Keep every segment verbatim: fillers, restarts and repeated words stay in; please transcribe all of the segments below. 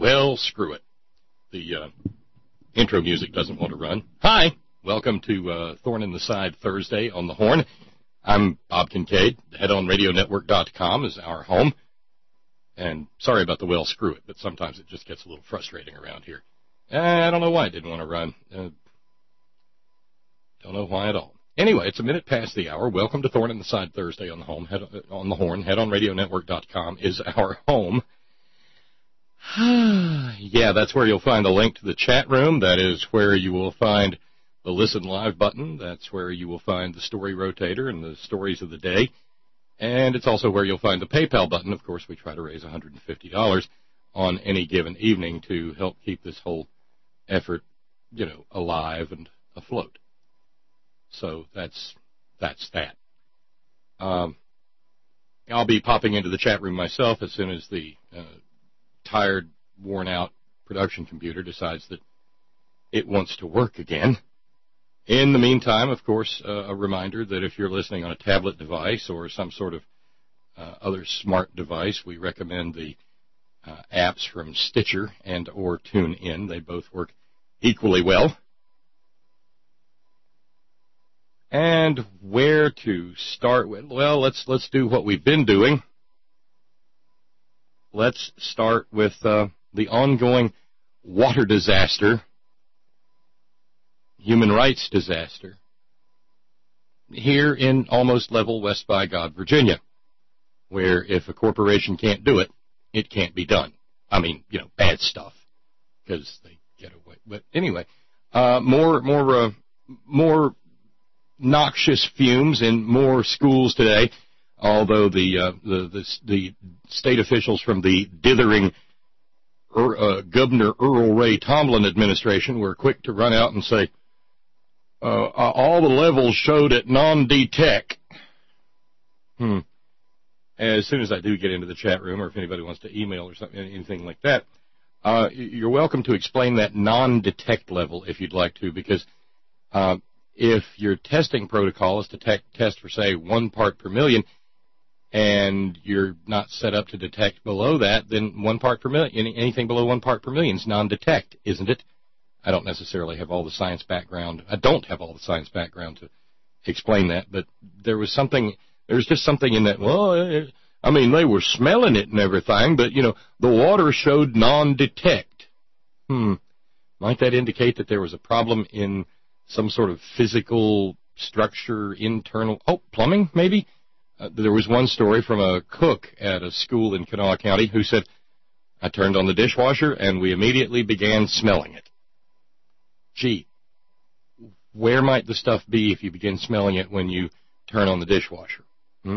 Well, screw it. The uh, intro music doesn't want to run. Hi, welcome to uh, Thorn in the Side Thursday on the Horn. I'm Bob Kincaid. head on radio network dot com is our home. And sorry about the well, screw it, but sometimes it just gets a little frustrating around here. I don't know why it didn't want to run. Uh, don't know why at all. Anyway, it's a minute past the hour. Welcome to Thorn in the Side Thursday on the home. Head, on the Horn. head on radio network dot com is our home. Yeah, that's where you'll find the link to the chat room. That is where you will find the Listen Live button. That's where you will find the story rotator and the stories of the day. And it's also where you'll find the PayPal button. Of course, we try to raise one hundred fifty dollars on any given evening to help keep this whole effort, you know, alive and afloat. So that's that's that. Um, I'll be popping into the chat room myself as soon as the uh, tired, worn-out production computer decides that it wants to work again. In the meantime, of course, uh, a reminder that if you're listening on a tablet device or some sort of uh, other smart device, we recommend the uh, apps from Stitcher and or TuneIn. They both work equally well. And where to start with? Well, let's let's do what we've been doing. Let's start with uh, the ongoing water disaster, human rights disaster, here in almost level West by God, Virginia, where if a corporation can't do it, it can't be done. I mean, you know, bad stuff, because they get away. But anyway, uh, more more uh, more. noxious fumes in more schools today, although the uh, the, the the state officials from the dithering uh, Governor Earl Ray Tomblin administration were quick to run out and say, uh, all the levels showed at non-detect. Hmm. As soon as I do get into the chat room, or if anybody wants to email or something, anything like that, uh, you're welcome to explain that non-detect level if you'd like to, because uh, if your testing protocol is to te- test for, say, one part per million, and you're not set up to detect below that, then one part per million, anything below one part per million is non-detect, isn't it? I don't necessarily have all the science background. I don't have all the science background to explain that, but there was something, there was just something in that, well, I mean, they were smelling it and everything, but, you know, the water showed non-detect. Hmm. Might that indicate that there was a problem in some sort of physical structure, internal, oh, plumbing, maybe? Uh, there was one story from a cook at a school in Kanawha County who said, I turned on the dishwasher and we immediately began smelling it. Gee, where might the stuff be if you begin smelling it when you turn on the dishwasher? Hmm?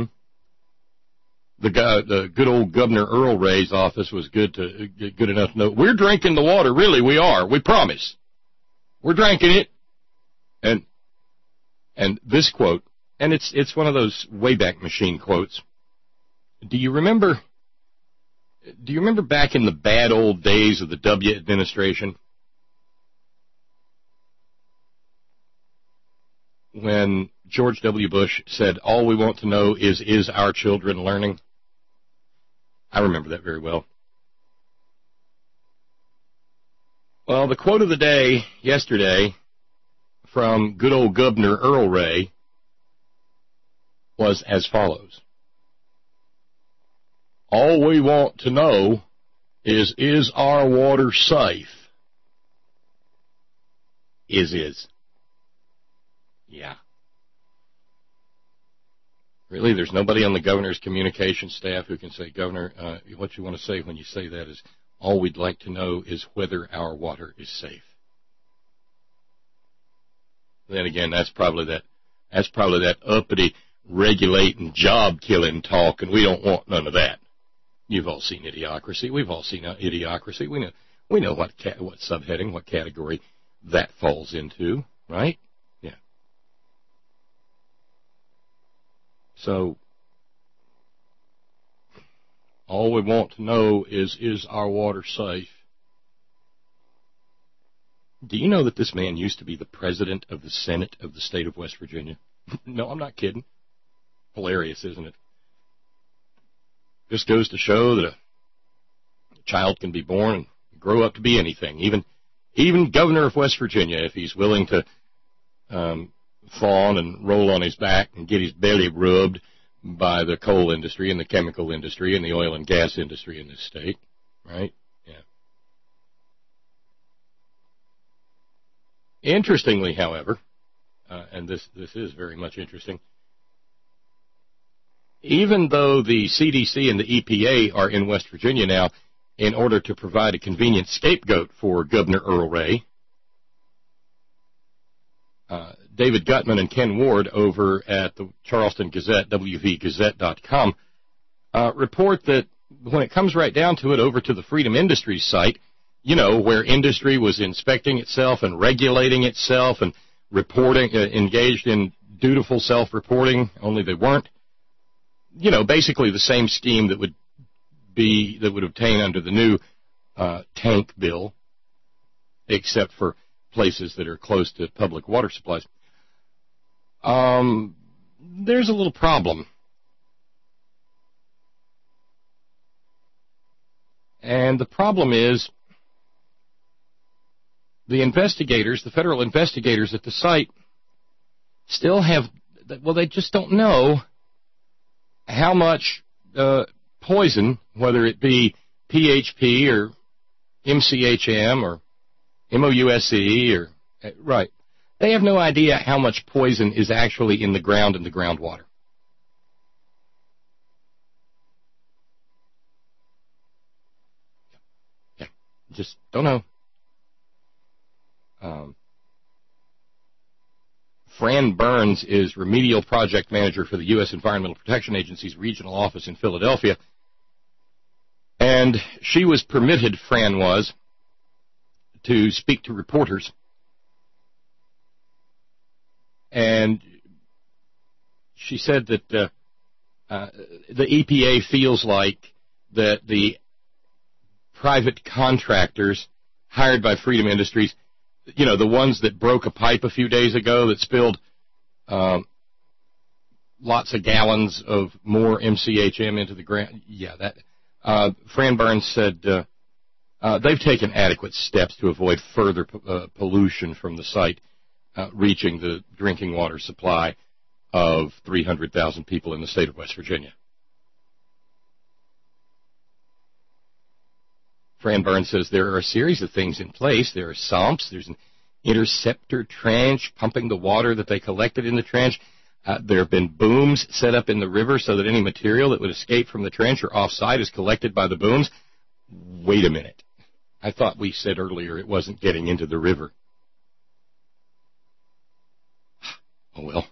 The guy, the good old Governor Earl Ray's office was good to good enough to know, we're drinking the water, really, we are, we promise. We're drinking it. And and this quote, and it's it's one of those Wayback Machine quotes. Do you remember? Do you remember back in the bad old days of the W administration, when George W. Bush said, "All we want to know is is our children learning"? I remember that very well. Well, the quote of the day yesterday from good old Governor Earl Ray was as follows. All we want to know is, is our water safe? Is is. Yeah. Really, there's nobody on the governor's communication staff who can say, Governor, uh, what you want to say when you say that is, all we'd like to know is whether our water is safe. Then again, that's probably that that's probably that uppity regulating job killing talk, and we don't want none of that. You've all seen Idiocracy. We've all seen Idiocracy. We know we know what ca- what subheading, what category that falls into, right? Yeah. So all we want to know is is our water safe? Do you know that this man used to be the president of the Senate of the state of West Virginia? No, I'm not kidding. Hilarious, isn't it? Just goes to show that a child can be born and grow up to be anything. Even even governor of West Virginia, if he's willing to um, fawn and roll on his back and get his belly rubbed by the coal industry and the chemical industry and the oil and gas industry in this state, right? Yeah. Interestingly, however, uh, and this, this is very much interesting, even though the C D C and the E P A are in West Virginia now in order to provide a convenient scapegoat for Governor Earl Ray, uh, David Gutman and Ken Ward over at the Charleston Gazette, W V Gazette dot com, uh, report that when it comes right down to it, over to the Freedom Industries site, you know, where industry was inspecting itself and regulating itself and reporting, uh, engaged in dutiful self-reporting, only they weren't. You know, basically the same scheme that would be, that would obtain under the new uh, tank bill, except for places that are close to public water supplies. Um, there's a little problem. And the problem is the investigators, the federal investigators at the site, still have, well, they just don't know how much uh, poison, whether it be P H P or M C H M or M O U S E or, right, they have no idea how much poison is actually in the ground and the groundwater. Yeah, just don't know. Um, Fran Burns is Remedial Project Manager for the U S Environmental Protection Agency's regional office in Philadelphia. And she was permitted, Fran was, to speak to reporters. And she said that uh, uh, the E P A feels like that the private contractors hired by Freedom Industries, you know, the ones that broke a pipe a few days ago that spilled um, lots of gallons of more M C H M into the ground. Yeah, that. Uh, Fran Burns said uh, uh, they've taken adequate steps to avoid further p- uh, pollution from the site uh, reaching the drinking water supply of three hundred thousand people in the state of West Virginia. Fran Burns says there are a series of things in place. There are sumps. There's an interceptor trench pumping the water that they collected in the trench. Uh, there have been booms set up in the river so that any material that would escape from the trench or offsite is collected by the booms. Wait a minute. I thought we said earlier it wasn't getting into the river. Oh, well.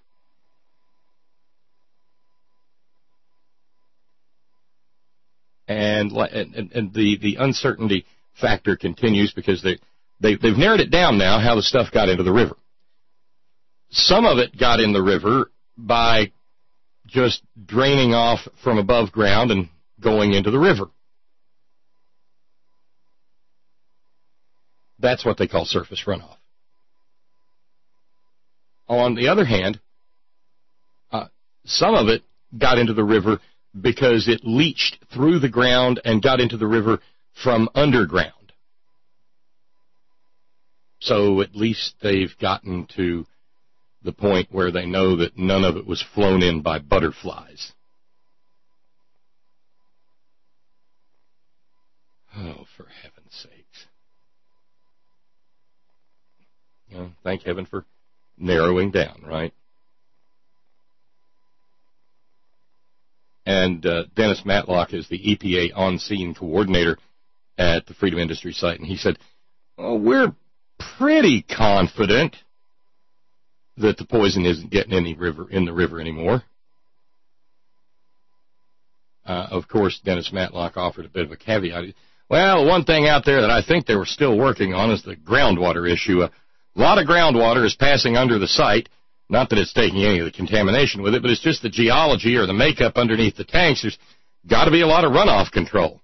And, and, and the, the uncertainty factor continues because they, they, they've narrowed it down now how the stuff got into the river. Some of it got in the river by just draining off from above ground and going into the river. That's what they call surface runoff. On the other hand, uh, some of it got into the river because it leached through the ground and got into the river from underground. So at least they've gotten to the point where they know that none of it was flown in by butterflies. Oh, for heaven's sakes. Well, thank heaven for narrowing down, right? And uh, Dennis Matlock is the E P A on-scene coordinator at the Freedom Industries site, and he said, oh, we're pretty confident that the poison isn't getting any river in the river anymore. Uh, of course, Dennis Matlock offered a bit of a caveat. Well, one thing out there that I think they were still working on is the groundwater issue. A lot of groundwater is passing under the site. Not that it's taking any of the contamination with it, but it's just the geology or the makeup underneath the tanks. There's got to be a lot of runoff control.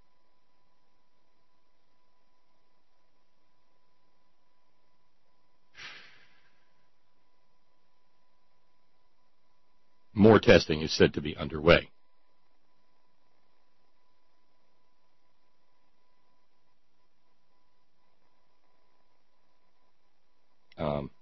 More testing is said to be underway. Um,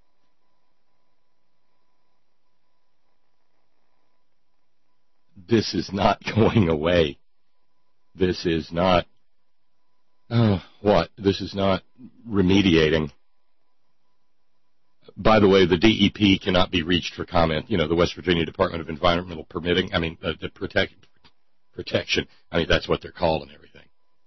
this is not going away. This is not, uh, what? This is not remediating. By the way, the D E P cannot be reached for comment. You know, the West Virginia Department of Environmental Permitting, I mean, uh, the protect, protection, I mean, that's what they're called and everything.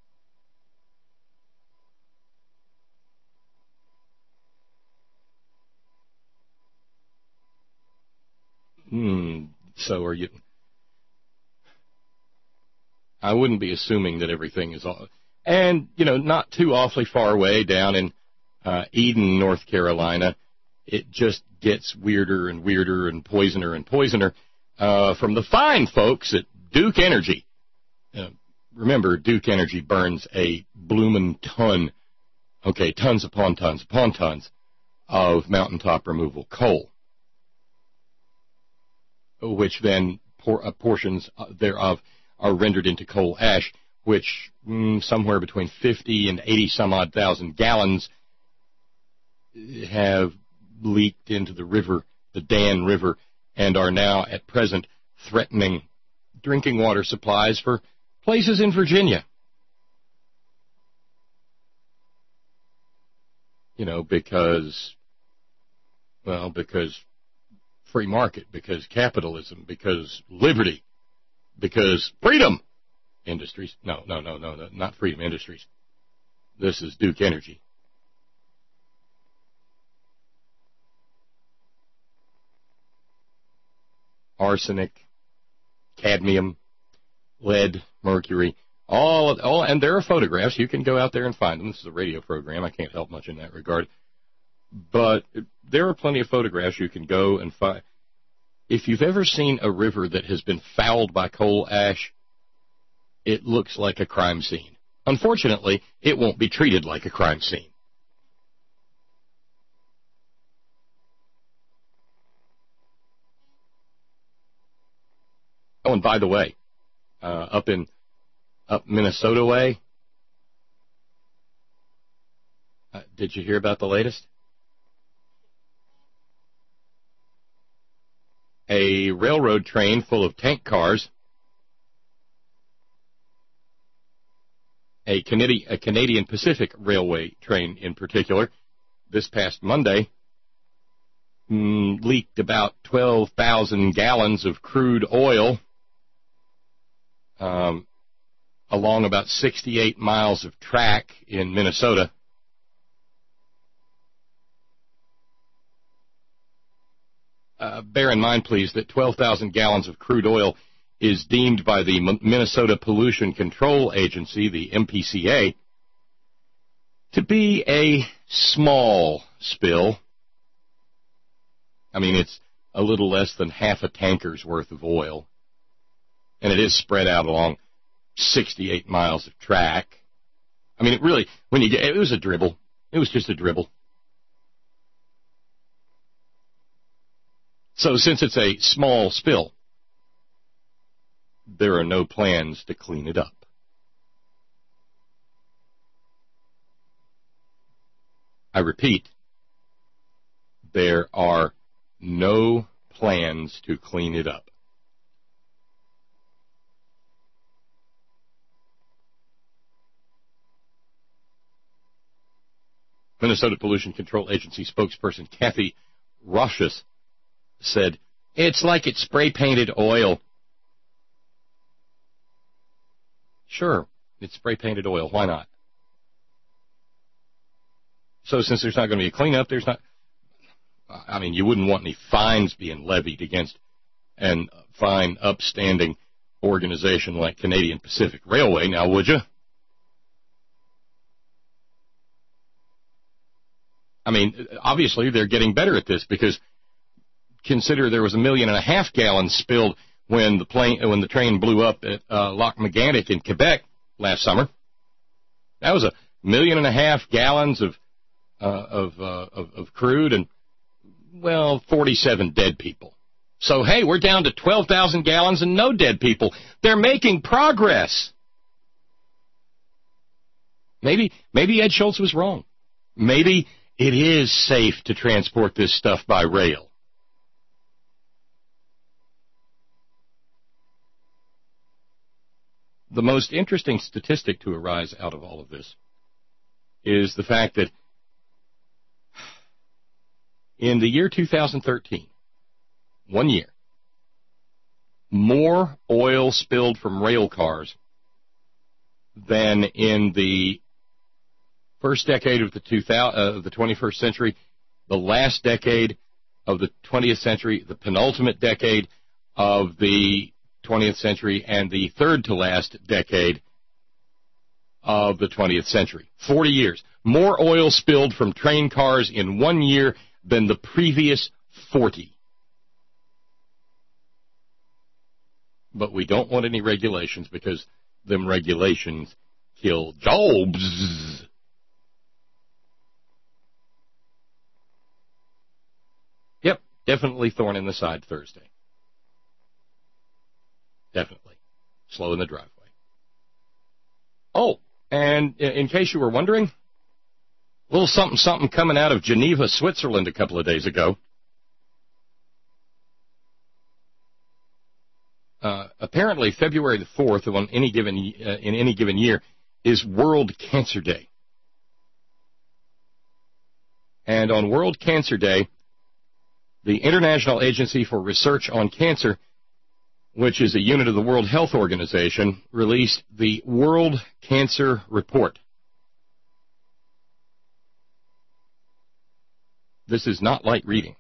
Hmm, so are you... I wouldn't be assuming that everything is all... And, you know, not too awfully far away down in uh, Eden, North Carolina, it just gets weirder and weirder and poisoner and poisoner uh, from the fine folks at Duke Energy. Uh, remember, Duke Energy burns a bloomin' ton, okay, tons upon tons upon tons of mountaintop removal coal, which then por- uh, portions thereof are rendered into coal ash, which mm, somewhere between fifty and eighty some odd thousand gallons have leaked into the river, the Dan River, and are now at present threatening drinking water supplies for places in Virginia. You know, because, well, because free market, because capitalism, because liberty, because freedom industries. No, no, no, no, no, not freedom industries. This is Duke Energy. Arsenic, cadmium, lead, mercury, all, of, all, and there are photographs. You can go out there and find them. This is a radio program. I can't help much in that regard. But there are plenty of photographs you can go and find. If you've ever seen a river that has been fouled by coal ash, it looks like a crime scene. Unfortunately, it won't be treated like a crime scene. Oh, and by the way, uh, up in up Minnesota way, uh, did you hear about the latest? A railroad train full of tank cars, a, Canadi- a Canadian Pacific Railway train in particular, this past Monday, mm, leaked about twelve thousand gallons of crude oil um, along about sixty-eight miles of track in Minnesota. Uh, bear in mind, please, that twelve thousand gallons of crude oil is deemed by the M- Minnesota Pollution Control Agency, the M P C A, to be a small spill. I mean, it's a little less than half a tanker's worth of oil, and it is spread out along sixty-eight miles of track. I mean, it really, when you get, it was a dribble. It was just a dribble. So since it's a small spill, there are no plans to clean it up. I repeat, there are no plans to clean it up. Minnesota Pollution Control Agency spokesperson Kathy Roshus said, "It's like it's spray-painted oil." Sure, it's spray-painted oil. Why not? So since there's not going to be a cleanup, there's not... I mean, you wouldn't want any fines being levied against an fine, upstanding organization like Canadian Pacific Railway, now would you? I mean, obviously they're getting better at this, because consider there was a million and a half gallons spilled when the plane, when the train blew up at uh, Lac Mégantic in Quebec last summer. That was a million and a half gallons of uh, of, uh, of of crude and, well, forty-seven dead people. So hey, we're down to twelve thousand gallons and no dead people. They're making progress. Maybe maybe Ed Schultz was wrong. Maybe it is safe to transport this stuff by rail. The most interesting statistic to arise out of all of this is the fact that in the year two thousand thirteen, one year, more oil spilled from rail cars than in the first decade of the, two thousand, uh, of the twenty-first century, the last decade of the twentieth century, the penultimate decade of the twentieth century, and the third to last decade of the twentieth century. forty years. More oil spilled from train cars in one year than the previous forty. But we don't want any regulations because them regulations kill jobs. Yep, definitely thorn in the side Thursday. Definitely. Slow in the driveway. Oh, and in case you were wondering, a little something something coming out of Geneva, Switzerland a couple of days ago. Uh, apparently, February the fourth on any given uh, in any given year is World Cancer Day. And on World Cancer Day, the International Agency for Research on Cancer, which is a unit of the World Health Organization, released the World Cancer Report. This is not light reading.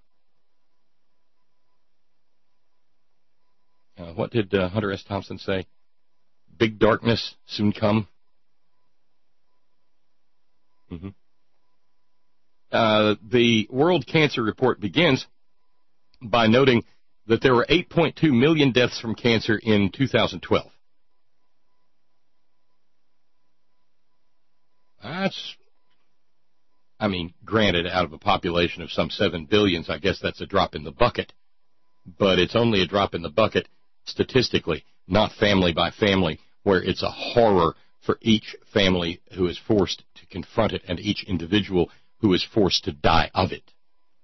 Uh, what did uh, Hunter S. Thompson say? Big darkness soon come. Mm-hmm. Uh, the World Cancer Report begins by noting that there were eight point two million deaths from cancer in two thousand twelve. That's, I mean, granted, out of a population of some seven billion, I guess that's a drop in the bucket. But it's only a drop in the bucket statistically, not family by family, where it's a horror for each family who is forced to confront it and each individual who is forced to die of it.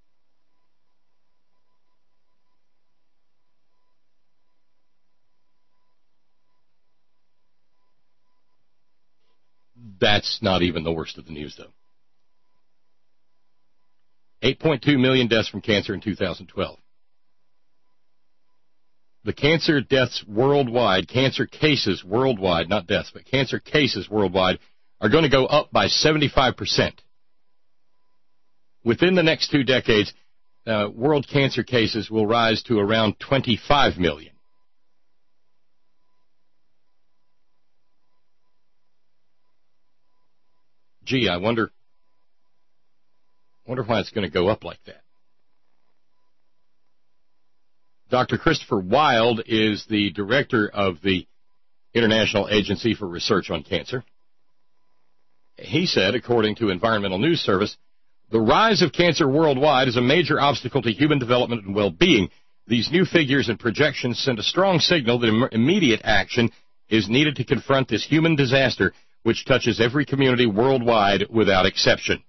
That's not even the worst of the news, though. eight point two million deaths from cancer in two thousand twelve. The cancer deaths worldwide, cancer cases worldwide, not deaths, but cancer cases worldwide, are going to go up by seventy-five percent. Within the next two decades, uh, world cancer cases will rise to around twenty-five million. Gee, I wonder, wonder why it's going to go up like that. Doctor Christopher Wild is the director of the International Agency for Research on Cancer. He said, according to Environmental News Service, the rise of cancer worldwide is a major obstacle to human development and well-being. These new figures and projections send a strong signal that im- immediate action is needed to confront this human disaster which touches every community worldwide without exception.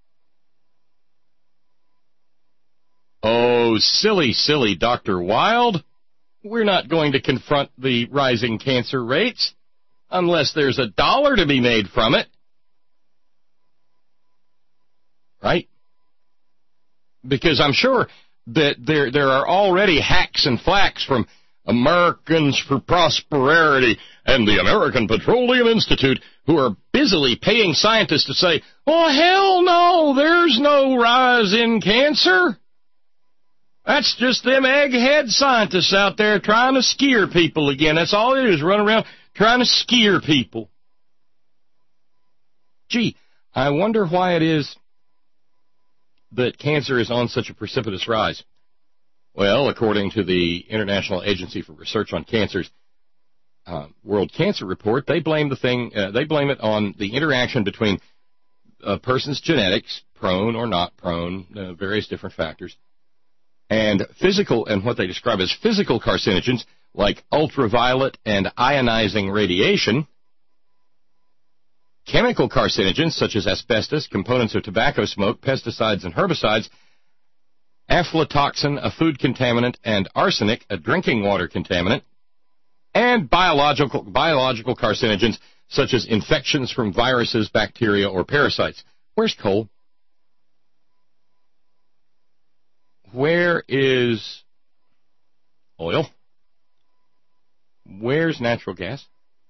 Oh, silly, silly Doctor Wild. We're not going to confront the rising cancer rates unless there's a dollar to be made from it. Right? Because I'm sure that there there are already hacks and flacks from Americans for Prosperity and the American Petroleum Institute who are busily paying scientists to say, oh, hell no, there's no rise in cancer. That's just them egghead scientists out there trying to scare people again. That's all it is, run around trying to scare people. Gee, I wonder why it is that cancer is on such a precipitous rise. Well, according to the International Agency for Research on Cancer's uh, World Cancer Report, they blame the thing. Uh, they blame it on the interaction between a person's genetics, prone or not prone, uh, various different factors, and physical, and what they describe as physical carcinogens like ultraviolet and ionizing radiation, chemical carcinogens such as asbestos, components of tobacco smoke, pesticides and herbicides, aflatoxin, a food contaminant, and arsenic, a drinking water contaminant, and biological, biological carcinogens such as infections from viruses, bacteria, or parasites. Where's coal? Where is oil? Where's natural gas?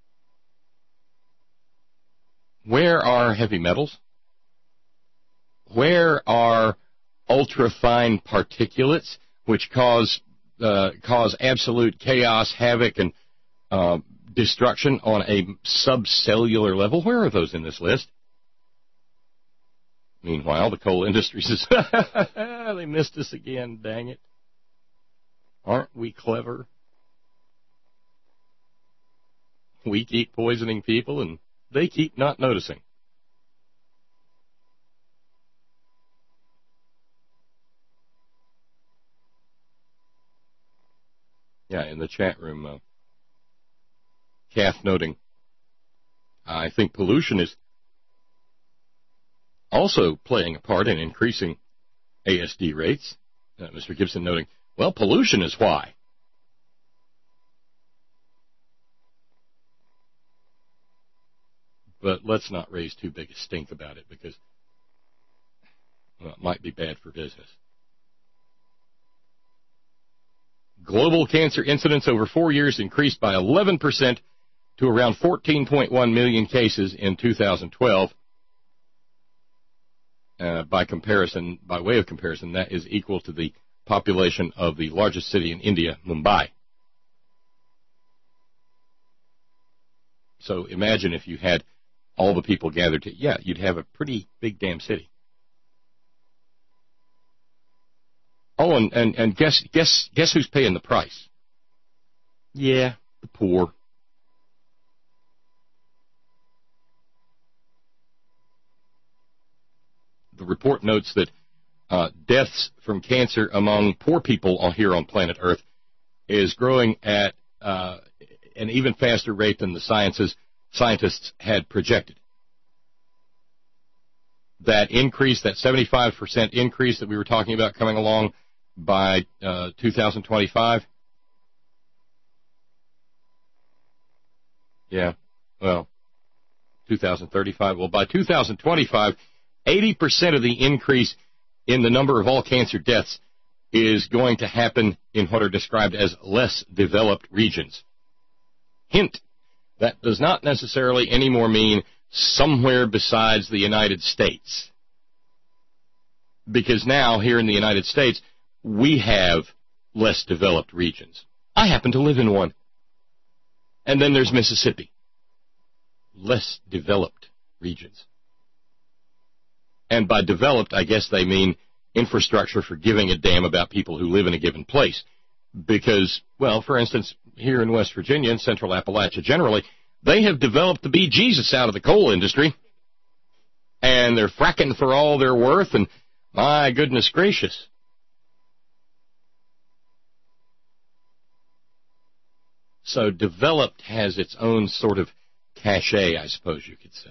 Where are heavy metals? Where are ultrafine particulates, which cause uh, cause absolute chaos, havoc, and uh, destruction on a subcellular level? Where are those in this list? Meanwhile, the coal industry says, they missed us again, dang it. Aren't we clever? We keep poisoning people, and they keep not noticing. Yeah, in the chat room, uh, Kath noting, I think pollution is also playing a part in increasing A S D rates. Uh, Mister Gibson noting, well, pollution is why. But let's not raise too big a stink about it because, well, it might be bad for business. Global cancer incidence over four years increased by eleven percent to around fourteen point one million cases in two thousand twelve. Uh, by comparison, by way of comparison, that is equal to the population of the largest city in India, Mumbai. So imagine if you had all the people gathered to, yeah, you'd have a pretty big damn city. Oh, and, and, and guess guess guess who's paying the price? Yeah, the poor. The report notes that uh, deaths from cancer among poor people here on planet Earth is growing at uh, an even faster rate than the sciences, scientists had projected. That increase, that seventy-five percent increase that we were talking about coming along by uh, two thousand twenty-five, yeah, well, two thousand thirty-five, well, by two thousand twenty-five, eighty percent of the increase in the number of all cancer deaths is going to happen in what are described as less developed regions. Hint, that does not necessarily anymore mean somewhere besides the United States. Because now, here in the United States, we have less developed regions. I happen to live in one. And then there's Mississippi. Less developed regions. And by developed, I guess they mean infrastructure for giving a damn about people who live in a given place. Because, well, for instance, here in West Virginia and Central Appalachia generally, they have developed the bejesus out of the coal industry. And they're fracking for all they're worth, and my goodness gracious. So developed has its own sort of cachet, I suppose you could say.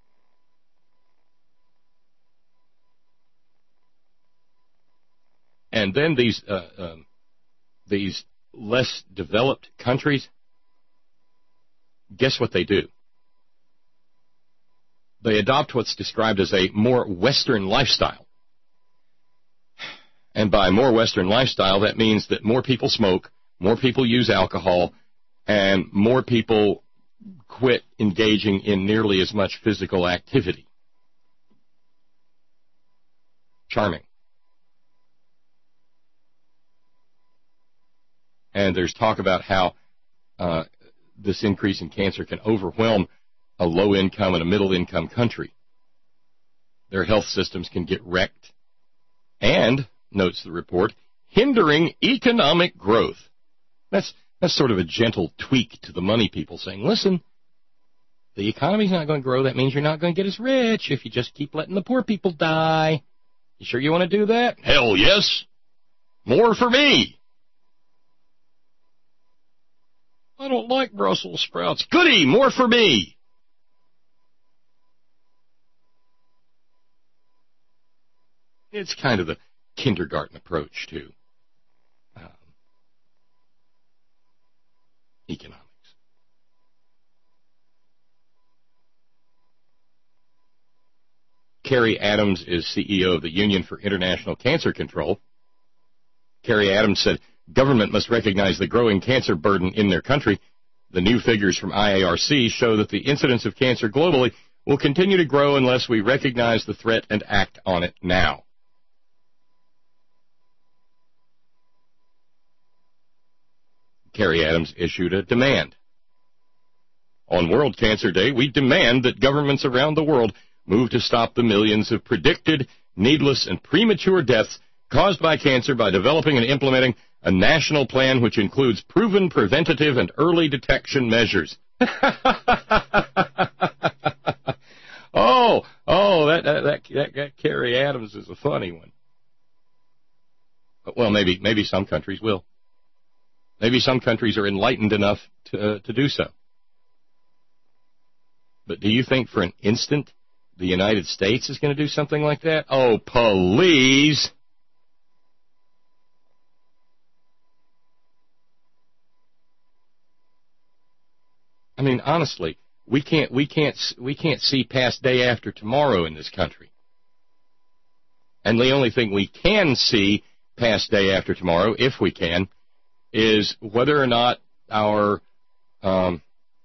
And then these uh, um, these less developed countries, guess what they do? They adopt what's described as a more Western lifestyle. And by more Western lifestyle, that means that more people smoke, more people use alcohol, and more people quit engaging in nearly as much physical activity. Charming. And there's talk about how uh, this increase in cancer can overwhelm a low-income and a middle-income country. Their health systems can get wrecked. And, notes the report, hindering economic growth. That's that's sort of a gentle tweak to the money people saying, listen, the economy's not going to grow. That means you're not going to get as rich if you just keep letting the poor people die. You sure you want to do that? Hell yes. More for me. I don't like Brussels sprouts. Goody, more for me. it's kind of the kindergarten approach to um, economics. Kerry Adams is C E O of the Union for International Cancer Control. Kerry Adams said, government must recognize the growing cancer burden in their country. The new figures from I A R C show that the incidence of cancer globally will continue to grow unless we recognize the threat and act on it now. Kerry Adams issued a demand. On World Cancer Day, we demand that governments around the world move to stop the millions of predicted, needless, and premature deaths caused by cancer by developing and implementing a national plan which includes proven preventative and early detection measures. oh, oh, that, that, that, that, that Kerry Adams is a funny one. Well, maybe, maybe some countries will. Maybe some countries are enlightened enough to, uh, to do so. But do you think for an instant the United States is going to do something like that? Oh, please. I mean, honestly, we can't, we can't, we can't see past day after tomorrow in this country. And the only thing we can see past day after tomorrow, if we can, is whether or not our um,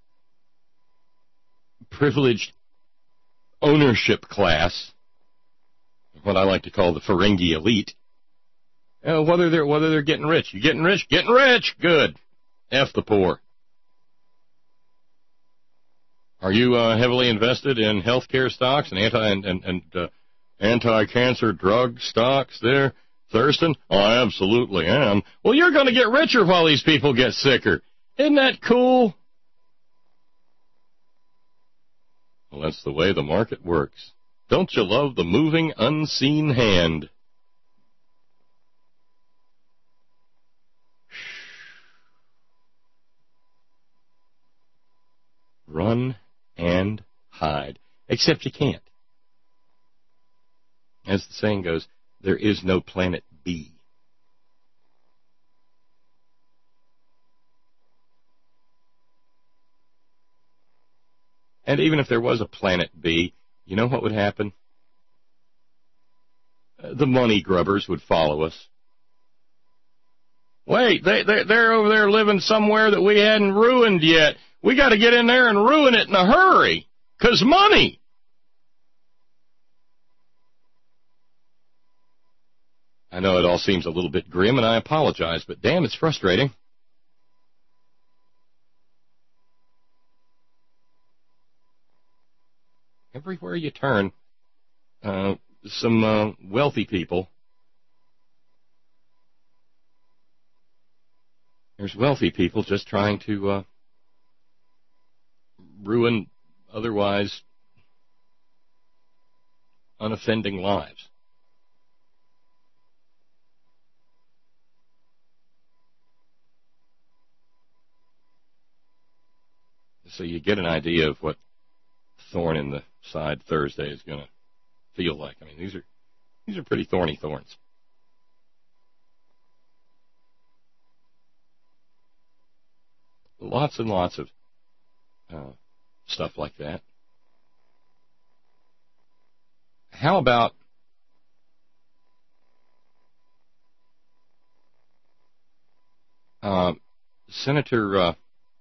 privileged ownership class, what I like to call the Ferengi elite, uh, whether they're whether they're getting rich. You getting rich? Getting rich? Good. F the poor. Are you uh, heavily invested in healthcare stocks and anti and and, and uh, anti-cancer drug stocks there, Thurston? I absolutely am. Well, you're going to get richer while these people get sicker. Isn't that cool? Well, that's the way the market works. Don't you love the moving, unseen hand? Run and hide. Except you can't. As the saying goes, there is no planet B. And even if there was a planet B, you know what would happen? Uh, the money grubbers would follow us. Wait, they, they, they're over there living somewhere that we hadn't ruined yet. We got to get in there and ruin it in a hurry, 'cause money. I know it all seems a little bit grim, and I apologize, but damn, it's frustrating. Everywhere you turn, uh, some uh, wealthy people, there's wealthy people just trying to uh, ruin otherwise unoffending lives. So you get an idea of what thorn in the side Thursday is going to feel like. I mean, these are these are pretty thorny thorns. Lots and lots of uh, stuff like that. How about uh, Senator uh,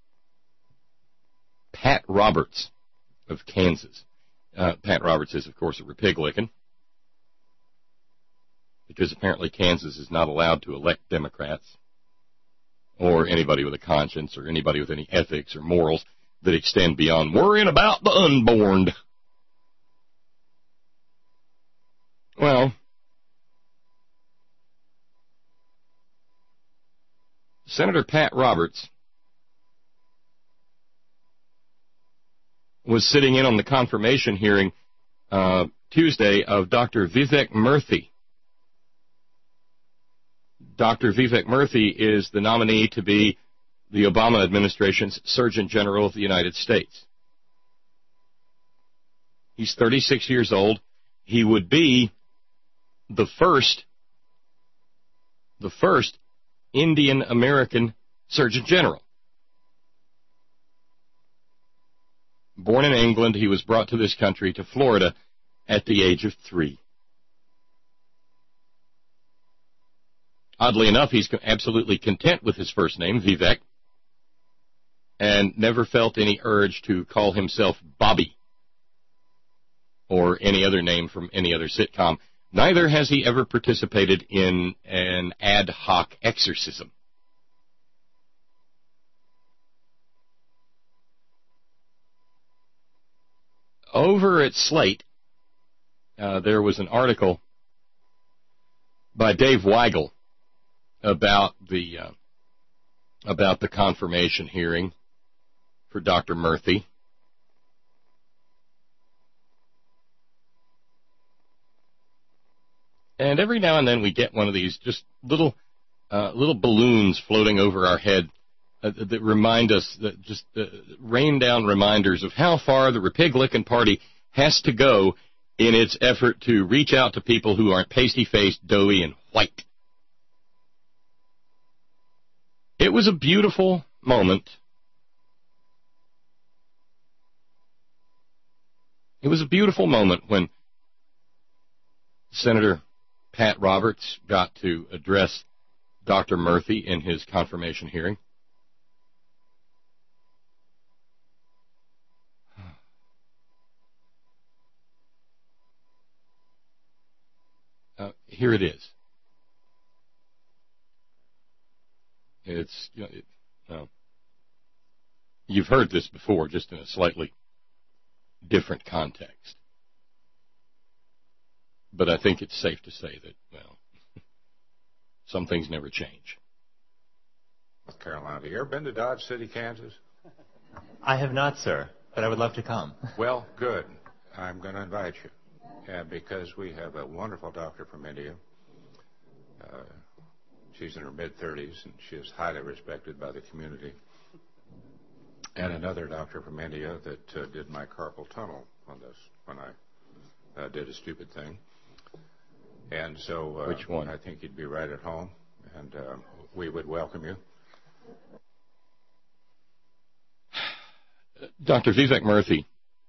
Pat Roberts of Kansas? Uh, Pat Roberts is, of course, a Republican, because apparently Kansas is not allowed to elect Democrats or anybody with a conscience or anybody with any ethics or morals that extend beyond worrying about the unborn. Well, Senator Pat Roberts was sitting in on the confirmation hearing uh, Tuesday of Doctor Vivek Murthy. Doctor Vivek Murthy is the nominee to be the Obama administration's Surgeon General of the United States. He's thirty-six years old. He would be the first, the first Indian American Surgeon General. Born in England, he was brought to this country, to Florida, at the age of three. Oddly enough, he's absolutely content with his first name, Vivek, and never felt any urge to call himself Bobby or any other name from any other sitcom. Neither has he ever participated in an ad hoc exorcism. Over at Slate, uh, there was an article by Dave Weigel about the uh, about the confirmation hearing for Doctor Murthy. And every now and then we get one of these just little uh, little balloons floating over our head uh, that remind us, that just uh, rain down reminders of how far the Republican Party has to go in its effort to reach out to people who aren't pasty-faced, doughy, and white. It was a beautiful moment. It was a beautiful moment when Senator Pat Roberts got to address Doctor Murthy in his confirmation hearing. Uh, here it is. It's, you know, it, uh, you've heard this before, just in a slightly different context. But I think it's safe to say that, well, some things never change. North Carolina. Have you ever been to Dodge City, Kansas? I have not, sir, but I would love to come. Well, good. I'm going to invite you, yeah, because we have a wonderful doctor from India. Uh, she's in her mid-thirties, and she is highly respected by the community. And another doctor from India that uh, did my carpal tunnel on this when I uh, did a stupid thing. And so uh, Which one? I think you'd be right at home, and uh, we would welcome you. Doctor Vivek Murthy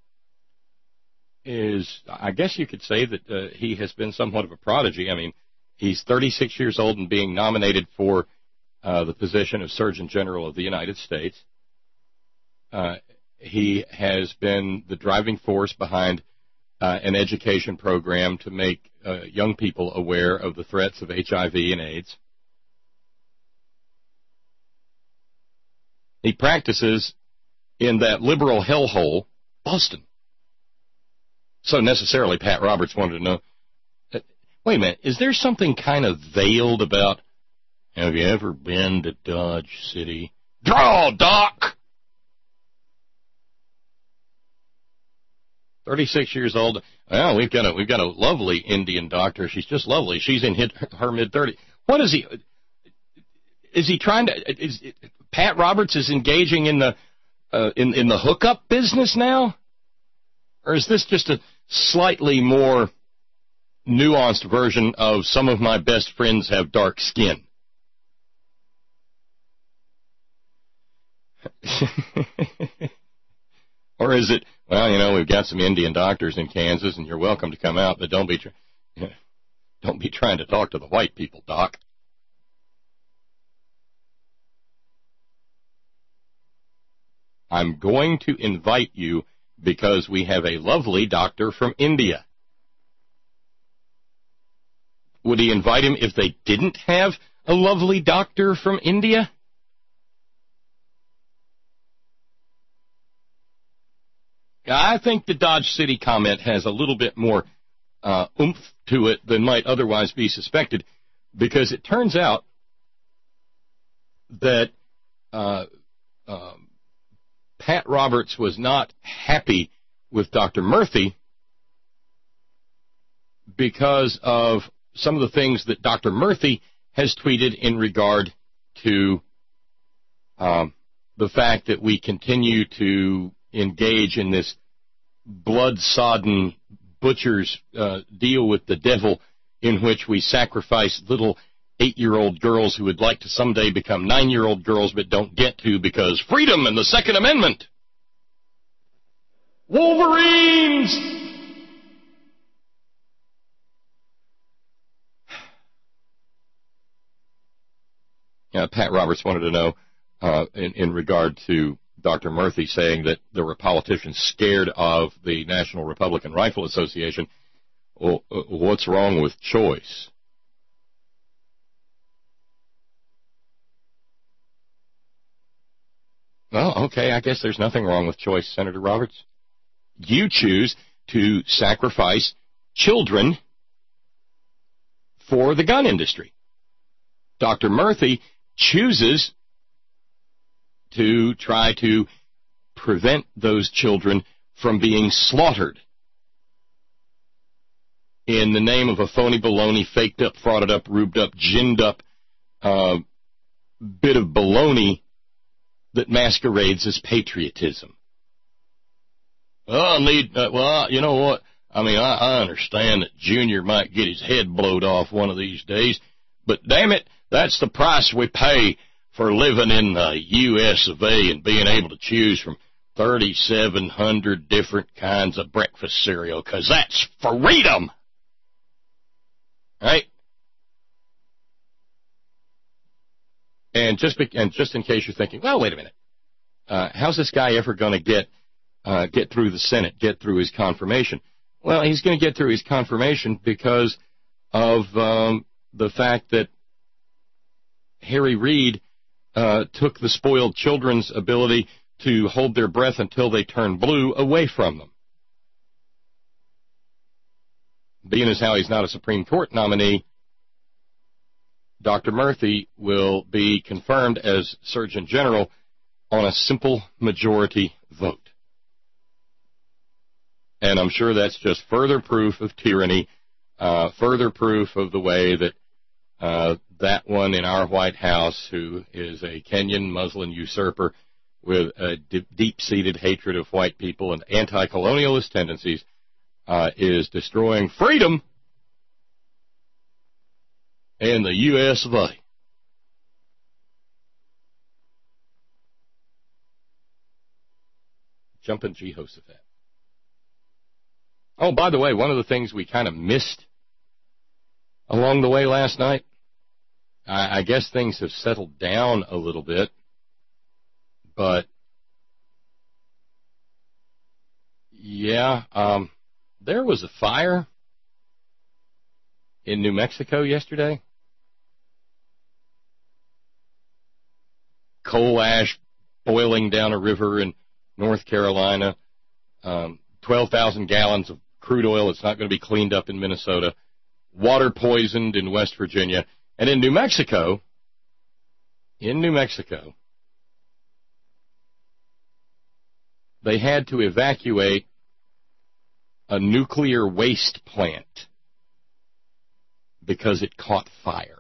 is, I guess you could say that uh, he has been somewhat of a prodigy. I mean, he's thirty-six years old and being nominated for uh, the position of Surgeon General of the United States. Uh, he has been the driving force behind uh, an education program to make uh, young people aware of the threats of H I V and AIDS. He practices in that liberal hellhole, Boston. So necessarily Pat Roberts wanted to know, uh, wait a minute, is there something kind of veiled about, have you ever been to Dodge City? Draw, Doc! thirty-six years old. Well, we've got a we've got a lovely Indian doctor. She's just lovely. She's in hit, her mid thirties. What is he? Is he trying to? Is Pat Roberts is engaging in the uh, in in the hookup business now, or is this just a slightly more nuanced version of some of my best friends have dark skin? Or is it, well, you know, we've got some Indian doctors in Kansas, and you're welcome to come out, but don't be, tr- don't be trying to talk to the white people, Doc. I'm going to invite you because we have a lovely doctor from India. Would he invite him if they didn't have a lovely doctor from India? I think the Dodge City comment has a little bit more uh, oomph to it than might otherwise be suspected, because it turns out that uh, uh, Pat Roberts was not happy with Doctor Murthy because of some of the things that Doctor Murthy has tweeted in regard to um, the fact that we continue to engage in this blood-sodden butcher's uh, deal with the devil in which we sacrifice little eight-year-old girls who would like to someday become nine-year-old girls but don't get to because freedom and the Second Amendment. Wolverines! Uh, Pat Roberts wanted to know, uh, in, in regard to Doctor Murthy saying that there were politicians scared of the National Republican Rifle Association. Well, uh, what's wrong with choice? Well, okay, I guess there's nothing wrong with choice, Senator Roberts. You choose to sacrifice children for the gun industry. Doctor Murthy chooses to try to prevent those children from being slaughtered in the name of a phony baloney, faked up, frauded up, rubed up, ginned up uh, bit of baloney that masquerades as patriotism. Well, I need, uh, well, you know what? I mean, I, I understand that Junior might get his head blowed off one of these days, but damn it, that's the price we pay for living in the U S of A and being able to choose from thirty-seven hundred different kinds of breakfast cereal, because that's freedom. Right? And just be, and just in case you're thinking, well, wait a minute, uh, how's this guy ever going to get uh, get through the Senate, get through his confirmation? Well, he's going to get through his confirmation because of um, the fact that Harry Reid uh, took the spoiled children's ability to hold their breath until they turn blue away from them. Being as how he's not a Supreme Court nominee, Doctor Murthy will be confirmed as Surgeon General on a simple majority vote. And I'm sure that's just further proof of tyranny, uh, further proof of the way that uh, that one in our White House, who is a Kenyan Muslim usurper with a d- deep-seated hatred of white people and anti-colonialist tendencies, uh, is destroying freedom in the U S of A. Jumping Jehoshaphat. Oh, by the way, one of the things we kind of missed along the way last night, I, I guess things have settled down a little bit, but yeah, um, there was a fire in New Mexico yesterday. Coal ash boiling down a river in North Carolina, um, twelve thousand gallons of crude oil that's not going to be cleaned up in Minnesota, water poisoned in West Virginia, and in New Mexico, in New Mexico, they had to evacuate a nuclear waste plant because it caught fire.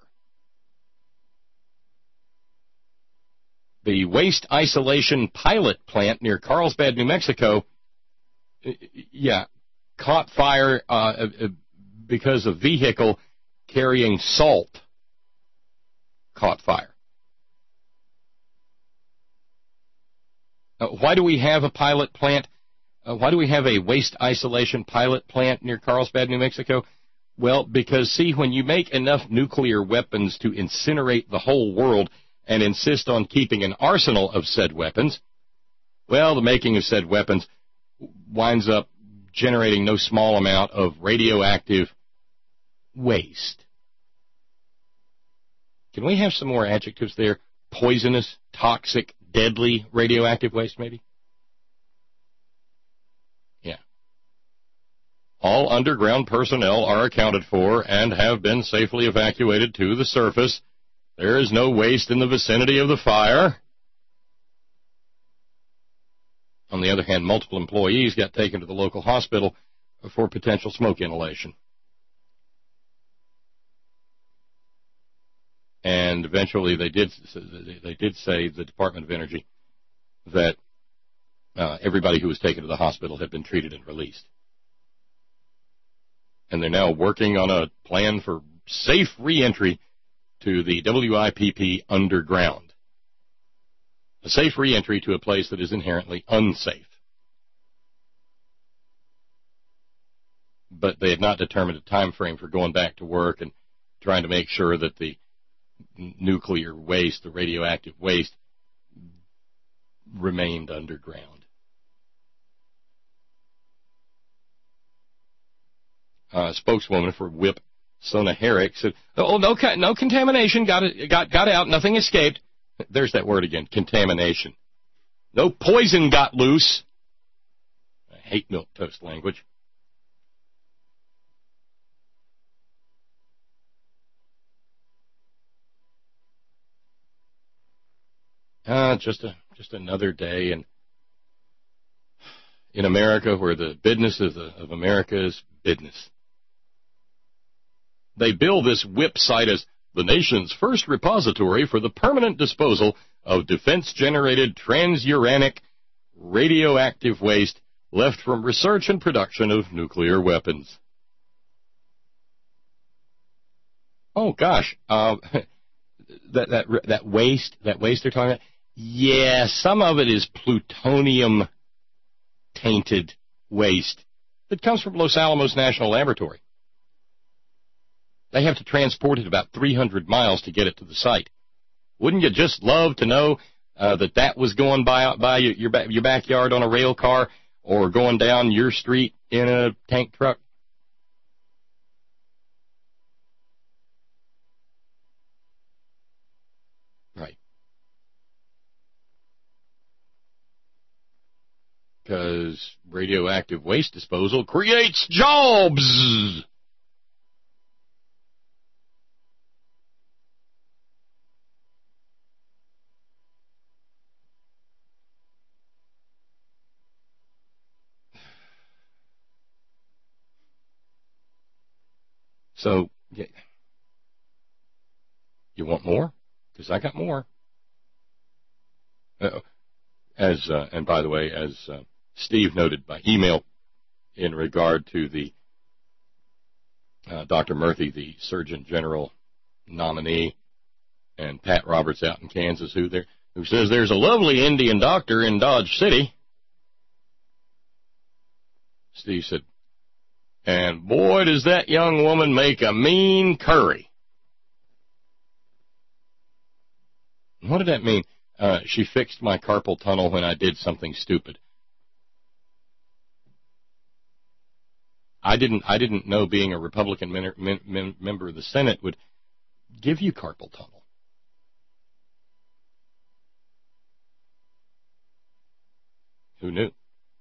The waste isolation pilot plant near Carlsbad, New Mexico, yeah, caught fire uh, because a vehicle carrying salt caught fire. Uh, why do we have a pilot plant? Uh, why do we have a waste isolation pilot plant near Carlsbad, New Mexico? Well, because, see, when you make enough nuclear weapons to incinerate the whole world and insist on keeping an arsenal of said weapons, well, the making of said weapons winds up generating no small amount of radioactive waste. Can we have some more adjectives there? Poisonous, toxic, deadly radioactive waste, maybe? Yeah. All underground personnel are accounted for and have been safely evacuated to the surface. There is no waste in the vicinity of the fire. On the other hand, multiple employees got taken to the local hospital for potential smoke inhalation. And eventually they did they did say, the Department of Energy, that uh, everybody who was taken to the hospital had been treated and released. and they're now working on a plan for safe re-entry to the W I P P underground. A safe re-entry to a place that is inherently unsafe. But they had not determined a time frame for going back to work and trying to make sure that the nuclear waste, the radioactive waste, remained underground. Uh, spokeswoman for W I P, Sona Herrick, said, "Oh, no, no contamination. Got it, got, got out. Nothing escaped." There's that word again, contamination. No poison got loose. I hate milquetoast language. Uh, just a just another day in in America where the business of, the, of America is business. They bill this W I P site as the nation's first repository for the permanent disposal of defense-generated transuranic radioactive waste left from research and production of nuclear weapons. Oh gosh, uh, that that that waste, that waste they're talking about. Yeah, some of it is plutonium-tainted waste that comes from Los Alamos National Laboratory. They have to transport it about three hundred miles to get it to the site. Wouldn't you just love to know uh, that that was going by by your your, back, your backyard on a rail car or going down your street in a tank truck? Right. Because radioactive waste disposal creates jobs. So, yeah. You want more? Because I got more. Uh, as uh, and by the way, as uh, Steve noted by email in regard to the uh, Doctor Murthy, the Surgeon General nominee, and Pat Roberts out in Kansas, who there who says there's a lovely Indian doctor in Dodge City. Steve said, and boy, does that young woman make a mean curry. What did that mean? Uh, she fixed my carpal tunnel when I did something stupid. I didn't. I didn't know being a Republican men, men, member of the Senate would give you carpal tunnel. Who knew?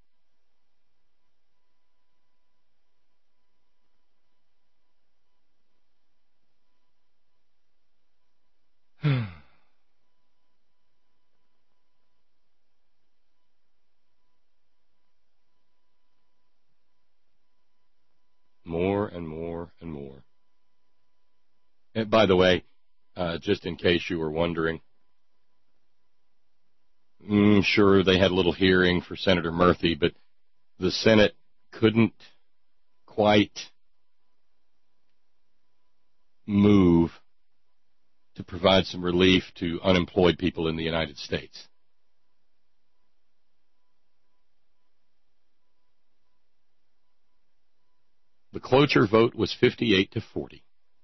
More and more and more. And by the way, uh, just in case you were wondering, mm, sure, they had a little hearing for Senator Murthy, but the Senate couldn't quite move to provide some relief to unemployed people in the United States. The cloture vote was fifty-eight to forty.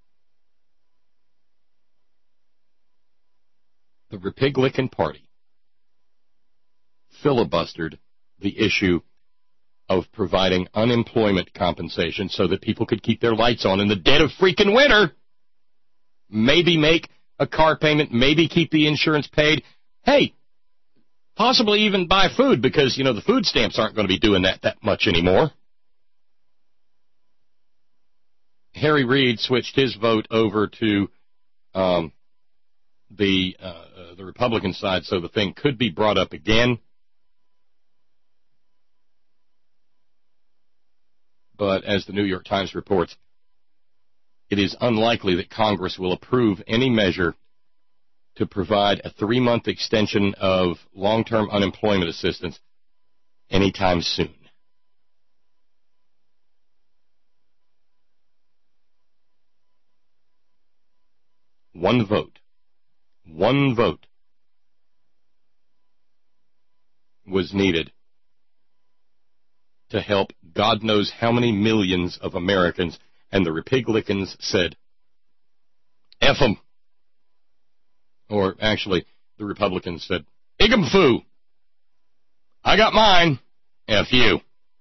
The Republican Party filibustered the issue of providing unemployment compensation so that people could keep their lights on in the dead of freaking winter. Maybe make a car payment, maybe keep the insurance paid. Hey, possibly even buy food because, you know, the food stamps aren't going to be doing that that much anymore. Harry Reid switched his vote over to um, the uh, uh, the Republican side, so the thing could be brought up again. But as the New York Times reports, it is unlikely that Congress will approve any measure to provide a three-month extension of long-term unemployment assistance anytime soon. One vote. One vote was needed to help God knows how many millions of Americans, and the Republicans said, F them. Or actually, the Republicans said, Igum foo. I got mine. F you.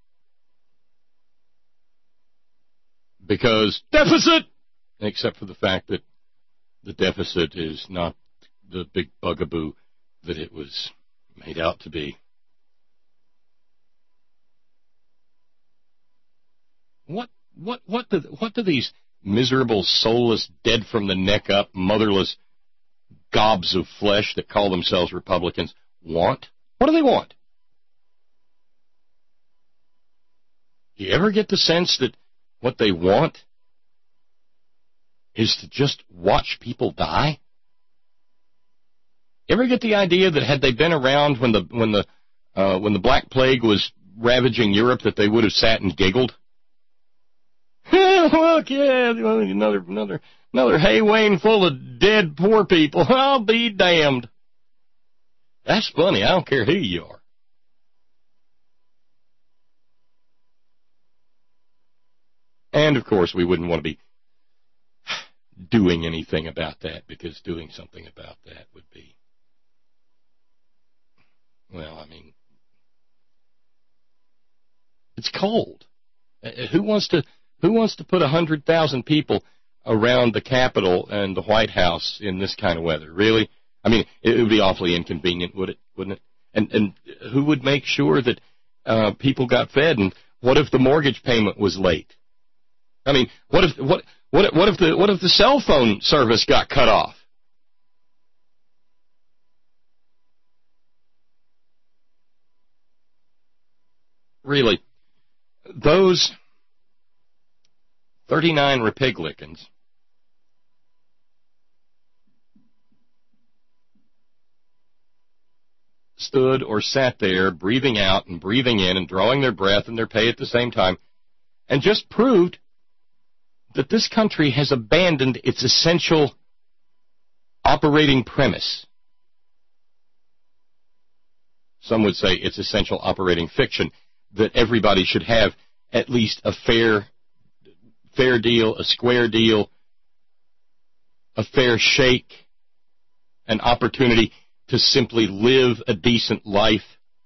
Because deficit, except for the fact that the deficit is not the big bugaboo that it was made out to be. What what what do what do these miserable, soulless, dead from the neck up, motherless gobs of flesh that call themselves Republicans want? What do they want? Do you ever get the sense that what they want is to just watch people die? Ever get the idea that had they been around when the when the uh, when the Black Plague was ravaging Europe, that they would have sat and giggled? Look, yeah, another another another hay wain full of dead poor people. I'll be damned. That's funny. I don't care who you are. And, of course, we wouldn't want to be doing anything about that, because doing something about that would be, well, I mean, it's cold. Who wants to who wants to put one hundred thousand people around the Capitol and the White House in this kind of weather? Really? I mean, it would be awfully inconvenient, would it? Wouldn't it? And and who would make sure that uh, people got fed? And what if the mortgage payment was late? I mean, what if what what what if the what if the cell phone service got cut off? Really, those thirty-nine Republicans stood or sat there breathing out and breathing in and drawing their breath and their pay at the same time, and just proved that this country has abandoned its essential operating premise. Some would say its essential operating fiction, that everybody should have at least a fair, fair deal, a square deal, a fair shake, an opportunity to simply live a decent life.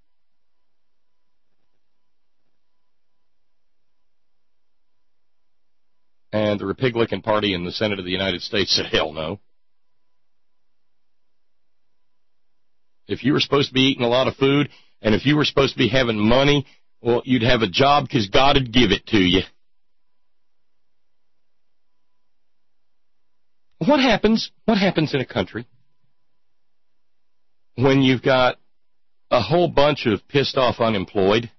And the Republican Party in the Senate of the United States said, hell no. If you were supposed to be eating a lot of food, and if you were supposed to be having money, well, you'd have a job because God would give it to you. What happens, what happens in a country when you've got a whole bunch of pissed off unemployed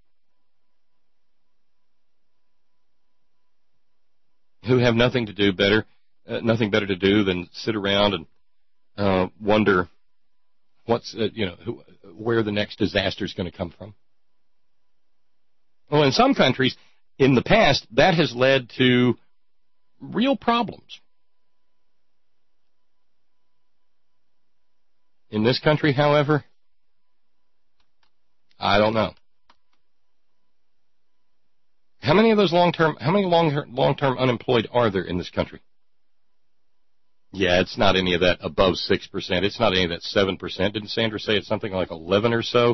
who have nothing to do better, uh, nothing better to do than sit around and uh, wonder what's, uh, you know, who, where the next disaster is going to come from? Well, in some countries, in the past, that has led to real problems. In this country, however, I don't know. How many of those long-term, how many long, long-term unemployed are there in this country? Yeah, it's not any of that above six percent. It's not any of that seven percent. Didn't Sandra say it's something like eleven or so?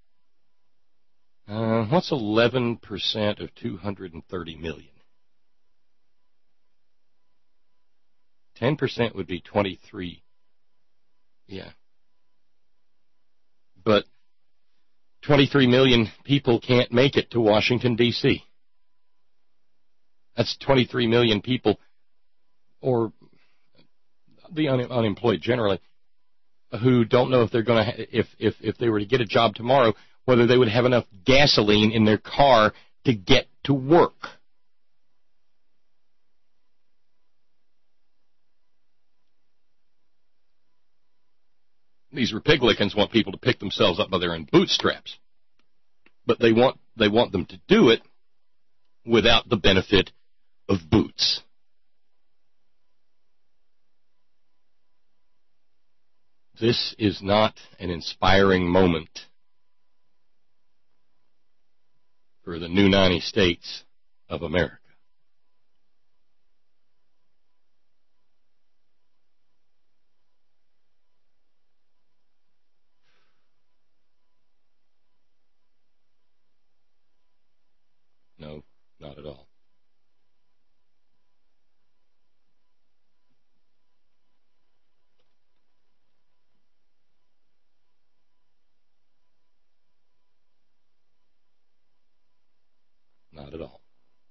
Uh, what's eleven percent of two hundred thirty million? ten percent would be twenty-three. Yeah. But twenty-three million people can't make it to Washington, D C That's twenty-three million people, or the un- unemployed generally, who don't know if they're going to, ha- if, if, if they were to get a job tomorrow, whether they would have enough gasoline in their car to get to work. These Republicans want people to pick themselves up by their own bootstraps, but they want they want them to do it without the benefit of boots. This is not an inspiring moment for the new ninety states of America. No, not at all. Not at all.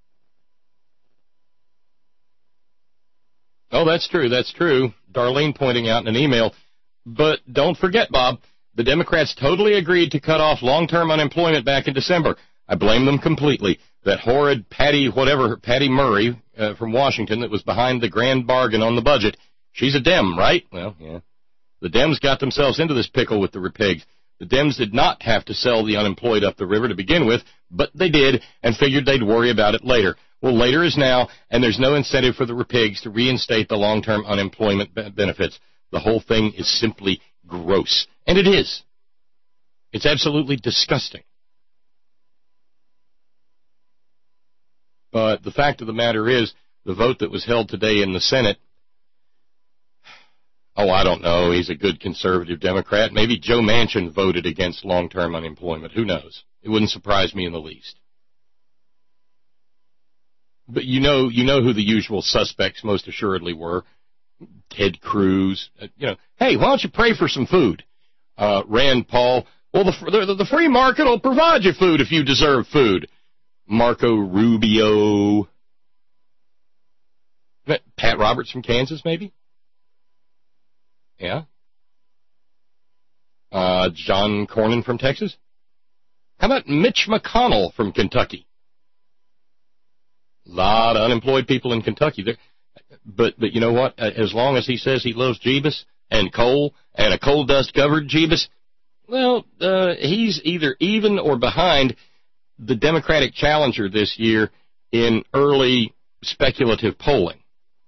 Oh, that's true, that's true. Darlene pointing out in an email. But don't forget, Bob, the Democrats totally agreed to cut off long-term unemployment back in December. I blame them completely. That horrid Patty, whatever, Patty Murray uh, from Washington that was behind the grand bargain on the budget. She's a Dem, right? Well, yeah. The Dems got themselves into this pickle with the repigs. The Dems did not have to sell the unemployed up the river to begin with, but they did and figured they'd worry about it later. Well, later is now, and there's no incentive for the repigs to reinstate the long-term unemployment benefits. The whole thing is simply gross. And it is. It's absolutely disgusting. But the fact of the matter is, the vote that was held today in the Senate, oh, I don't know, he's a good conservative Democrat. Maybe Joe Manchin voted against long-term unemployment. Who knows? It wouldn't surprise me in the least. But you know, you know who the usual suspects most assuredly were. Ted Cruz. Uh, you know, hey, why don't you pray for some food? Uh, Rand Paul. Well, the, the, the free market will provide you food if you deserve food. Marco Rubio. Pat Roberts from Kansas, maybe? Yeah. Uh, John Cornyn from Texas? How about Mitch McConnell from Kentucky? A lot of unemployed people in Kentucky there. But, but you know what? As long as he says he loves Jeebus and coal and a coal dust covered Jeebus, well, uh, he's either even or behind the Democratic challenger this year in early speculative polling.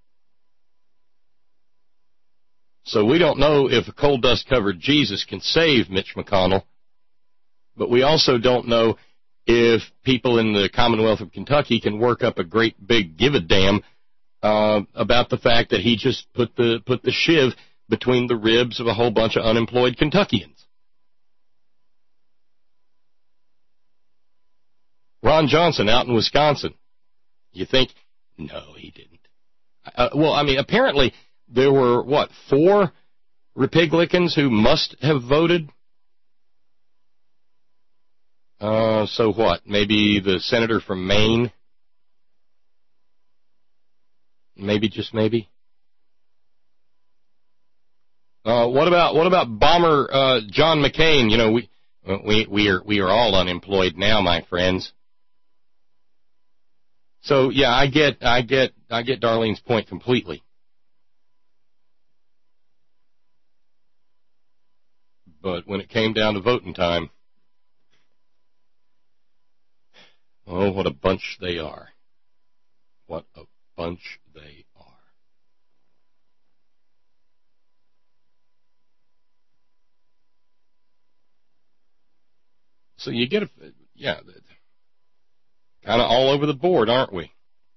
So we don't know if a coal dust covered Jesus can save Mitch McConnell, but we also don't know if people in the Commonwealth of Kentucky can work up a great big give-a-damn uh, about the fact that he just put the put the shiv between the ribs of a whole bunch of unemployed Kentuckians. Ron Johnson out in Wisconsin. You think? No, he didn't. Uh, well, I mean, apparently there were, what, four Republicans who must have voted? Uh, so what? Maybe the senator from Maine? Maybe, just maybe. Uh, what about what about bomber uh, John McCain? You know, we we we are we are all unemployed now, my friends. So yeah, I get I get I get Darlene's point completely. But when it came down to voting time, oh, what a bunch they are. What a bunch they are. So you get a, yeah, kind of all over the board, aren't we?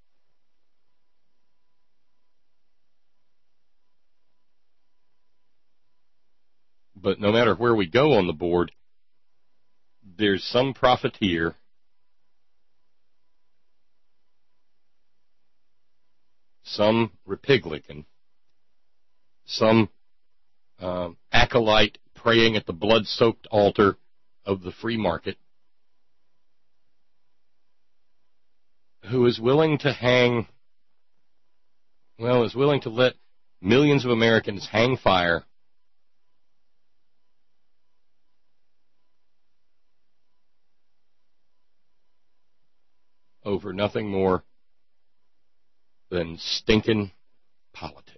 But no matter where we go on the board, there's some profiteer some Republican, some uh, acolyte praying at the blood-soaked altar of the free market, who is willing to hang, well, is willing to let millions of Americans hang fire over nothing more than stinking politics.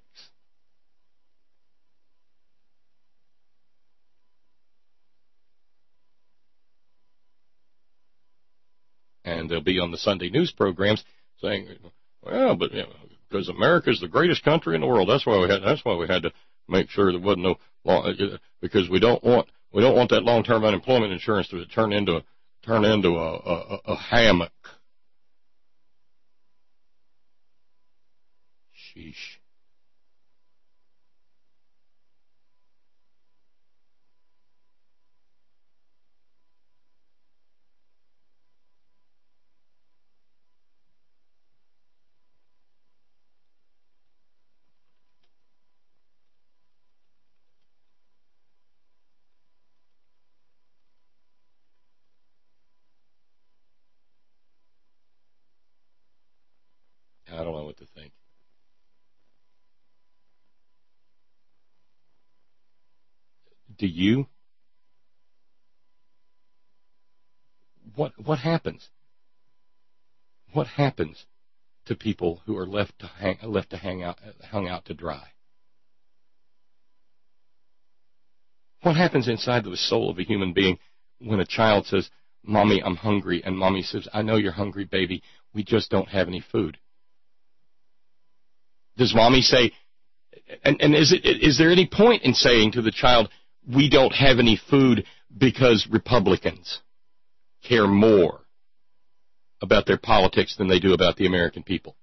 And they'll be on the Sunday news programs saying, well, but you know, because America's the greatest country in the world, that's why we had that's why we had to make sure there wasn't no because we don't want we don't want that long-term unemployment insurance to turn into turn into a, a, a hammock. Sheesh. I don't know what to think. Do you? What what happens? What happens to people who are left to hang left to hang out hung out to dry? What happens inside the soul of a human being when a child says, "Mommy, I'm hungry," and Mommy says, "I know you're hungry, baby. We just don't have any food"? Does Mommy say, and, and is it is there any point in saying to the child, "We don't have any food because Republicans care more about their politics than they do about the American people"?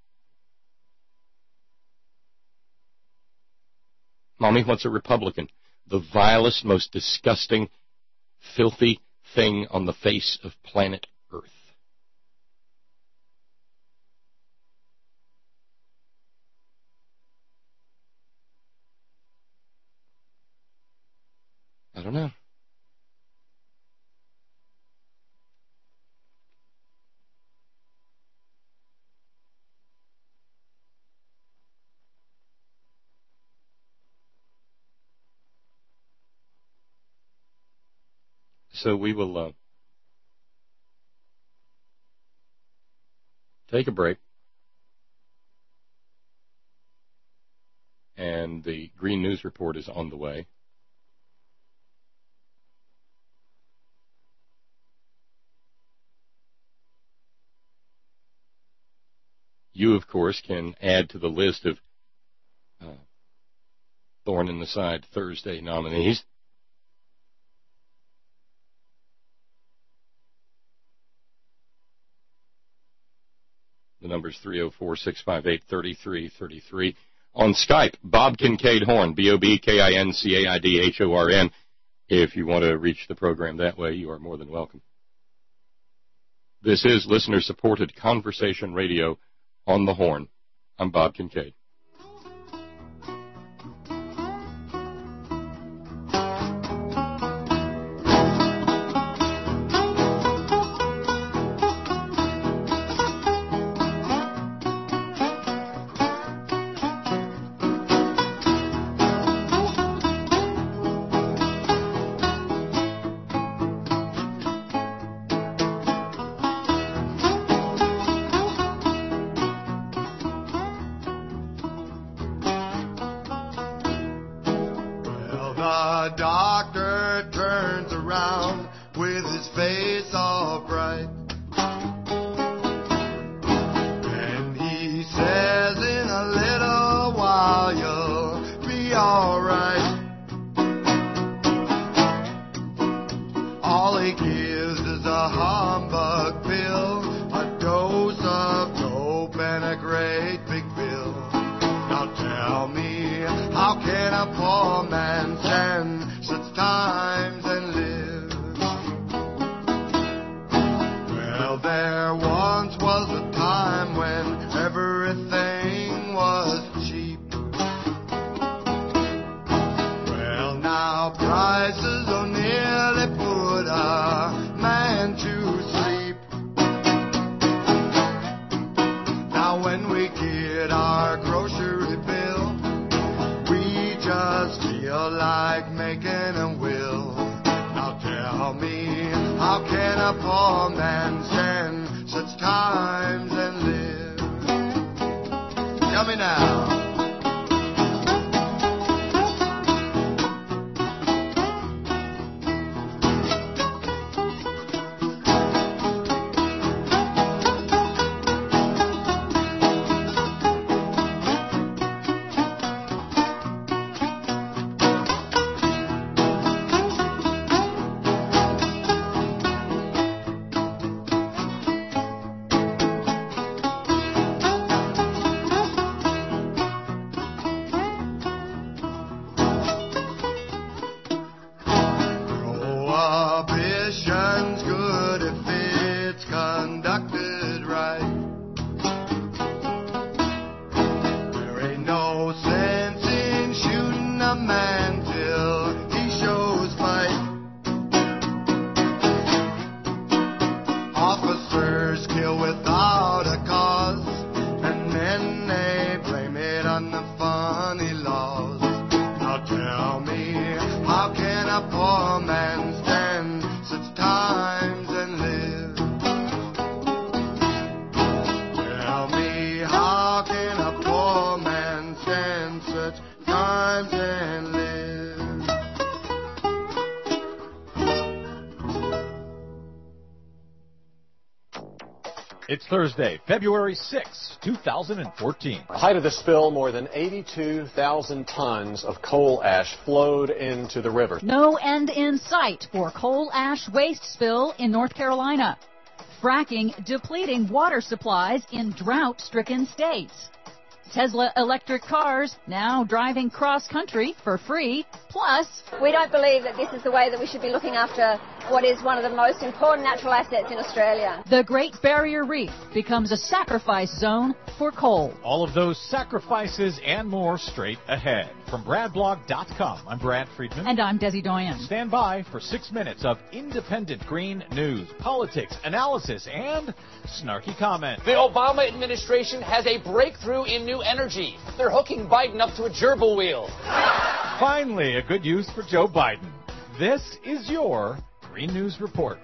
Mommy, what's a Republican? The vilest, most disgusting, filthy thing on the face of planet Earth. I don't know. So we will uh, take a break. And the Green News Report is on the way. You, of course, can add to the list of uh, thorn in the side Thursday nominees. The number is three oh four, six five eight, three three three three. On Skype, Bob Kincaid Horn, B O B K I N C A I D H O R N. If you want to reach the program that way, you are more than welcome. This is listener-supported conversation radio on the Horn. I'm Bob Kincaid. a man till he shows fight. Officers kill without a cause, and men they blame it on the funny laws. Now tell me, how can a poor man stand such times and live? Tell me, how can a poor man stand such times and live? It's Thursday, February sixth, two thousand fourteen. The height of the spill, more than eighty-two thousand tons of coal ash flowed into the river. No end in sight for coal ash waste spill in North Carolina. Fracking depleting water supplies in drought-stricken states. Tesla electric cars now driving cross-country for free. Plus, we don't believe that this is the way that we should be looking after what is one of the most important natural assets in Australia. The Great Barrier Reef becomes a sacrifice zone for coal. All of those sacrifices and more straight ahead. From brad blog dot com, I'm Brad Friedman. And I'm Desi Doyen. Stand by for six minutes of independent green news, politics, analysis, and snarky comment. The Obama administration has a breakthrough in new energy. They're hooking Biden up to a gerbil wheel. Finally, a good use for Joe Biden. This is your Green News Report.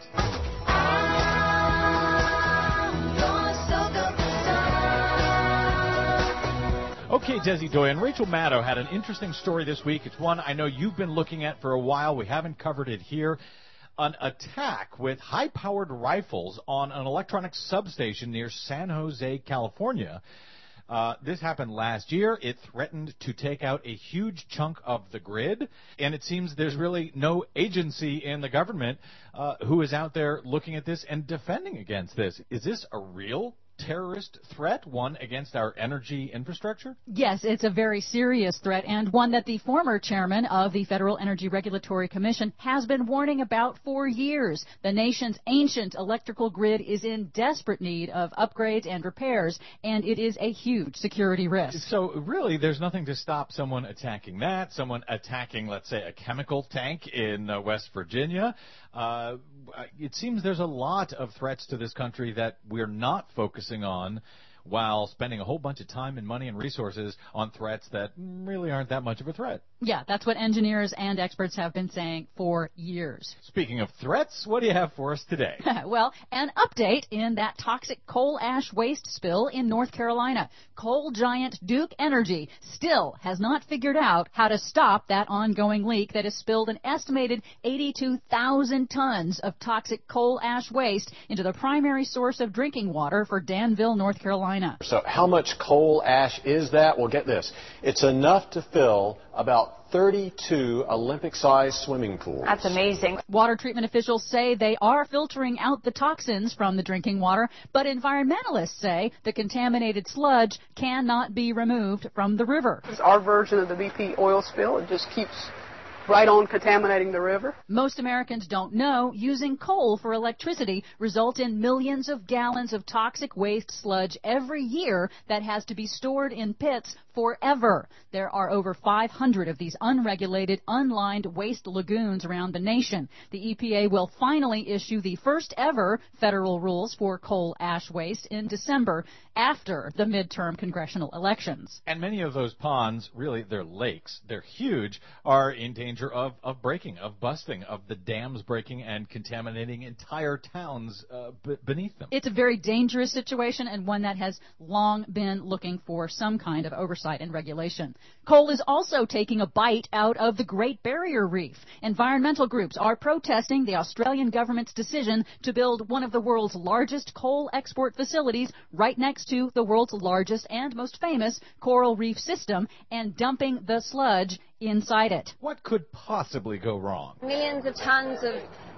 Okay, Desi Doyen, Rachel Maddow had an interesting story this week. It's one I know you've been looking at for a while. We haven't covered it here. An attack with high-powered rifles on an electronics substation near San Jose, California. Uh, this happened last year. It threatened to take out a huge chunk of the grid, and it seems there's really no agency in the government uh, who is out there looking at this and defending against this. Is this a real terrorist threat, one against our energy infrastructure? Yes, it's a very serious threat, and one that the former chairman of the Federal Energy Regulatory Commission has been warning about for years. The nation's ancient electrical grid is in desperate need of upgrades and repairs, and it is a huge security risk. So really, there's nothing to stop someone attacking that, someone attacking, let's say, a chemical tank in uh, West Virginia. Uh, it seems there's a lot of threats to this country that we're not focusing on, while spending a whole bunch of time and money and resources on threats that really aren't that much of a threat. Yeah, that's what engineers and experts have been saying for years. Speaking of threats, what do you have for us today? Well, an update in that toxic coal ash waste spill in North Carolina. Coal giant Duke Energy still has not figured out how to stop that ongoing leak that has spilled an estimated eighty-two thousand tons of toxic coal ash waste into the primary source of drinking water for Danville, North Carolina. So how much coal ash is that? Well, get this. It's enough to fill about thirty-two Olympic-sized swimming pools. That's amazing. Water treatment officials say they are filtering out the toxins from the drinking water, but environmentalists say the contaminated sludge cannot be removed from the river. It's our version of the B P oil spill. It just keeps right on contaminating the river. Most Americans don't know using coal for electricity results in millions of gallons of toxic waste sludge every year that has to be stored in pits forever. There are over five hundred of these unregulated, unlined waste lagoons around the nation. The E P A will finally issue the first ever federal rules for coal ash waste in December after the midterm congressional elections. And many of those ponds, really, they're lakes, they're huge, are in danger of, of breaking, of busting, of the dams breaking and contaminating entire towns uh, b- beneath them. It's a very dangerous situation and one that has long been looking for some kind of oversight and regulation. Coal is also taking a bite out of the Great Barrier Reef. Environmental groups are protesting the Australian government's decision to build one of the world's largest coal export facilities right next to the world's largest and most famous coral reef system and dumping the sludge inside it. What could possibly go wrong? Millions of tons of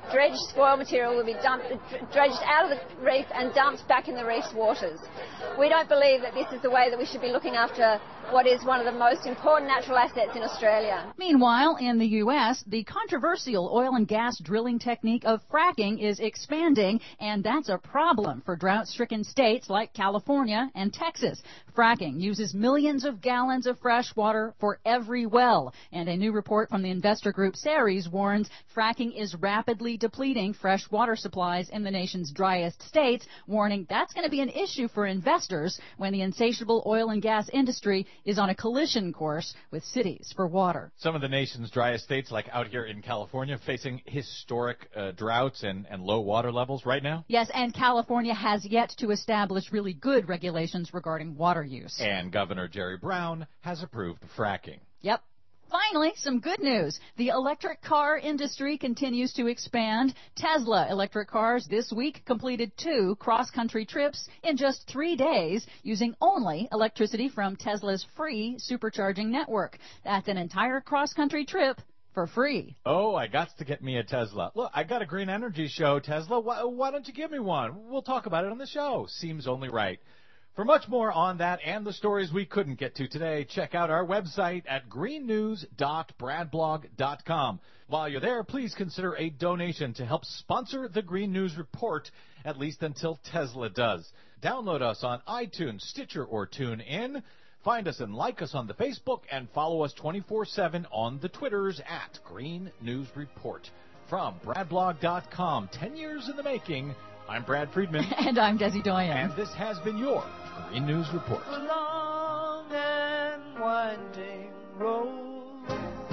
dredged spoil material will be dumped, dredged out of the reef and dumped back in the reef's waters. We don't believe that this is the way that we should be looking after what is one of the most important natural assets in Australia. Meanwhile, in the U S, the controversial oil and gas drilling technique of fracking is expanding, and that's a problem for drought-stricken states like California and Texas. Fracking uses millions of gallons of fresh water for every well, and a new report from the investor group Ceres warns fracking is rapidly depleting fresh water supplies in the nation's driest states, warning that's going to be an issue for investors when the insatiable oil and gas industry is on a collision course with cities for water. Some of the nation's driest states, like out here in California, facing historic uh, droughts and, and low water levels right now? Yes, and California has yet to establish really good regulations regarding water use. And Governor Jerry Brown has approved fracking. Yep. Finally, some good news. The electric car industry continues to expand. Tesla electric cars this week completed two cross-country trips in just three days using only electricity from Tesla's free supercharging network. That's an entire cross-country trip for free. Oh, I got to get me a Tesla. Look, I got a green energy show, Tesla. Why, why don't you give me one? We'll talk about it on the show. Seems only right. For much more on that and the stories we couldn't get to today, check out our website at green news dot brad blog dot com. While you're there, please consider a donation to help sponsor the Green News Report, at least until Tesla does. Download us on iTunes, Stitcher, or TuneIn. Find us and like us on the Facebook, and follow us twenty-four seven on the Twitters at Green News Report. From brad blog dot com, ten years in the making, I'm Brad Friedman. And I'm Desi Doyen. And this has been your Green News Report. A long and winding road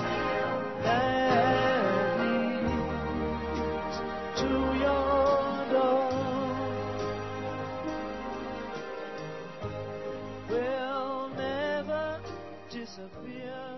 that leads to your door will never disappear.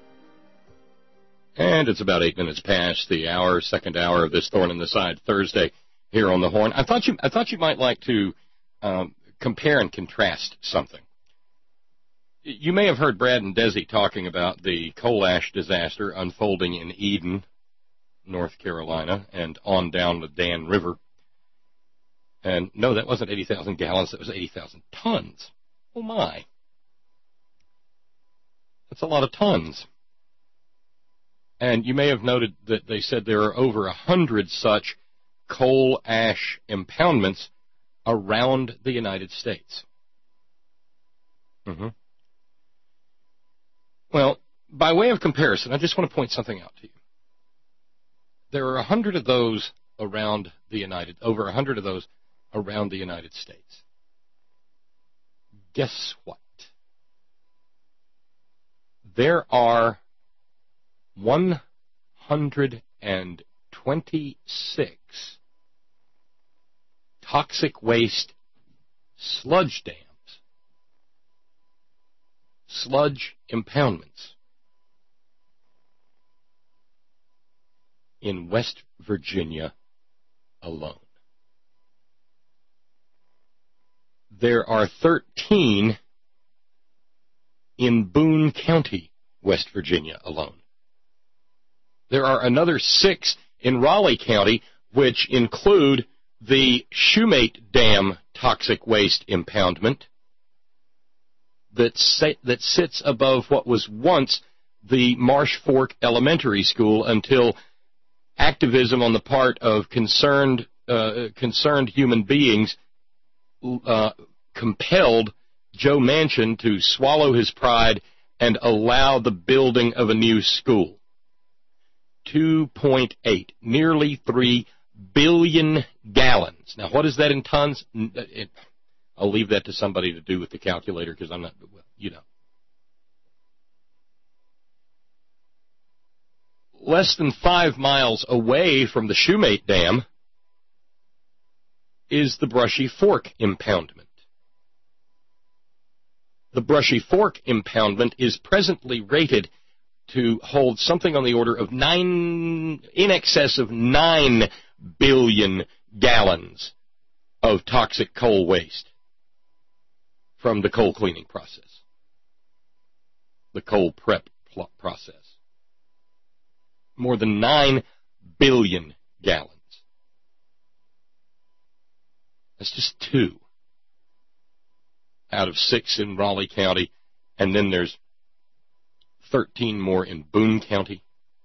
And it's about eight minutes past the hour, second hour of this Thorn in the Side Thursday here on the Horn. I thought you, I thought you might like to um, compare and contrast something. You may have heard Brad and Desi talking about the coal ash disaster unfolding in Eden, North Carolina, and on down the Dan River. And no, that wasn't eighty thousand gallons, that was eighty thousand tons. Oh my. That's a lot of tons. And you may have noted that they said there are over a hundred such coal ash impoundments around the United States. Mm-hmm. Well, by way of comparison, I just want to point something out to you. There are a hundred of those around the United, over a hundred of those around the United States. Guess what? There are one hundred twenty-six toxic waste sludge dams, sludge impoundments in West Virginia alone. There are thirteen in Boone County, West Virginia alone. There are another six in Raleigh County, which include the Shoemate Dam toxic waste impoundment that, sa- that sits above what was once the Marsh Fork Elementary School until activism on the part of concerned uh, concerned human beings uh, compelled Joe Manchin to swallow his pride and allow the building of a new school. two point eight, nearly three billion gallons. Now, what is that in tons? It, I'll leave that to somebody to do with the calculator because I'm not, well, you know. Less than five miles away from the Shoemate Dam is the Brushy Fork impoundment. The Brushy Fork impoundment is presently rated to hold something on the order of nine, in excess of nine billion gallons of toxic coal waste from the coal cleaning process, the coal prep process. More than nine billion gallons. That's just two out of six in Raleigh County, and then there's thirteen more in Boone County.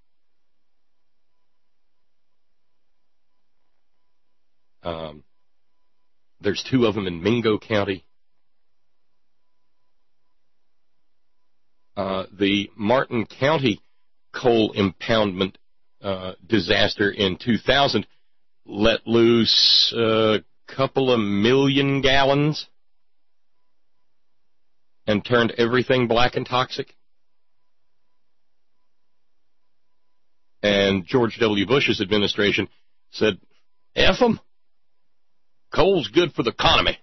Um, there's two of them in Mingo County. Uh, the Martin County coal impoundment uh, disaster in two thousand let loose a couple of million gallons and turned everything black and toxic. And George W. Bush's administration said, F them. Coal's good for the economy.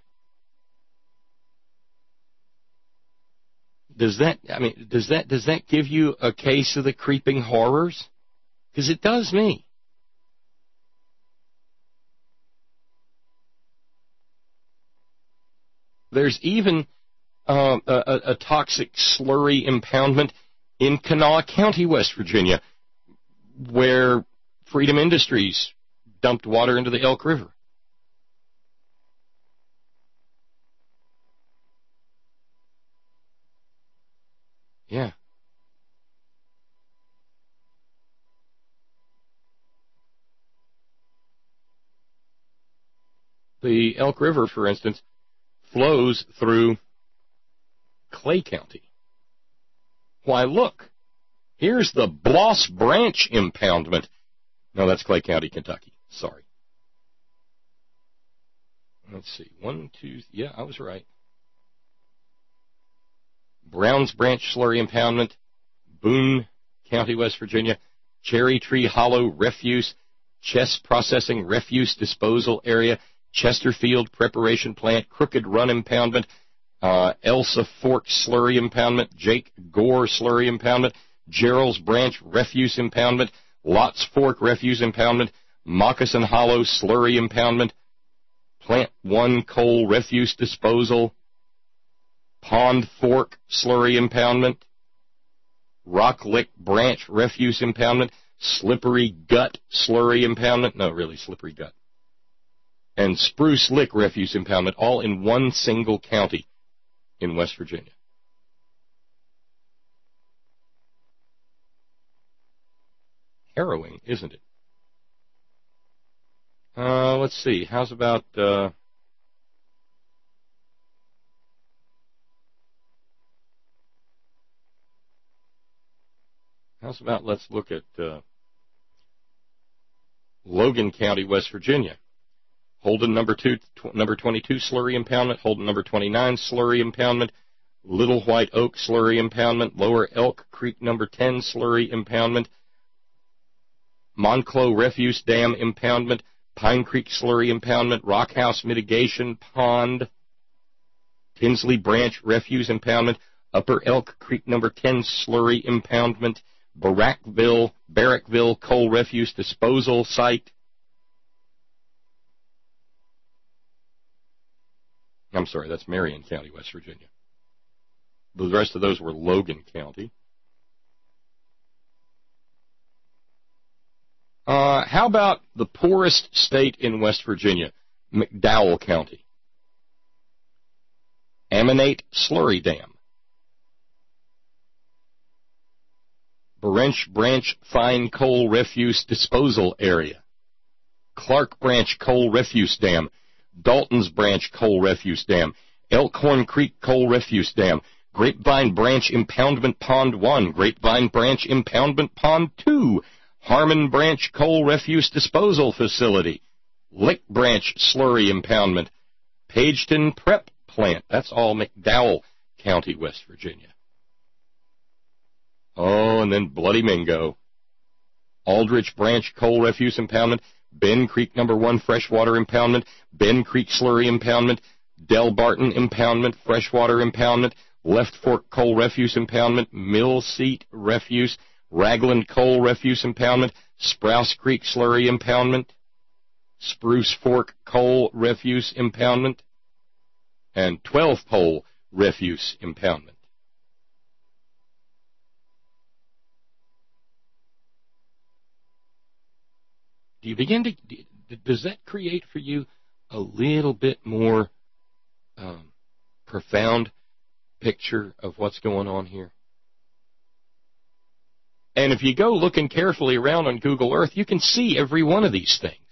Does that, I mean, does that, does that give you a case of the creeping horrors? Because it does me. There's even uh, a, a toxic slurry impoundment in Kanawha County, West Virginia, where Freedom Industries dumped water into the Elk River. Yeah. The Elk River, for instance, flows through Clay County. Why, look, here's the Bloss Branch impoundment. No, that's Clay County, Kentucky. Sorry. Let's see. One, two, yeah, I was right. Browns Branch slurry impoundment, Boone County, West Virginia. Cherry Tree Hollow refuse, Chess Processing refuse disposal area, Chesterfield preparation plant, Crooked Run impoundment, uh, Elsa Fork slurry impoundment, Jake Gore slurry impoundment, Gerald's Branch refuse impoundment, Lots Fork refuse impoundment, Moccasin Hollow slurry impoundment, Plant One coal refuse disposal, Pond Fork slurry impoundment, Rock Lick Branch refuse impoundment, Slippery Gut slurry impoundment, no, really, Slippery Gut, and Spruce Lick refuse impoundment, all in one single county in West Virginia. Harrowing, isn't it? Uh, let's see. How's about uh, how's about let's look at uh, Logan County, West Virginia. Holden number two, tw- number twenty-two slurry impoundment. Holden number twenty-nine slurry impoundment. Little White Oak slurry impoundment. Lower Elk Creek number ten slurry impoundment. Monclow Refuse Dam impoundment. Pine Creek slurry impoundment. Rock House Mitigation Pond. Tinsley Branch refuse impoundment. Upper Elk Creek number ten slurry impoundment. Barrackville, Barrackville coal refuse disposal site. I'm sorry, that's Marion County, West Virginia. The rest of those were Logan County. Uh, how about the poorest state in West Virginia, McDowell County? Ammonate Slurry Dam. Branch Branch Fine Coal Refuse Disposal Area. Clark Branch Coal Refuse Dam. Dalton's Branch Coal Refuse Dam. Elkhorn Creek Coal Refuse Dam. Grapevine Branch Impoundment Pond one. Grapevine Branch Impoundment Pond two. Harmon Branch Coal Refuse Disposal Facility. Lick Branch Slurry Impoundment. Pageton Prep Plant. That's all McDowell County, West Virginia. Oh, and then Bloody Mingo. Aldrich Branch Coal Refuse Impoundment. Ben Creek Number one Freshwater Impoundment. Ben Creek Slurry Impoundment. Del Barton Impoundment. Freshwater Impoundment. Left Fork Coal Refuse Impoundment. Mill Seat Refuse. Ragland Coal Refuse Impoundment. Sprouse Creek Slurry Impoundment. Spruce Fork Coal Refuse Impoundment. And Twelve Pole Refuse Impoundment. Do you begin to, does that create for you a little bit more um, profound picture of what's going on here? And if you go looking carefully around on Google Earth, you can see every one of these things.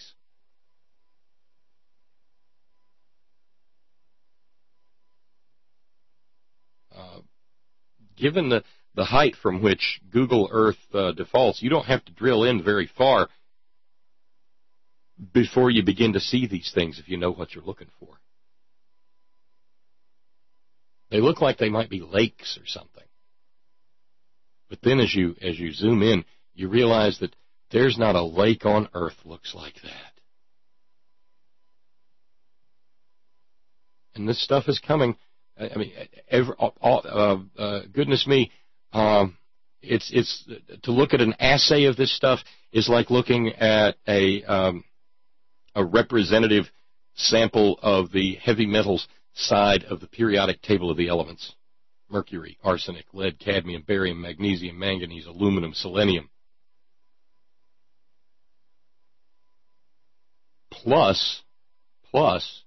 Uh, given the, the height from which Google Earth uh, defaults, you don't have to drill in very far before you begin to see these things if you know what you're looking for. They look like they might be lakes or something. But then as you as you zoom in, you realize that there's not a lake on Earth looks like that. And this stuff is coming. I mean, every, all, uh, uh, goodness me, um, it's it's to look at an assay of this stuff is like looking at a um, a representative sample of the heavy metals side of the periodic table of the elements. Mercury, arsenic, lead, cadmium, barium, magnesium, manganese, aluminum, selenium. Plus, plus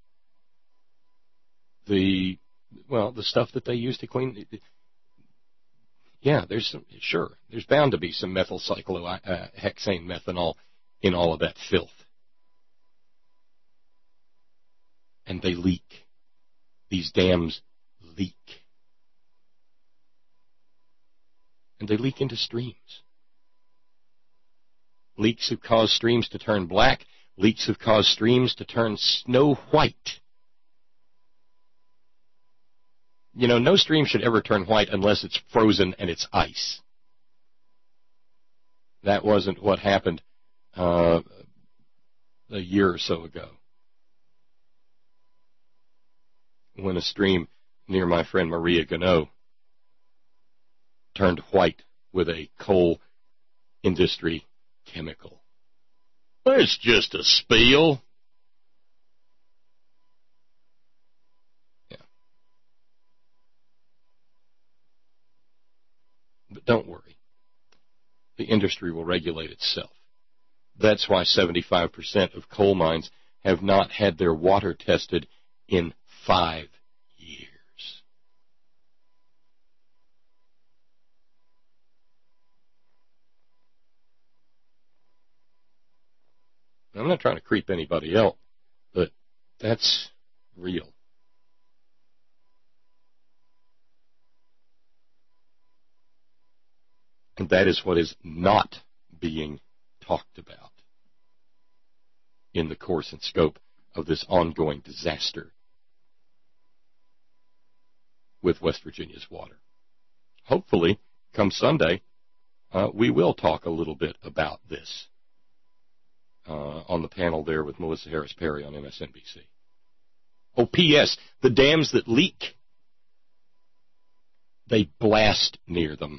the, well, the stuff that they use to clean. Yeah, there's some, sure, there's bound to be some methyl cyclohexane methanol in all of that filth. And they leak. These dams leak. And they leak into streams. Leaks have caused streams to turn black. Leaks have caused streams to turn snow white. You know, no stream should ever turn white unless it's frozen and it's ice. That wasn't what happened uh, a year or so ago, when a stream near my friend Maria Gano turned white with a coal industry chemical. It's just a spill. Yeah. But don't worry. The industry will regulate itself. That's why seventy-five percent of coal mines have not had their water tested in five years. I'm not trying to creep anybody out, but that's real. And that is what is not being talked about in the course and scope of this ongoing disaster with West Virginia's water. Hopefully, come Sunday, uh, we will talk a little bit about this uh, on the panel there with Melissa Harris Perry on M S N B C. Oh, P S The dams that leak, they blast near them.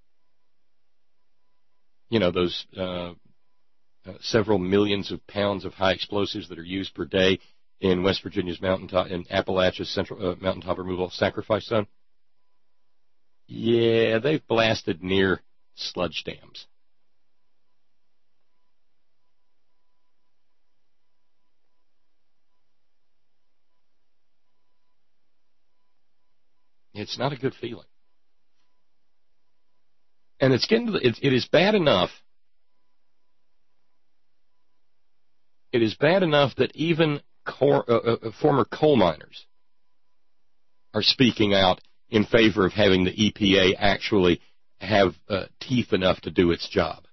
You know, those uh, uh, several millions of pounds of high explosives that are used per day in West Virginia's mountaintop, in Appalachia's central uh, mountaintop removal sacrifice zone. Yeah, they've blasted near sludge dams. It's not a good feeling. And it's getting to the, it, it is bad enough. It is bad enough that even cor, uh, uh, former coal miners are speaking out in favor of having the E P A actually have uh, teeth enough to do its job.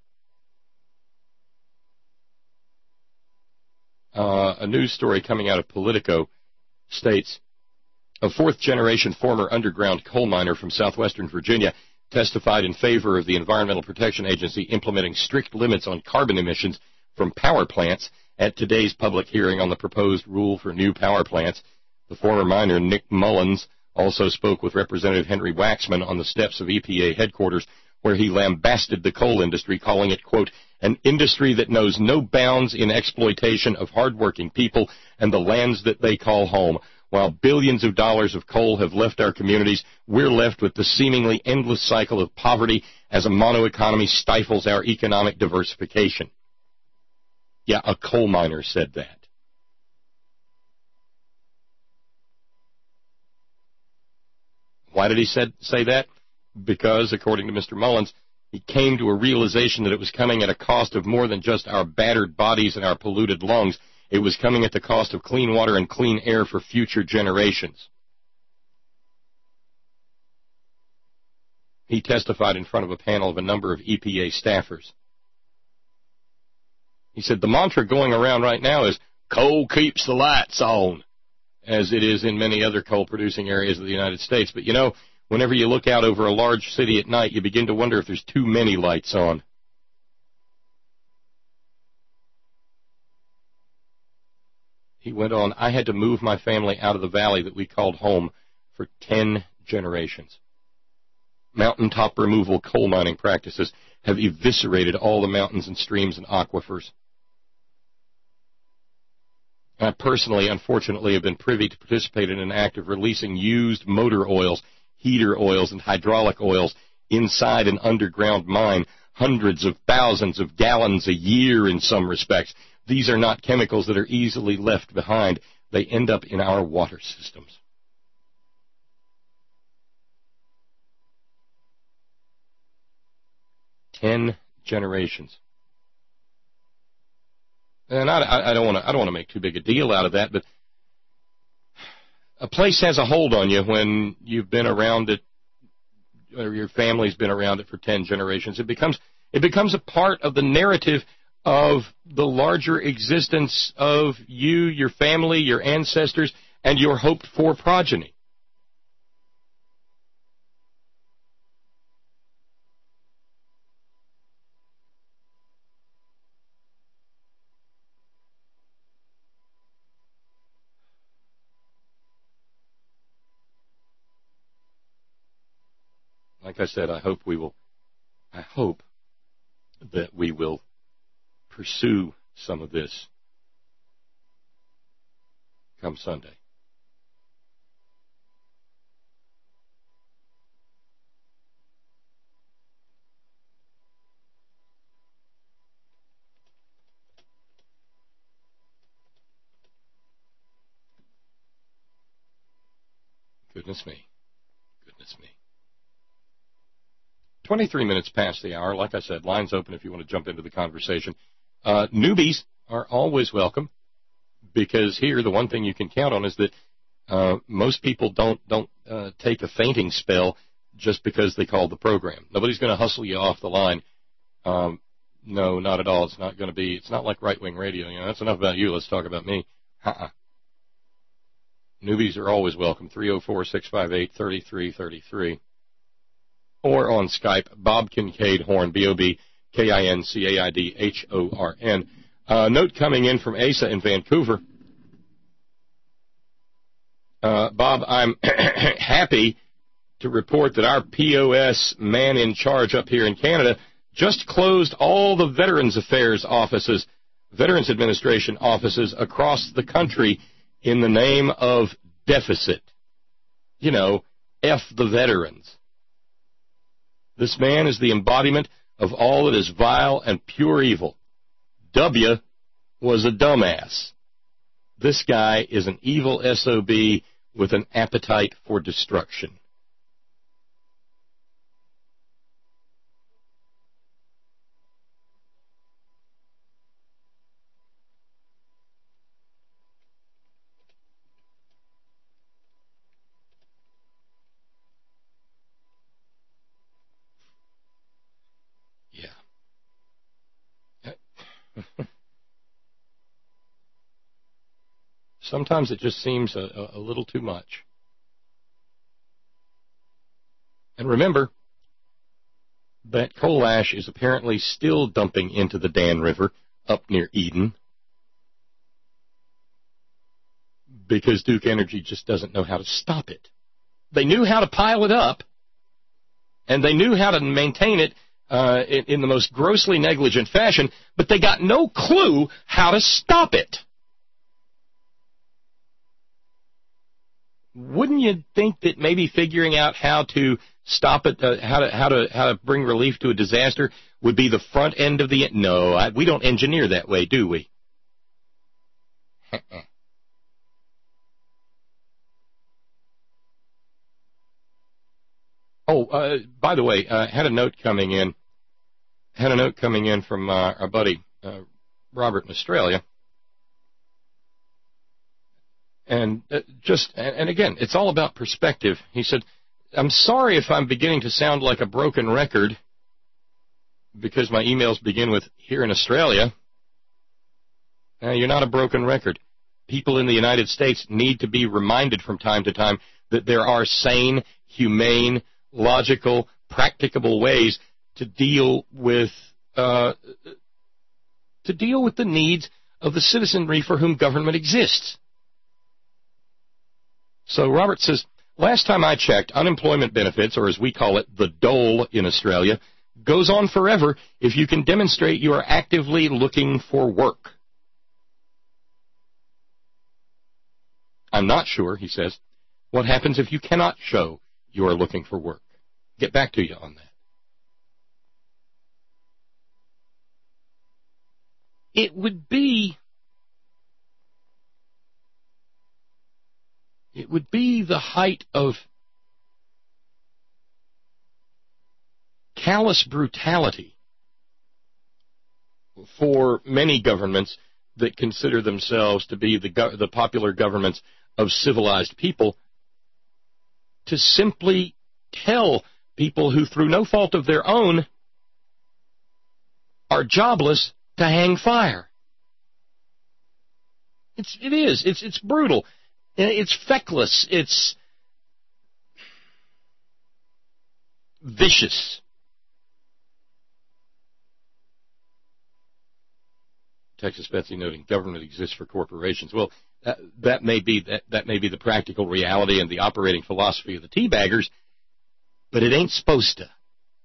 Uh, a news story coming out of Politico states, a fourth-generation former underground coal miner from southwestern Virginia testified in favor of the Environmental Protection Agency implementing strict limits on carbon emissions from power plants at today's public hearing on the proposed rule for new power plants. The former miner, Nick Mullins, also spoke with Representative Henry Waxman on the steps of E P A headquarters, where he lambasted the coal industry, calling it, quote, an industry that knows no bounds in exploitation of hardworking people and the lands that they call home. While billions of dollars of coal have left our communities, we're left with the seemingly endless cycle of poverty as a mono-economy stifles our economic diversification. Yeah, a coal miner said that. Why did he said, say that? Because, according to Mister Mullins, he came to a realization that it was coming at a cost of more than just our battered bodies and our polluted lungs. It was coming at the cost of clean water and clean air for future generations. He testified in front of a panel of a number of E P A staffers. He said, the mantra going around right now is, coal keeps the lights on, as it is in many other coal-producing areas of the United States. But, you know, whenever you look out over a large city at night, you begin to wonder if there's too many lights on. He went on, I had to move my family out of the valley that we called home for ten generations. Mountaintop removal coal mining practices have eviscerated all the mountains and streams and aquifers. I personally, unfortunately, have been privy to participate in an act of releasing used motor oils, heater oils, and hydraulic oils inside an underground mine, hundreds of thousands of gallons a year in some respects. These are not chemicals that are easily left behind. They end up in our water systems. Ten generations. And I, I don't want to I don't want to make too big a deal out of that, but a place has a hold on you when you've been around it, or your family's been around it for ten generations. It becomes it becomes a part of the narrative of the larger existence of you, your family, your ancestors, and your hoped-for progeny. Like I said, I hope we will, I hope that we will pursue some of this come Sunday. Goodness me. Goodness me. twenty-three minutes past the hour. Like I said, lines open if you want to jump into the conversation. Uh, newbies are always welcome, because here the one thing you can count on is that uh, most people don't don't uh, take a fainting spell just because they called the program. Nobody's going to hustle you off the line. Um, no, not at all. It's not going to be. It's not like right-wing radio. You know, that's enough about you. Let's talk about me. Uh-uh. Newbies are always welcome. three oh four, six five eight, three three three three. Or on Skype, Bob Kincaid Horn, B O B K I N C A I D H O R N. Uh, note coming in from Asa in Vancouver. Uh, Bob, I'm happy to report that our P O S man in charge up here in Canada just closed all the Veterans Affairs offices, Veterans Administration offices across the country in the name of deficit. You know, F the veterans. This man is the embodiment of all that is vile and pure evil. W was a dumbass. This guy is an evil S O B with an appetite for destruction. Sometimes it just seems a, a little too much. And remember that coal ash is apparently still dumping into the Dan River up near Eden, because Duke Energy just doesn't know how to stop it. They knew how to pile it up, and they knew how to maintain it uh, in, in the most grossly negligent fashion, but they got no clue how to stop it. Wouldn't you think that maybe figuring out how to stop it, uh, how to how to how to bring relief to a disaster would be the front end of the? No, I, we don't engineer that way, do we? Oh, uh, by the way, I uh, had a note coming in, had a note coming in from uh, our buddy uh, Robert in Australia. And uh, just, and, and again, it's all about perspective. He said, I'm sorry if I'm beginning to sound like a broken record because my emails begin with, here in Australia. Uh, you're not a broken record. People in the United States need to be reminded from time to time that there are sane, humane, logical, practicable ways to deal with uh, to deal with the needs of the citizenry for whom government exists. So Robert says, last time I checked, unemployment benefits, or as we call it, the dole in Australia, goes on forever if you can demonstrate you are actively looking for work. I'm not sure, he says, what happens if you cannot show you are looking for work. Get back to you on that. It would be, it would be the height of callous brutality for many governments that consider themselves to be the, go- the popular governments of civilized people to simply tell people who, through no fault of their own, are jobless to hang fire. It's, it is. It's, it's brutal. It's feckless. It's vicious. Texas Betsy noting government exists for corporations. Well, that, that may be that, that may be the practical reality and the operating philosophy of the teabaggers, but it ain't supposed to.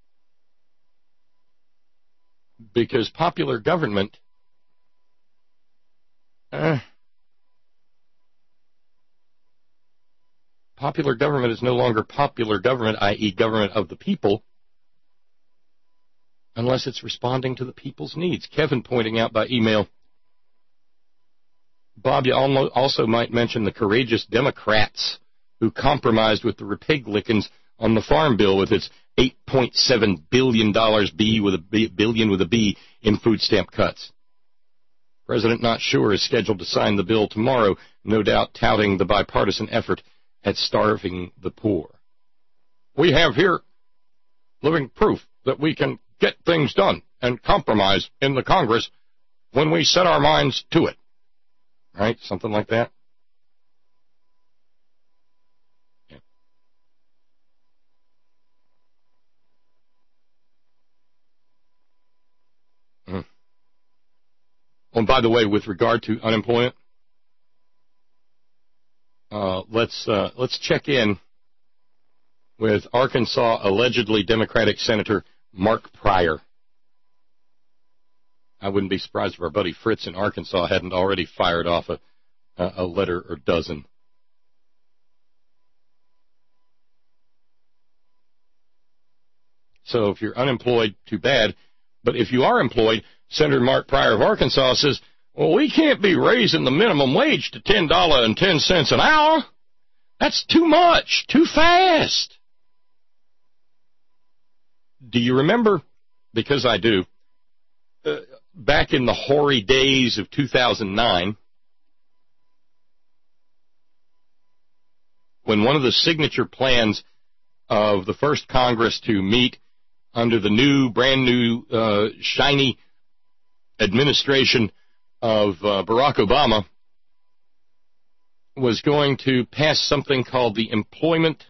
Because popular government uh, popular government is no longer popular government, that is government of the people, unless it's responding to the people's needs. Kevin pointing out by email, Bob, you also might mention the courageous Democrats who compromised with the Republicans on the Farm Bill with its eight point seven billion dollars B with a B, billion with a B in food stamp cuts. President Not Sure is scheduled to sign the bill tomorrow, no doubt touting the bipartisan effort at starving the poor. We have here living proof that we can get things done and compromise in the Congress when we set our minds to it. Right? Something like that. Yeah. Mm. Oh, and by the way, with regard to unemployment, uh, let's uh, let's check in with Arkansas allegedly Democratic Senator Mark Pryor. I wouldn't be surprised if our buddy Fritz in Arkansas hadn't already fired off a, a letter or dozen. So if you're unemployed, too bad. But if you are employed, Senator Mark Pryor of Arkansas says, well, we can't be raising the minimum wage to ten dollars and ten cents an hour. That's too much, too fast. Do you remember, because I do, uh, back in the hoary days of two thousand nine, when one of the signature plans of the first Congress to meet under the new, brand new, uh, shiny administration of uh, Barack Obama was going to pass something called the Employment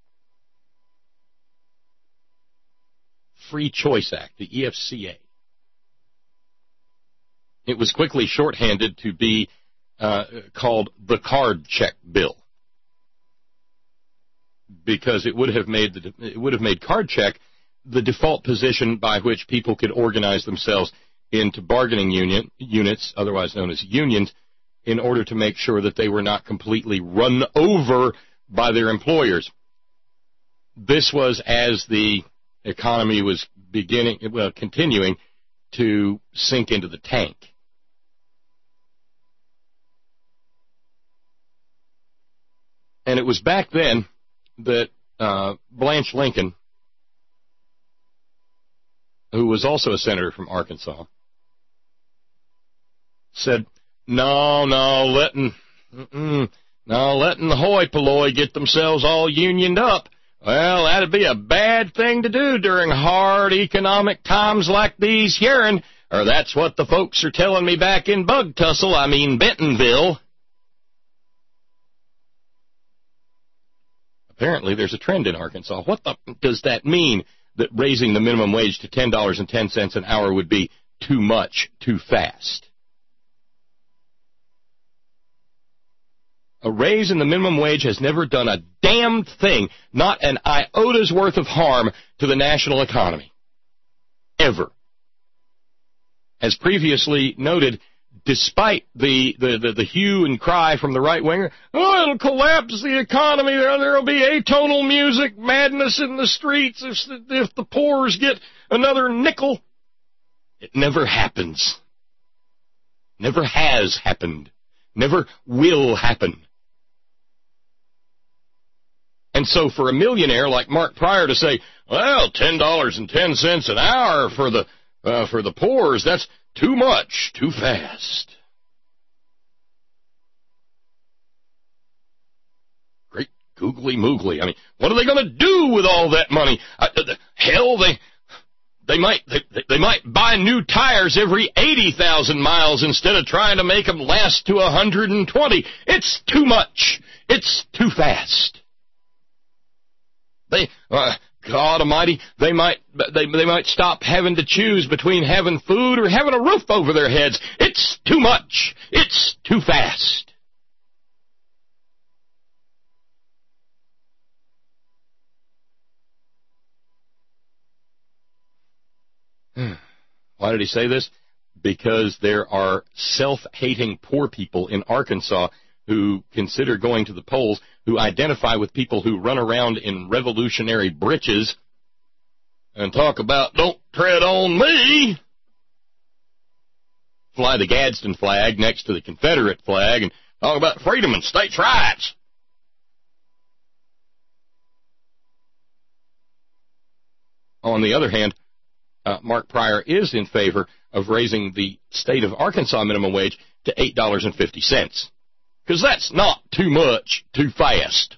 Free Choice Act, the E F C A. It was quickly shorthanded to be uh, called the Card Check Bill, because it would have made the it would have made card check the default position by which people could organize themselves into bargaining union units, otherwise known as unions, in order to make sure that they were not completely run over by their employers. This was as the economy was beginning, well, continuing to sink into the tank. And it was back then that uh, Blanche Lincoln, who was also a senator from Arkansas, said, no, no, letting, mm-mm, no, letting the hoi polloi get themselves all unioned up, well, that'd be a bad thing to do during hard economic times like these here, or that's what the folks are telling me back in Bug Tussle, I mean Bentonville. Apparently there's a trend in Arkansas. What the does that mean, that raising the minimum wage to ten dollars and ten cents an hour would be too much, too fast? A raise in the minimum wage has never done a damn thing, not an iota's worth of harm to the national economy. Ever. As previously noted, despite the, the, the, the hue and cry from the right-winger, oh, it'll collapse the economy, there will be atonal music, madness in the streets if, if the poors get another nickel. It never happens. Never has happened. Never will happen. And so for a millionaire like Mark Pryor to say, well, ten dollars and ten cents an hour for the uh, for the poors, that's too much, too fast. Great googly moogly. I mean, what are they going to do with all that money? Uh, the, hell, they they might they, they might buy new tires every eighty thousand miles instead of trying to make them last to one hundred twenty. It's too much. It's too fast. They, uh, God Almighty, they might they they might stop having to choose between having food or having a roof over their heads. It's too much. It's too fast. Why did he say this? Because there are self-hating poor people in Arkansas who consider going to the polls, who identify with people who run around in revolutionary breeches and talk about, don't tread on me, fly the Gadsden flag next to the Confederate flag, and talk about freedom and states' rights. On the other hand, uh, Mark Pryor is in favor of raising the state of Arkansas minimum wage to eight dollars and fifty cents. Because that's not too much, too fast.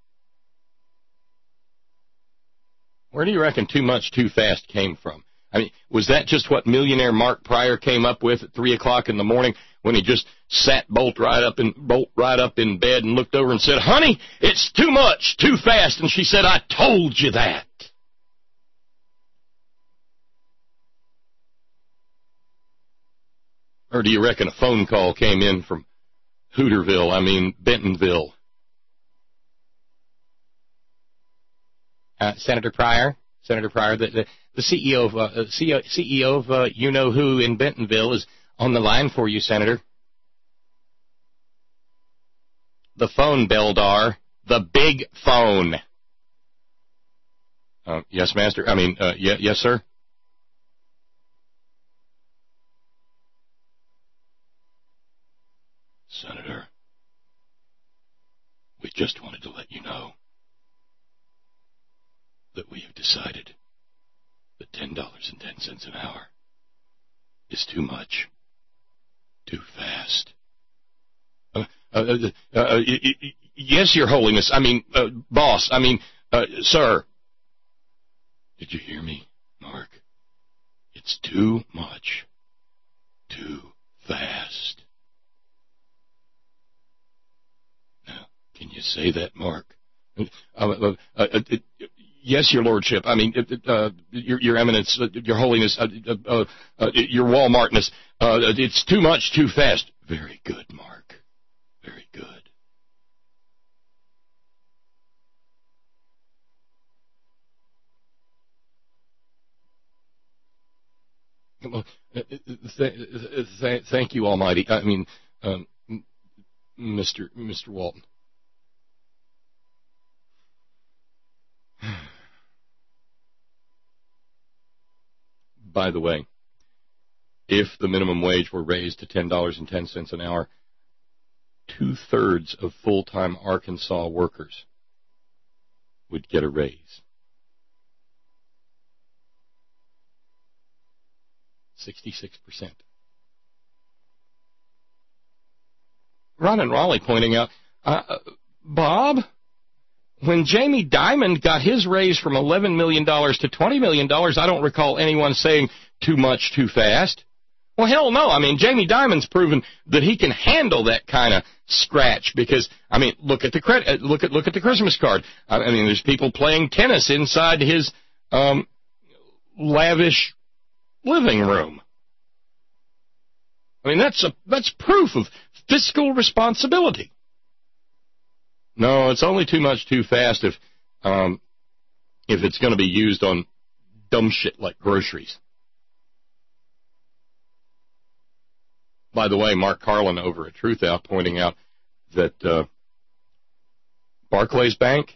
Where do you reckon too much, too fast came from? I mean, was that just what millionaire Mark Pryor came up with at three o'clock in the morning when he just sat bolt right up in bolt right up in bed and looked over and said, honey, it's too much, too fast. And she said, I told you that. Or do you reckon a phone call came in from Hooterville, I mean Bentonville? Uh, Senator Pryor, Senator Pryor, the, the, the C E O of uh, C E O of uh, you know who in Bentonville is on the line for you, Senator. The phone, Beldar, the big phone. Uh, yes, Master. I mean, uh, yeah, yes, sir. Senator, we just wanted to let you know that we have decided that ten dollars and ten cents an hour is too much, too fast. Uh, uh, uh, uh, yes, Your Holiness, I mean, uh, boss, I mean, uh, sir. Did you hear me, Mark? It's too much, too fast. Can you say that, Mark? Uh, uh, uh, uh, yes, Your Lordship. I mean, uh, Your, Your Eminence, uh, Your Holiness, uh, uh, uh, Your Walmartness. Uh, it's too much, too fast. Very good, Mark. Very good. Well, th- th- thank you, Almighty. I mean, um, Mister Mister Walton. By the way, if the minimum wage were raised to ten dollars and ten cents an hour, two-thirds of full-time Arkansas workers would get a raise. sixty-six percent. Ron and Raleigh pointing out, uh, Bob, when Jamie Dimon got his raise from eleven million dollars to twenty million dollars, I don't recall anyone saying too much too fast. Well, hell no. I mean, Jamie Dimon's proven that he can handle that kind of scratch because, I mean, look at the credit, look at look at the Christmas card. I mean, there's people playing tennis inside his um, lavish living room. I mean, that's a that's proof of fiscal responsibility. No, it's only too much too fast if um, if it's going to be used on dumb shit like groceries. By the way, Mark Carlin over at Truth Out pointing out that uh, Barclays Bank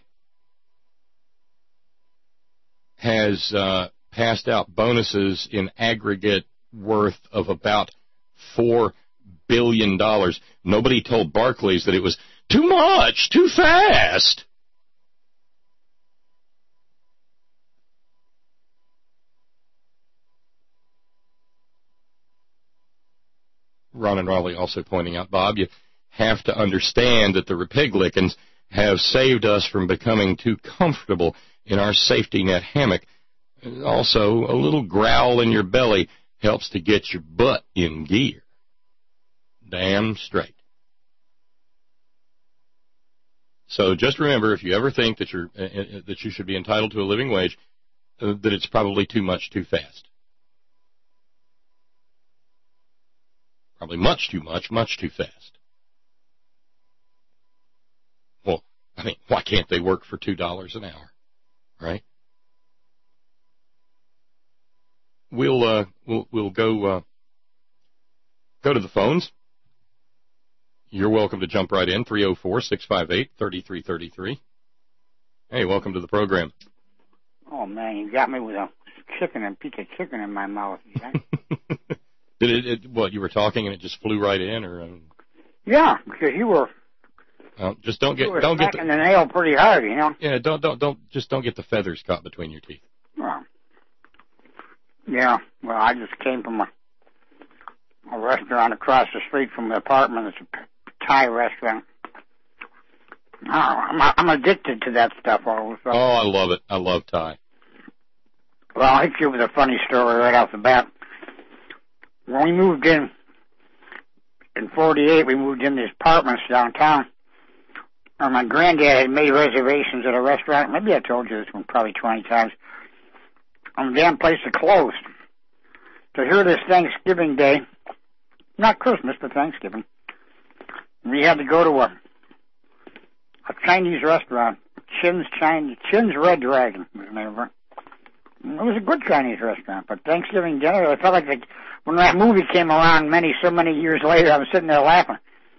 has uh, passed out bonuses in aggregate worth of about four billion dollars. Nobody told Barclays that it was too much, too fast. Ron and Raleigh also pointing out, Bob, you have to understand that the Republicans have saved us from becoming too comfortable in our safety net hammock. Also, a little growl in your belly helps to get your butt in gear. Damn straight. So just remember, if you ever think that you're uh, that you should be entitled to a living wage, uh, that it's probably too much too fast. Probably much too much, much too fast. Well, I mean, why can't they work for two dollars an hour, right? We'll uh, we'll we'll go uh, go to the phones. You're welcome to jump right in, three oh four, six five eight, three three three three. Hey, welcome to the program. Oh, man, you got me with a chicken and piece of chicken in my mouth. Did it, it, what, you were talking and it just flew right in? or? Um... Yeah, because you were... Well, just don't get... You were don't get the, the nail pretty hard, you know? Yeah, don't, don't, don't, just don't get the feathers caught between your teeth. Well, yeah, well, I just came from a, a restaurant across the street from the apartment. It's a Thai restaurant. Oh, I'm, I'm addicted to that stuff all of a sudden. Oh, I love it. I love Thai. Well, I'll hit you with a funny story right off the bat. When we moved in, in forty-eight, we moved in these apartments downtown. And my granddad had made reservations at a restaurant. Maybe I told you this one probably twenty times. And the damn place had closed. So here this Thanksgiving Day, not Christmas, but Thanksgiving, we had to go to a, a Chinese restaurant, Chin's Chinese, Chin's Red Dragon was the name of it. It was a good Chinese restaurant, but Thanksgiving dinner, I felt like the, when that movie came around many, so many years later, I was sitting there laughing.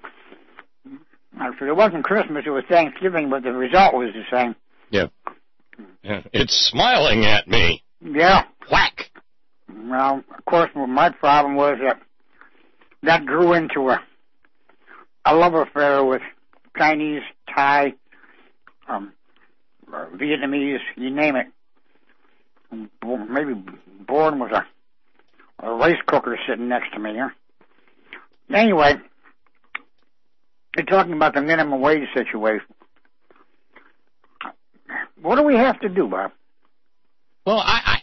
It wasn't Christmas, it was Thanksgiving, but the result was the same. Yeah. Yeah. It's smiling at me. Yeah. Whack. Well, of course, my problem was that that grew into a, a love affair with Chinese, Thai, um, Vietnamese, you name it. Maybe born with a, a rice cooker sitting next to me here. Anyway, you're talking about the minimum wage situation. What do we have to do, Bob? Well, I, I,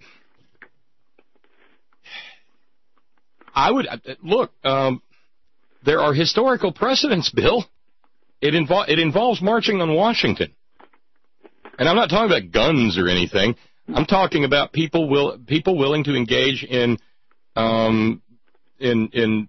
I would look. Um, there are historical precedents, Bill. It invo- it involves marching on Washington, and I'm not talking about guns or anything. I'm talking about people will people willing to engage in um, in in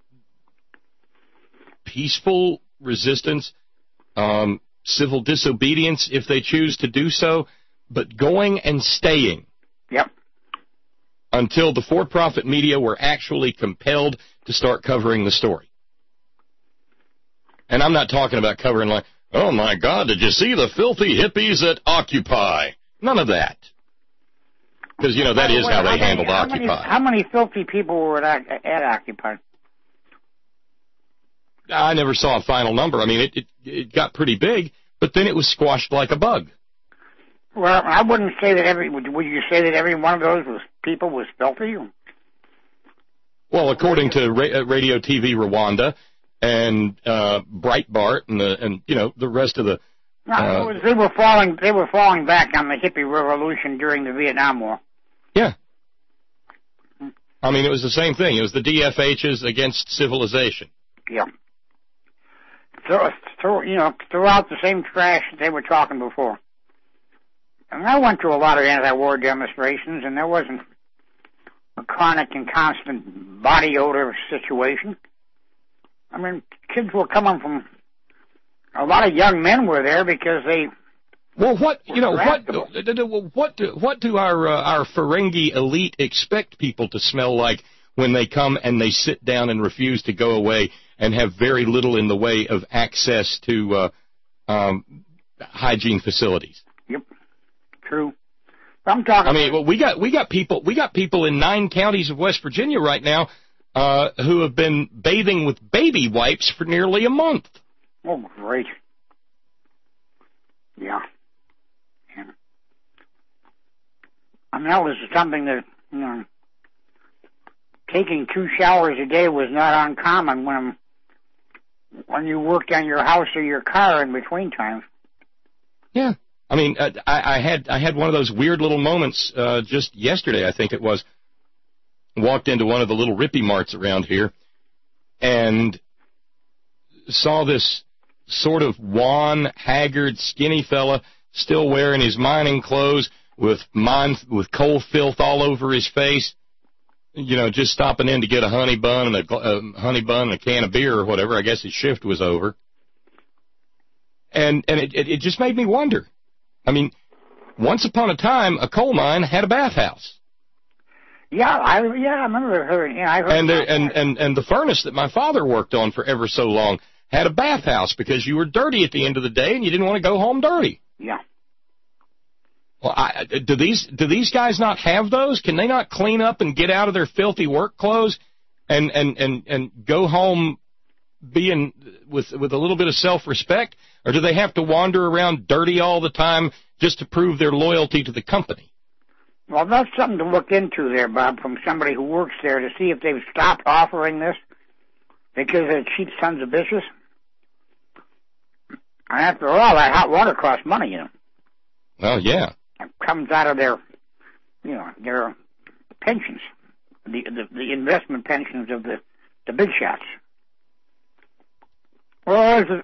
peaceful resistance, um, civil disobedience if they choose to do so, but going and staying. Yep. Until the for-profit media were actually compelled to start covering the story. And I'm not talking about covering like, oh my God, did you see the filthy hippies at Occupy? None of that. Because, you know, that is how they handled Occupy. How many filthy people were at, at Occupy? I never saw a final number. I mean, it, it it got pretty big, but then it was squashed like a bug. Well, I wouldn't say that every. Would you say that every one of those was people was filthy? Well, according to Ra- Radio T V Rwanda and uh, Breitbart and the and you know the rest of the. No, uh, it was, they were falling. They were falling back on the hippie revolution during the Vietnam War. Yeah. I mean, it was the same thing. It was the D F H's against civilization. Yeah. So, so you know, throughout the same trash that they were talking before. And I went to a lot of anti-war demonstrations, and there wasn't a chronic and constant body odor situation. I mean, kids were coming from, a lot of young men were there because they. Well, what you know, what what do, what do our uh, our Ferengi elite expect people to smell like when they come and they sit down and refuse to go away and have very little in the way of access to uh, um, hygiene facilities? Yep, true. I'm talking. I mean, well, we got we got people we got people in nine counties of West Virginia right now uh, who have been bathing with baby wipes for nearly a month. Oh, great. Yeah. yeah. I mean, that was something that, you know, taking two showers a day was not uncommon when when you worked on your house or your car in between times. Yeah. I mean, uh, I, I had I had one of those weird little moments uh, just yesterday, I think it was. Walked into one of the little Rippy Marts around here and saw this sort of wan, haggard, skinny fella still wearing his mining clothes with mine, with coal filth all over his face, you know, just stopping in to get a honey bun and a uh, honey bun and a can of beer or whatever. I guess his shift was over. And and it, it, it just made me wonder. I mean, once upon a time, a coal mine had a bathhouse. Yeah, I yeah, I remember hearing. Yeah, I heard. And there, and and and the furnace that my father worked on for ever so long had a bathhouse because you were dirty at the end of the day and you didn't want to go home dirty. Yeah. Well, I, do these do these guys not have those? Can they not clean up and get out of their filthy work clothes and and and and go home being with with a little bit of self-respect, or do they have to wander around dirty all the time just to prove their loyalty to the company? Well, that's something to look into there, Bob, from somebody who works there to see if they've stopped offering this because they're cheap sons of bitches. And after all, that hot water costs money, you know. Well, yeah. It comes out of their, you know, their pensions, the the, the investment pensions of the, the big shots. Well, there's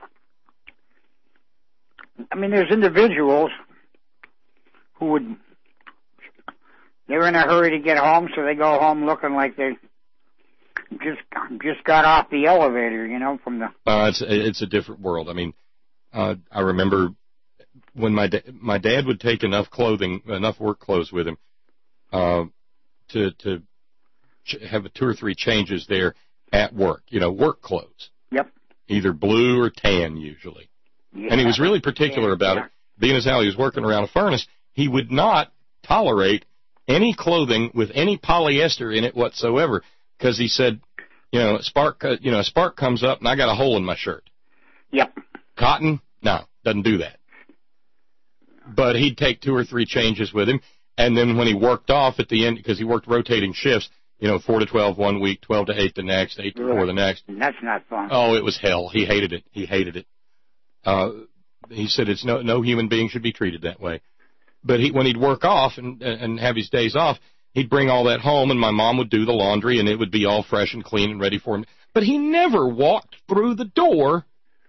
a, I mean, there's individuals who would, they're in a hurry to get home, so they go home looking like they just just got off the elevator, you know, from the. Uh, it's it's a different world. I mean, uh, I remember when my da- my dad would take enough clothing, enough work clothes with him, uh, to to ch- have two or three changes there at work. You know, work clothes. Yep. Either blue or tan, usually. Yeah. And he was really particular yeah, about yeah. it, being as how he was working around a furnace. He would not tolerate any clothing with any polyester in it whatsoever, because he said, you know, a spark, uh, you know, a spark comes up and I got a hole in my shirt. Yep. Cotton, no, doesn't do that. But he'd take two or three changes with him, and then when he worked off at the end, because he worked rotating shifts, you know, four to twelve one week, twelve to eight the next, eight to Right. four the next. That's not fun. Oh, it was hell. He hated it. He hated it. Uh, he said it's no no human being should be treated that way. But he, when he'd work off and and have his days off, he'd bring all that home, and my mom would do the laundry, and it would be all fresh and clean and ready for him. But he never walked through the door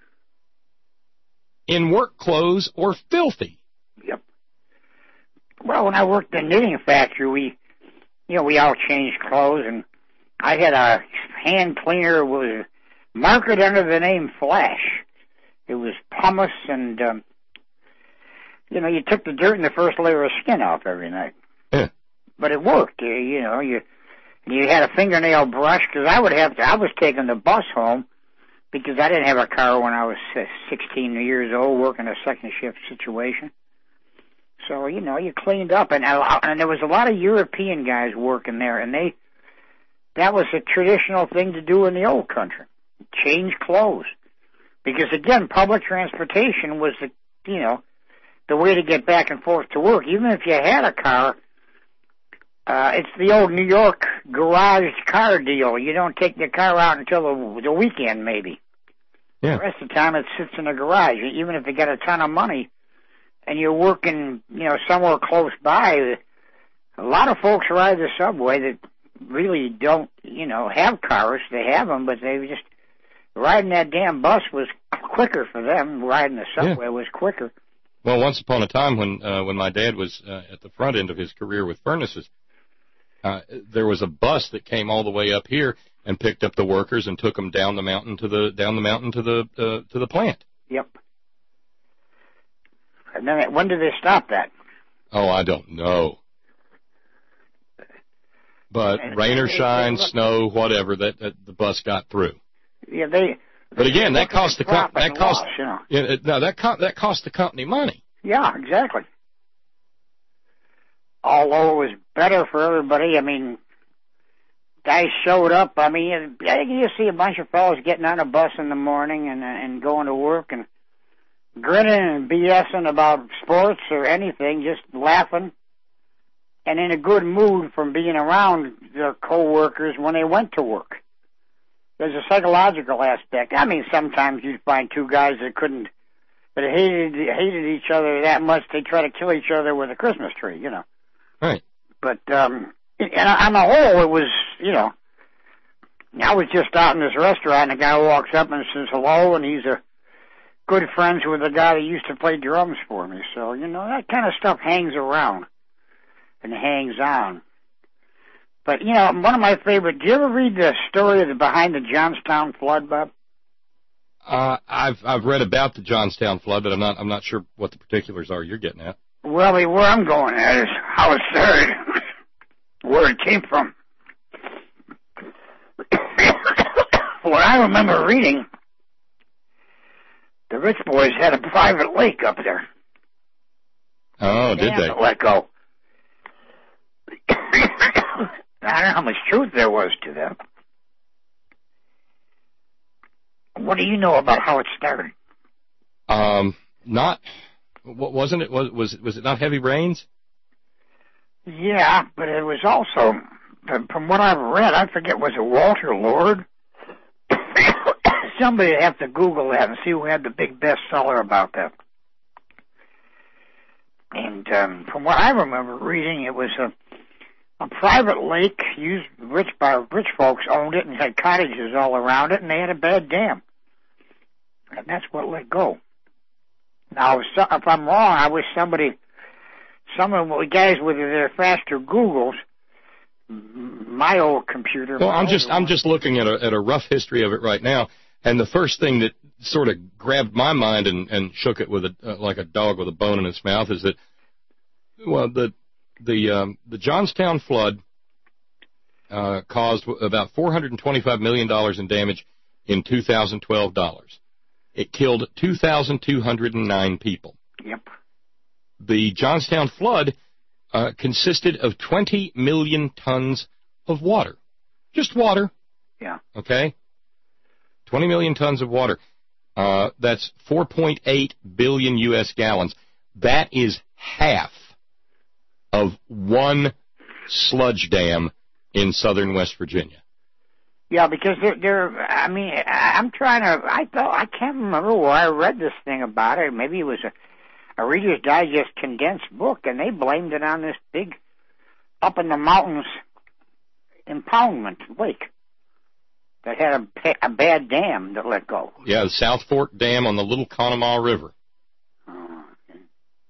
in work clothes or filthy. Yep. Well, when I worked in the knitting factory, we, you know, we all changed clothes, and I had a hand cleaner was marketed under the name Flash. It was pumice, and um, you know, you took the dirt and the first layer of skin off every night. Yeah. But it worked. You, you know, you you had a fingernail brush, because I would have to. I was taking the bus home because I didn't have a car when I was sixteen years old, working a second shift situation. So, you know, you cleaned up, and and there was a lot of European guys working there, and they that was a traditional thing to do in the old country, change clothes, because again, public transportation was the you know the way to get back and forth to work. Even if you had a car, Uh, it's the old New York garage car deal. You don't take the car out until the, the weekend, maybe. Yeah. The rest of the time it sits in a garage. Even if you got a ton of money and you're working, you know, somewhere close by, a lot of folks ride the subway that really don't, you know, have cars. They have them, but they just, riding that damn bus was quicker for them. Riding the subway Yeah. was quicker. Well, once upon a time when uh, when my dad was uh, at the front end of his career with furnaces, uh, there was a bus that came all the way up here and picked up the workers and took them down the mountain to the down the mountain to the uh, to the plant. Yep. And then when did they stop that? Oh, I don't know. But And rain or they- they shine, look- snow, whatever, that, that the bus got through. Yeah, they. But again, they that look at cost the com- profit that and cost loss, you know. yeah, it- no that co- that cost the company money. Yeah, exactly. Although it was better for everybody, I mean, guys showed up. I mean, I think you see a bunch of fellas getting on a bus in the morning and and going to work and grinning and BSing about sports or anything, just laughing and in a good mood from being around their coworkers when they went to work. There's a psychological aspect. I mean, sometimes you'd find two guys that couldn't, that hated hated each other that much they try to kill each other with a Christmas tree, you know. Right. But um, and on the whole, it was, you know, I was just out in this restaurant, and a guy walks up and says hello, and he's a good friends with the guy that used to play drums for me. So, you know, that kind of stuff hangs around and hangs on. But, you know, one of my favorite, do you ever read the story of the behind the Johnstown flood, Bob? Uh, I've I've read about the Johnstown flood, but I'm not I'm not sure what the particulars are you're getting at. Well, where I'm going at is how it started, where it came from. What I remember reading, the rich boys had a private lake up there. Oh, did Damn, they? to let go. I don't know how much truth there was to that. What do you know about how it started? Um, not. What wasn't it? Was was was it not heavy rains? Yeah, but it was also, from what I've read, I forget, was it Walter Lord? Somebody would have to Google that and see who had the big bestseller about that. And um, from what I remember reading, it was a a private lake used rich by rich folks owned it and had cottages all around it, and they had a bad dam, and that's what let go. Now, if I'm wrong, I wish somebody, some of the guys with their faster Googles, my old computer. Well, I'm just I'm just looking at a at a rough history of it right now, and the first thing that sort of grabbed my mind and, and shook it with a uh, like a dog with a bone in its mouth is that, well, the the um, the Johnstown flood uh, caused about four hundred twenty-five million dollars in damage in two thousand twelve dollars. It killed two thousand two hundred nine people. Yep. The Johnstown flood uh, consisted of twenty million tons of water. Just water. Yeah. Okay? twenty million tons of water. Uh, that's four point eight billion U S gallons. That is half of one sludge dam in southern West Virginia. Yeah, because they're, they're, I mean, I'm trying to, I thought, I can't remember where I read this thing about it. Maybe it was a, a Reader's Digest condensed book, and they blamed it on this big, up in the mountains, impoundment lake that had a, a bad dam that let go. Yeah, the South Fork Dam on the Little Conemaugh River. Oh, okay.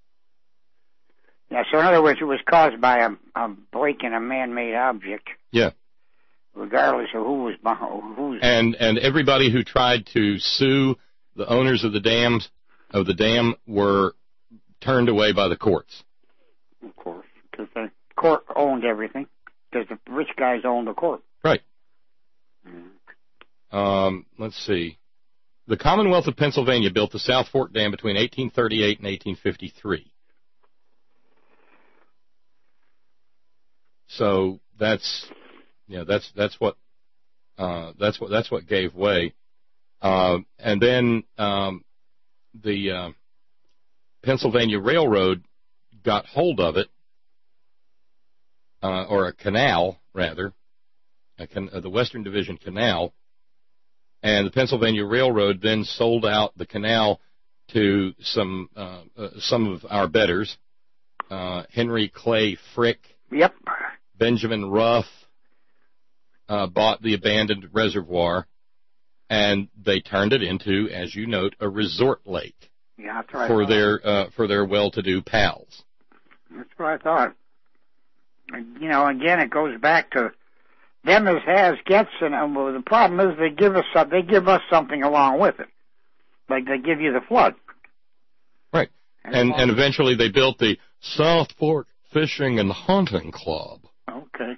Yeah, so in other words, it was caused by a, a break in a man-made object. Yeah. Regardless of who was behind, who's. And and everybody who tried to sue the owners of the dams of the dam were turned away by the courts. Of course, because the court owned everything. Because the rich guys owned the court. Right. Mm-hmm. Um, let's see. The Commonwealth of Pennsylvania built the South Fork Dam between eighteen thirty-eight and eighteen fifty-three. So that's. Yeah, that's that's what uh, that's what that's what gave way, uh, and then um, the uh, Pennsylvania Railroad got hold of it uh, or a canal, rather, a can, uh, the Western Division Canal, and the Pennsylvania Railroad then sold out the canal to some uh, uh, some of our betters, uh, Henry Clay Frick, yep, Benjamin Ruff, uh, bought the abandoned reservoir, and they turned it into, as you note, a resort lake. Yeah, that's right. For their uh, for their well-to-do pals. That's what I thought. You know, again, it goes back to them as has gets, and uh, well, the problem is they give us some, they give us something along with it, like they give you the flood. Right, and and, and eventually they built the South Fork Fishing and Hunting Club. Okay.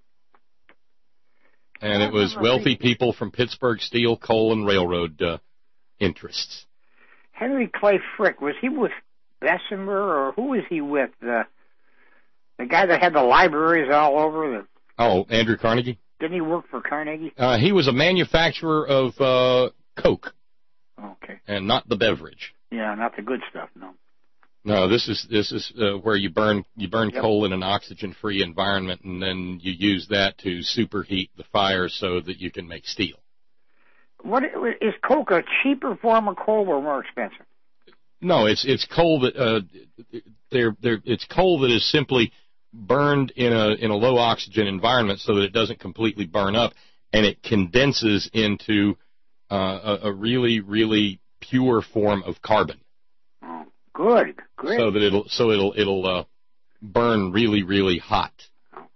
And it was wealthy people from Pittsburgh steel, coal, and railroad uh, interests. Henry Clay Frick, was he with Bessemer, or who was he with? The the guy that had the libraries all over? The, oh, Andrew Carnegie? Didn't he work for Carnegie? Uh, he was a manufacturer of uh, Coke. Okay. And not the beverage. Yeah, not the good stuff, no. No, this is this is uh, where you burn you burn Yep. coal in an oxygen-free environment, and then you use that to superheat the fire so that you can make steel. What is coke a cheaper form of coal or more expensive? No, it's it's coal that uh, they're, they're, it's coal that is simply burned in a in a low oxygen environment so that it doesn't completely burn up, and it condenses into uh, a, a really really pure form of carbon. Oh, good, great. So that it'll so it'll it'll uh, burn really really hot. Okay.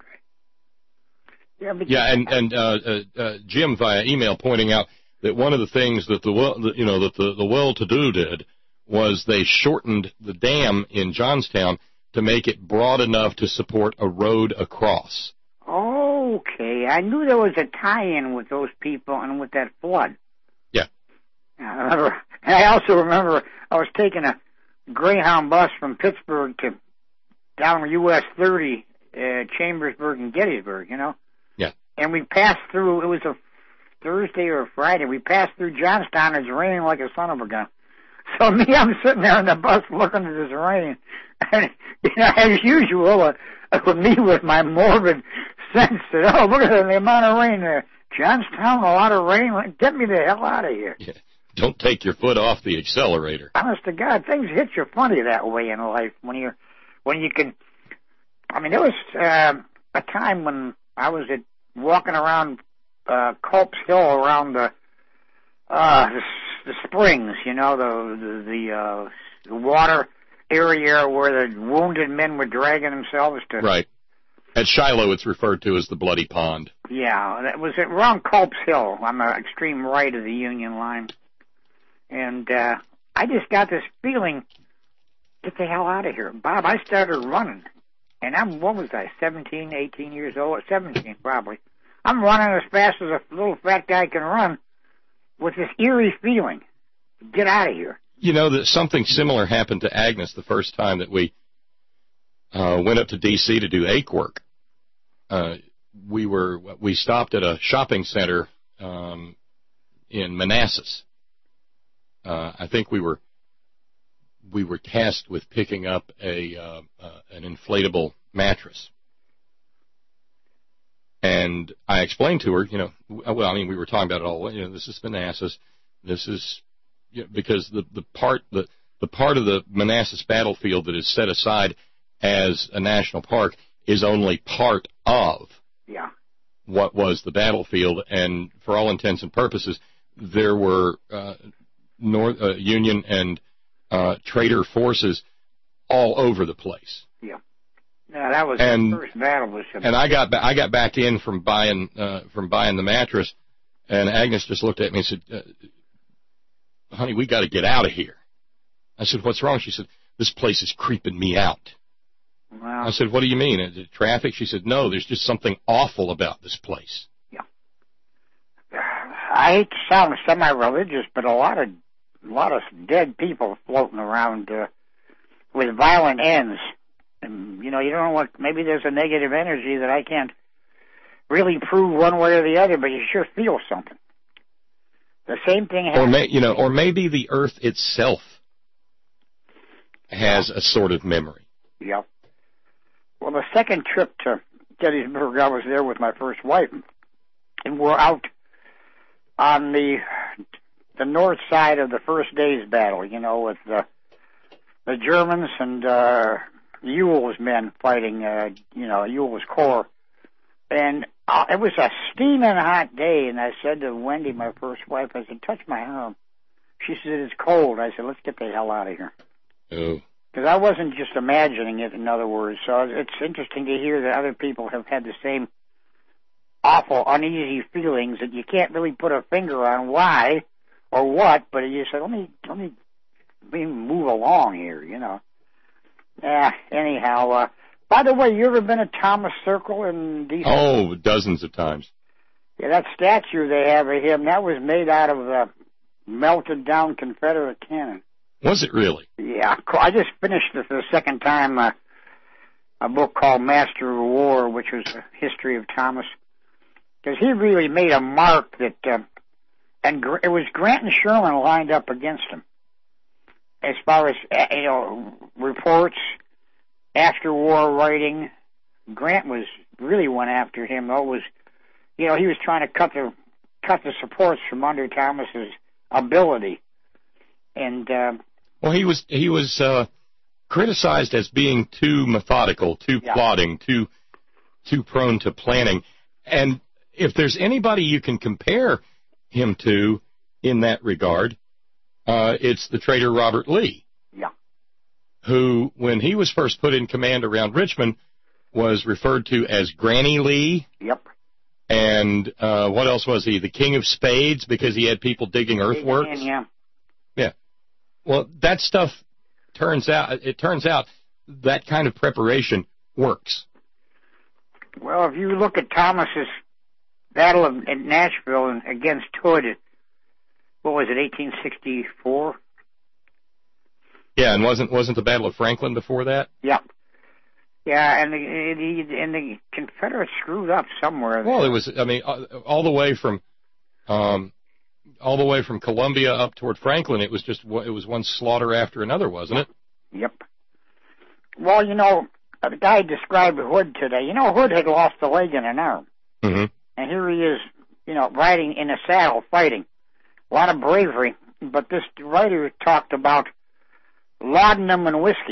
Yeah, but yeah, and and uh, uh, uh, Jim via email pointing out that one of the things that the well, you know that the, the well-to-do did was they shortened the dam in Johnstown to make it broad enough to support a road across. Okay, I knew there was a tie-in with those people and with that flood. Yeah. I remember. And I also remember I was taking a Greyhound bus from Pittsburgh to down U S thirty, uh, Chambersburg and Gettysburg. You know. Yeah. And we passed through. It was a Thursday or a Friday. We passed through Johnstown. It's raining like a son of a gun. So me, I'm sitting there in the bus looking at this rain. And, you know, as usual, uh, with me with my morbid sense that, oh, look at the amount of rain there. Johnstown, a lot of rain. Get me the hell out of here. Yeah. Don't take your foot off the accelerator. Honest to God, things hit you funny that way in life when you're, when you can, I mean, there was uh, a time when I was at, walking around uh, Culp's Hill around the, uh, the, the springs, you know, the, the, the, uh, the water area where the wounded men were dragging themselves to. Right. At Shiloh, it's referred to as the Bloody Pond. Yeah, that was around Culp's Hill on the extreme right of the Union line. And uh, I just got this feeling, get the hell out of here. Bob, I started running. And I'm, what was I, seventeen, eighteen years old? seventeen, probably. I'm running as fast as a little fat guy can run with this eerie feeling. Get out of here. You know that something similar happened to Agnes the first time that we uh, went up to D C to do ache work. Uh, we were we stopped at a shopping center um, in Manassas. Uh, I think we were we were tasked with picking up a uh, uh, an inflatable mattress, and I explained to her, you know, well, I mean, we were talking about it all. You know, this is Manassas. This is you know, because the the part the the part of the Manassas battlefield that is set aside as a national park is only part of yeah. what was the battlefield, and for all intents and purposes, there were uh, North uh, Union and uh, traitor forces all over the place. Yeah, yeah, that was and, the first battle. Was and I got ba- I got back in from buying uh, from buying the mattress, and Agnes just looked at me and said, uh, "Honey, we got to get out of here." I said, "What's wrong?" She said, "This place is creeping me out." Wow. I said, "What do you mean? Is it traffic?" She said, "No, there's just something awful about this place." Yeah. I hate to sound semi-religious, but a lot of a lot of dead people floating around uh, with violent ends. And, you know, you don't know what, maybe there's a negative energy that I can't really prove one way or the other, but you sure feel something. The same thing happens. Or, may, you know, or maybe the earth itself has a sort of memory. Yep. Well, the second trip to Gettysburg, I was there with my first wife, and we're out on the the north side of the first day's battle, you know, with the the Germans and uh, Ewell's men fighting, uh, you know, Ewell's Corps. And uh, it was a steaming hot day, and I said to Wendy, my first wife, I said, touch my arm. She said, it's cold. I said, let's get the hell out of here. Oh. Because I wasn't just imagining it, in other words. So it's interesting to hear that other people have had the same awful, uneasy feelings that you can't really put a finger on why or what, but you said, let me, let me, let me move along here, you know. Yeah, anyhow, uh, by the way, you ever been at Thomas Circle in D C? Oh, dozens of times. Yeah, that statue they have of him, that was made out of uh, melted down Confederate cannon. Was it really? Yeah, I just finished it for the second time, uh, a book called Master of War, which was a history of Thomas. Because he really made a mark that, uh, and Gr- it was Grant and Sherman lined up against him. As far as, uh, you know, reports, after war writing, Grant was, really went after him. It was, you know, he was trying to cut the, cut the supports from under Thomas's ability. And, uh, well, he was, he was, uh, criticized as being too methodical, too yeah. plodding, too, too prone to planning. And if there's anybody you can compare him to in that regard, uh, it's the traitor Robert Lee. Yeah. Who, when he was first put in command around Richmond, was referred to as Granny Lee. Yep. And, uh, what else was he? The King of Spades, because he had people digging earthworks? Yeah. Yeah. Well, that stuff turns out, it turns out that kind of preparation works. Well, if you look at Thomas's battle of, at Nashville and against Hood, what was it, eighteen sixty-four? Yeah, and wasn't wasn't the Battle of Franklin before that? Yeah. Yeah, and the, the, and the Confederates screwed up somewhere. Well, it was, I mean, all the way from, um, all the way from Columbia up toward Franklin, it was just, it was one slaughter after another, wasn't it? Yep. Well, you know, the guy described Hood today. You know, Hood had lost a leg and an arm. Mm-hmm. And here he is, you know, riding in a saddle, fighting. A lot of bravery. But this writer talked about laudanum and whiskey.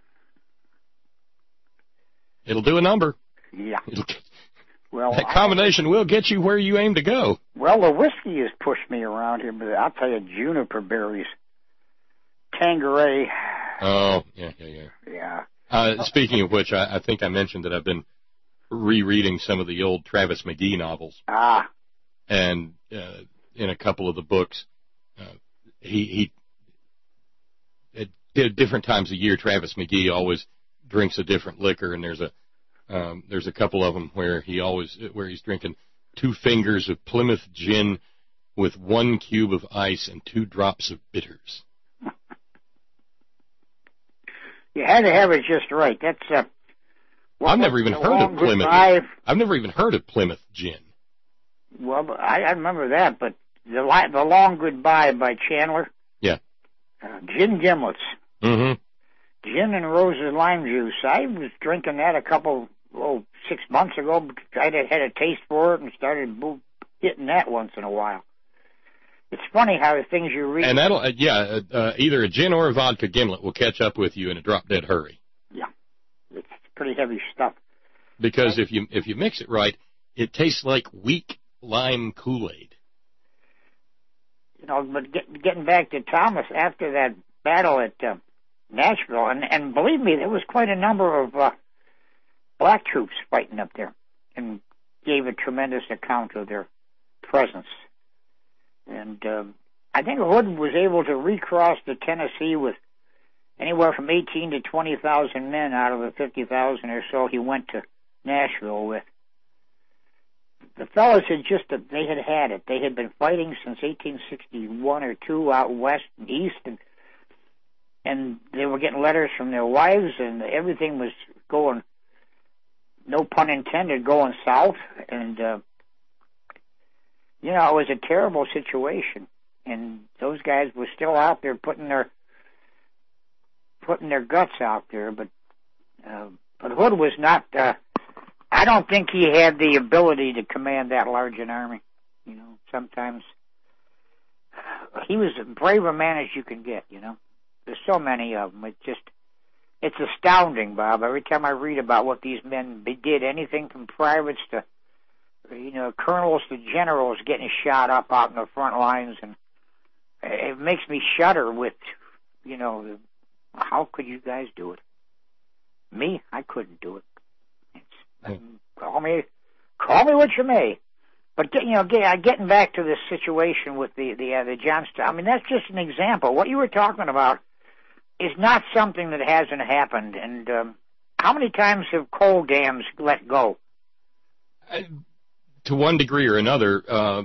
It'll do a number. Yeah. It'll, well, that combination I, will get you where you aim to go. Well, the whiskey has pushed me around here, but I'll tell you, juniper berries, Tanqueray. Oh, yeah, yeah, yeah. Yeah. Uh, speaking of which, I, I think I mentioned that I've been rereading some of the old Travis McGee novels. Ah. And uh, in a couple of the books, uh, he, he at different times a year, Travis McGee always drinks a different liquor, and there's a um, there's a couple of them where he always where he's drinking two fingers of Plymouth gin with one cube of ice and two drops of bitters. You had to have it just right. That's uh. Well, I've never even heard of Plymouth. Goodbye. I've never even heard of Plymouth gin. Well, I, I remember that, but the the Long Goodbye by Chandler. Yeah. Uh, gin gimlets. Mm-hmm. Gin and roses lime juice. I was drinking that a couple, oh, six months ago. I had a taste for it and started hitting that once in a while. It's funny how the things you read. And that'll, uh, yeah, uh, uh, either a gin or a vodka gimlet will catch up with you in a drop-dead hurry. Yeah. It's pretty heavy stuff. Because if you if you mix it right, it tastes like weak lime Kool-Aid. You know, but get, getting back to Thomas, after that battle at uh, Nashville, and, and believe me, there was quite a number of uh, black troops fighting up there, and gave a tremendous account of their presence. And um, I think Hood was able to recross the Tennessee with anywhere from eighteen to twenty thousand men out of the fifty thousand or so he went to Nashville with. The fellas had just, they had had it. They had been fighting since eighteen sixty-one or two out west and east, and and they were getting letters from their wives, and everything was going, no pun intended, going south. And, uh, you know, it was a terrible situation. And those guys were still out there putting their putting their guts out there. But uh, but Hood was not uh, I don't think he had the ability to command that large an army. You know, sometimes he was as brave a man as you can get, you know. There's so many of them. It just, it's astounding, Bob. Every time I read about what these men did, anything from privates to, you know, colonels to generals getting shot up out in the front lines, and it makes me shudder with, you know, how could you guys do it? Me, I couldn't do it. It's, I mean, call me, call me what you may. But get, you know, get, getting back to this situation with the the uh, the Johnstown, I mean, that's just an example. What you were talking about is not something that hasn't happened. And um, how many times have coal dams let go? Uh, to one degree or another, uh,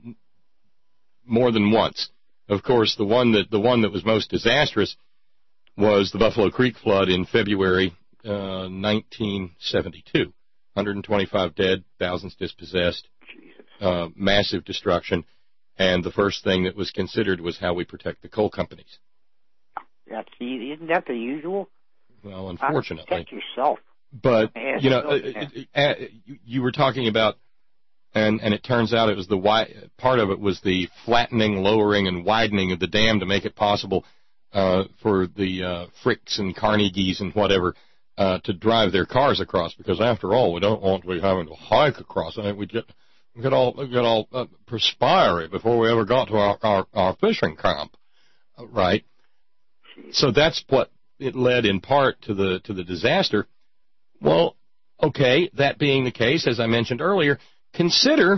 more than once. Of course, the one that the one that was most disastrous was the Buffalo Creek flood in February uh, nineteen seventy-two. one hundred twenty-five dead, thousands dispossessed, uh, massive destruction, and the first thing that was considered was how we protect the coal companies. That's isn't that the usual? Well, unfortunately, protect yourself. But you know, uh, uh, you, you were talking about, and and it turns out it was the wi- part of it was the flattening, lowering, and widening of the dam to make it possible uh, for the uh, Fricks and Carnegies and whatever uh, to drive their cars across. Because after all, we don't want to be having to hike across. I mean, we get we get all we get all uh, perspiry before we ever got to our our, our fishing camp, uh, right? So that's what it led in part to the to the disaster. Well, okay, that being the case, as I mentioned earlier, consider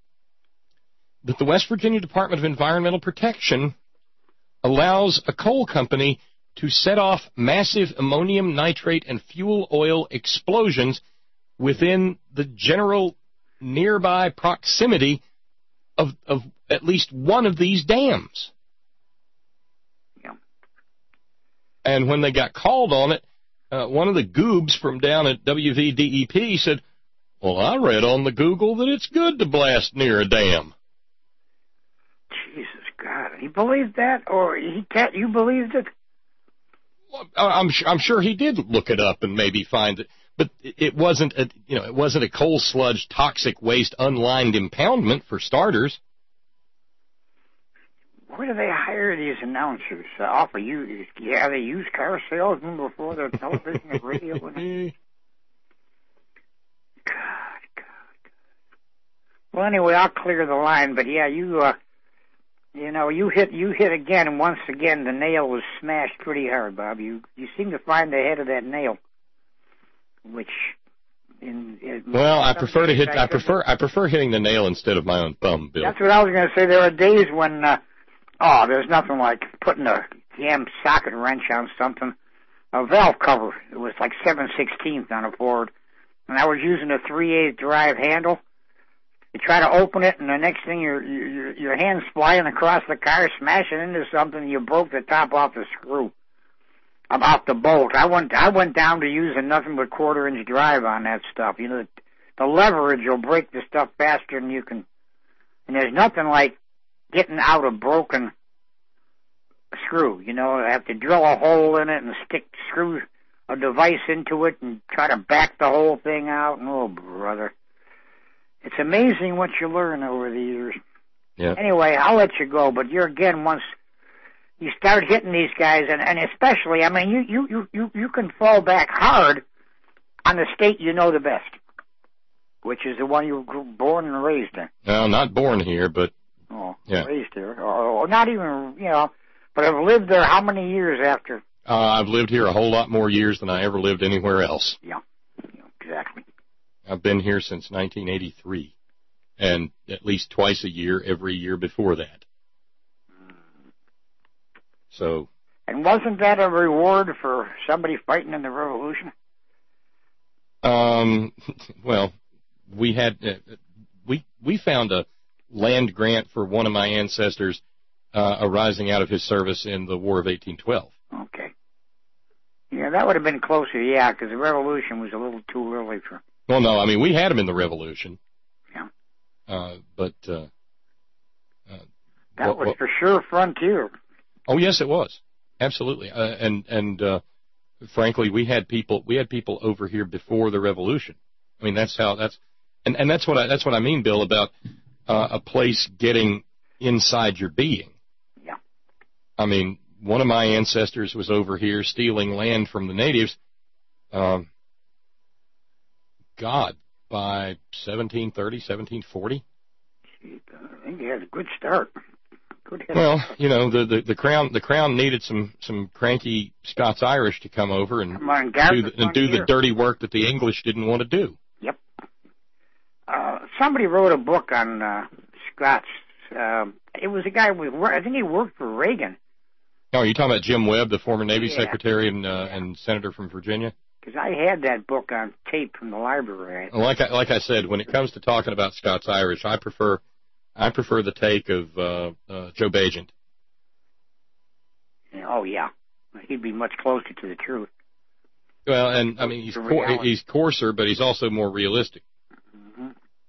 that the West Virginia Department of Environmental Protection allows a coal company to set off massive ammonium nitrate and fuel oil explosions within the general nearby proximity of, of at least one of these dams. Yeah. And when they got called on it, uh, one of the goobs from down at W V D E P said, well, I read on the Google that it's good to blast near a dam. Jesus God, he believed that, or he can't, you believed it? Well, I'm sure, I'm sure he did look it up and maybe find it, but it wasn't a, you know, it wasn't a coal sludge toxic waste unlined impoundment for starters. Where do they hire these announcers? Uh, off of you? Yeah, they use car salesmen before their television and radio. God, God, God. Well, anyway, I'll clear the line. But yeah, you, uh, you know, you hit, you hit again, and once again, the nail was smashed pretty hard, Bob. You, you seem to find the head of that nail, which. In, in well, I prefer to hit. I prefer. I prefer hitting the nail instead of my own thumb, Bill. That's what I was going to say. There are days when. Uh, Oh, there's nothing like putting a damn socket wrench on something. A valve cover. It was like seven sixteenths on a Ford. And I was using a three eighths drive handle. You try to open it, and the next thing, your your, your hand's flying across the car, smashing into something, and you broke the top off the screw. About the bolt. I went I went down to using nothing but quarter-inch drive on that stuff. You know, the, the leverage will break the stuff faster than you can. And there's nothing like getting out a broken screw, you know, I have to drill a hole in it and stick screw a device into it and try to back the whole thing out. And oh, brother, it's amazing what you learn over the years. Yeah. Anyway, I'll let you go, but you're again once you start hitting these guys, and, and especially, I mean, you, you, you, you, you can fall back hard on the state you know the best, which is the one you were born and raised in. Well, not born here, but Oh, yeah. raised here, or, or not even, you know, but I've lived there how many years after? Uh, I've lived here a whole lot more years than I ever lived anywhere else. Yeah, yeah, exactly. I've been here since nineteen eighty-three, and at least twice a year every year before that. So. And wasn't that a reward for somebody fighting in the Revolution? Um. Well, we had uh, we we found a land grant for one of my ancestors uh, arising out of his service in the War of eighteen twelve. Okay. Yeah, that would have been closer, yeah, because the Revolution was a little too early for... Well, no, I mean, we had him in the Revolution. Yeah. Uh, but... Uh, uh, that what, was what, for sure frontier. Oh, yes, it was. Absolutely. Uh, and, and uh, frankly, we had people we had people over here before the Revolution. I mean, that's how that's, and, and that's what I, that's what I mean, Bill, about uh, a place getting inside your being. Yeah. I mean, one of my ancestors was over here stealing land from the natives, um, God, by seventeen thirty, seventeen forty. I think he had a good start. Good head. Well, you know, the, the, the crown the crown needed some, some cranky Scots-Irish to come over and Come on, do the, and do the dirty work that the English didn't want to do. Yep. Uh, somebody wrote a book on uh, Scots. Uh, it was a guy with, I think he worked for Reagan. Oh, are you talking about Jim Webb, the former Navy Yeah. Secretary and uh, and Senator from Virginia? Because I had that book on tape from the library. Like I, like I said, when it comes to talking about Scots-Irish, I prefer I prefer the take of uh, uh, Joe Bagent. Oh, yeah. He'd be much closer to the truth. Well, and I mean, he's The coar- reality. he's coarser, but he's also more realistic. hmm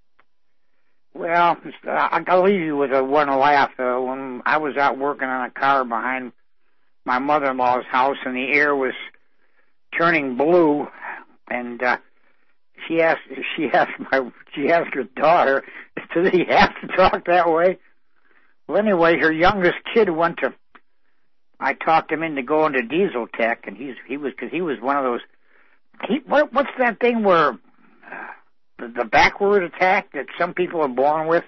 Well, uh, I'll leave you with a one laugh. Uh, when I was out working on a car behind my mother-in-law's house, and the air was turning blue, and uh, she asked, she asked my, she asked her daughter, "Does he have to talk that way?" Well, anyway, her youngest kid went to. I talked him into going to Diesel Tech, and he's he was because he was one of those. He what, what's that thing where uh, the, the backward attack that some people are born with?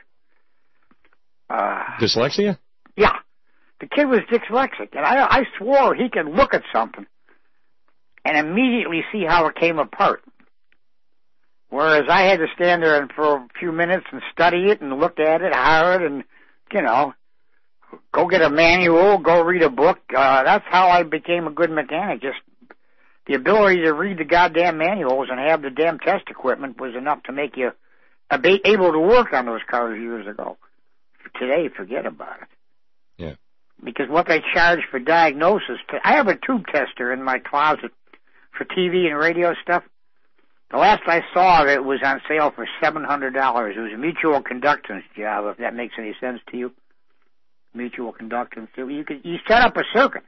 Uh, Dyslexia? Yeah, the kid was dyslexic, and I I swore he could look at something and immediately see how it came apart. Whereas I had to stand there and for a few minutes and study it and look at it hard and, you know, go get a manual, go read a book. Uh, that's how I became a good mechanic. Just the ability to read the goddamn manuals and have the damn test equipment was enough to make you able to work on those cars years ago. Today, forget about it. Yeah. Because what they charge for diagnosis, I have a tube tester in my closet for T V and radio stuff. The last I saw of it was on sale for seven hundred dollars. It was a mutual conductance job, if that makes any sense to you. Mutual conductance. You could you set up a circuit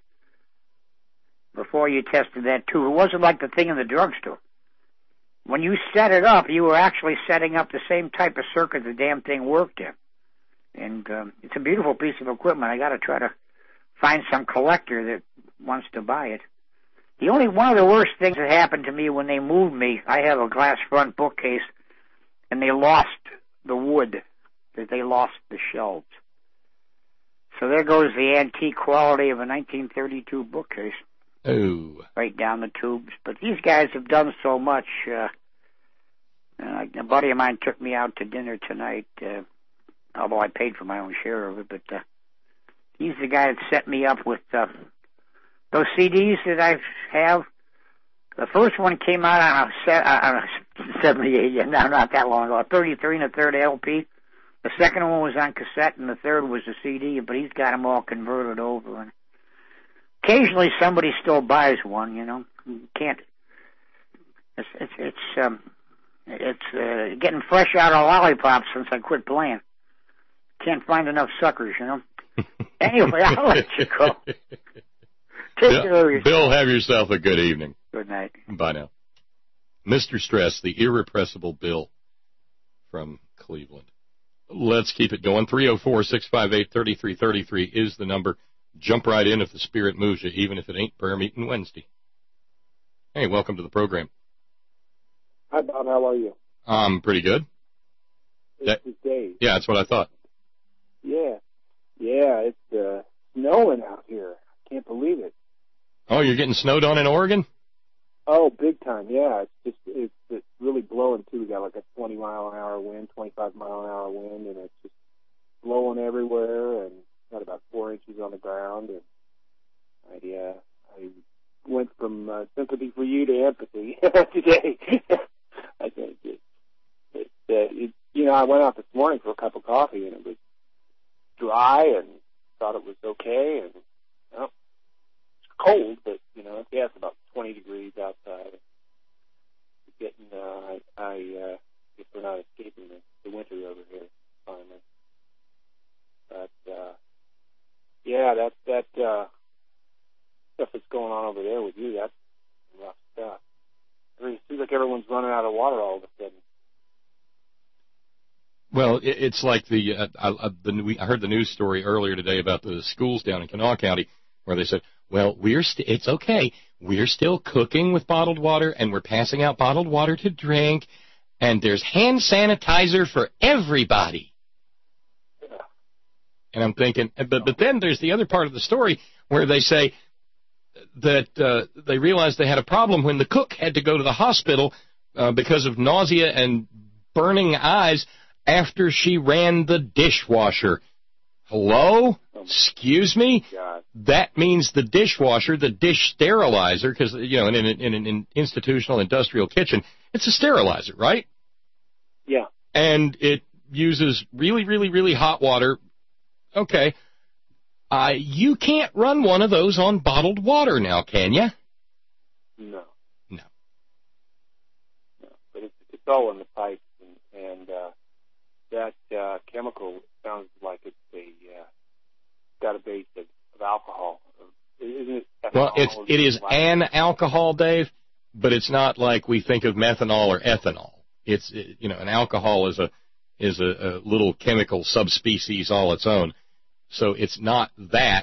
before you tested that tube. It wasn't like the thing in the drugstore. When you set it up, you were actually setting up the same type of circuit the damn thing worked in. And um, it's a beautiful piece of equipment. I got to try to find some collector that wants to buy it. The only one of the worst things that happened to me when they moved me, I have a glass front bookcase, and they lost the wood, that they lost the shelves. So there goes the antique quality of a nineteen thirty-two bookcase. Oh. Right down the tubes. But these guys have done so much. Uh, uh, a buddy of mine took me out to dinner tonight, uh, although I paid for my own share of it, but uh, he's the guy that set me up with uh, those C Ds that I have. The first one came out on a, set, uh, on a seventy-eight, yeah, no, not that long ago, a thirty-three and a third L P. The second one was on cassette, and the third was a C D, but he's got them all converted over. And occasionally somebody still buys one, you know. You can't, it's, it's, it's, um, it's uh, getting fresh out of lollipops since I quit playing. Can't find enough suckers, you know. Anyway, I'll let you go. Take Bill, care of yourself. Bill, have yourself a good evening. Good night. Bye now. Mister Stress, the irrepressible Bill from Cleveland. Let's keep it going. three oh four, six five eight, three three three three is the number. Jump right in if the spirit moves you, even if it ain't prayer meeting Wednesday. Hey, welcome to the program. Hi, Bob. How are you? I'm pretty good. This That, is Dave. yeah, that's what I thought. Yeah. Yeah, it's uh, snowing out here. I can't believe it. Oh, you're getting snowed on in Oregon? Oh, big time. Yeah, it's just it's, it's really blowing too. We got like a twenty mile an hour wind, twenty-five mile an hour wind, and it's just blowing everywhere. And got about four inches on the ground. And I uh, I went from uh, sympathy for you to empathy today. I think it, it, uh, it. You know, I went out this morning for a cup of coffee, and it was dry, and thought it was okay, and well, it's cold, but you know, yeah, it's about twenty degrees outside. It's getting, uh, I, I uh, guess we're not escaping the, the winter over here finally. But uh, yeah, that that uh, stuff that's going on over there with you, that's rough stuff. I mean, it seems like everyone's running out of water all of a sudden. Well, it, it's like the, uh, I, the we, I heard the news story earlier today about the schools down in Kanawha County where they said, well, we're st- it's okay. We're still cooking with bottled water, and we're passing out bottled water to drink, and there's hand sanitizer for everybody. And I'm thinking, but but then there's the other part of the story where they say that uh, they realized they had a problem when the cook had to go to the hospital uh, because of nausea and burning eyes after she ran the dishwasher. Hello? Excuse me? That means the dishwasher, the dish sterilizer, because, you know, in, in, in an institutional industrial kitchen, it's a sterilizer, right? Yeah. And it uses really, really, really hot water. Okay. Uh, you can't run one of those on bottled water now, can you? No. No. No. But it's, it's all in the pipes, and, and uh, that uh, chemical sounds like it's a uh, got a base of, of alcohol. Isn't it? Well, it's it is an alcohol, Dave, but it's not like we think of methanol or ethanol. It's it, you know, an alcohol is a is a, a little chemical subspecies all its own. So it's not that,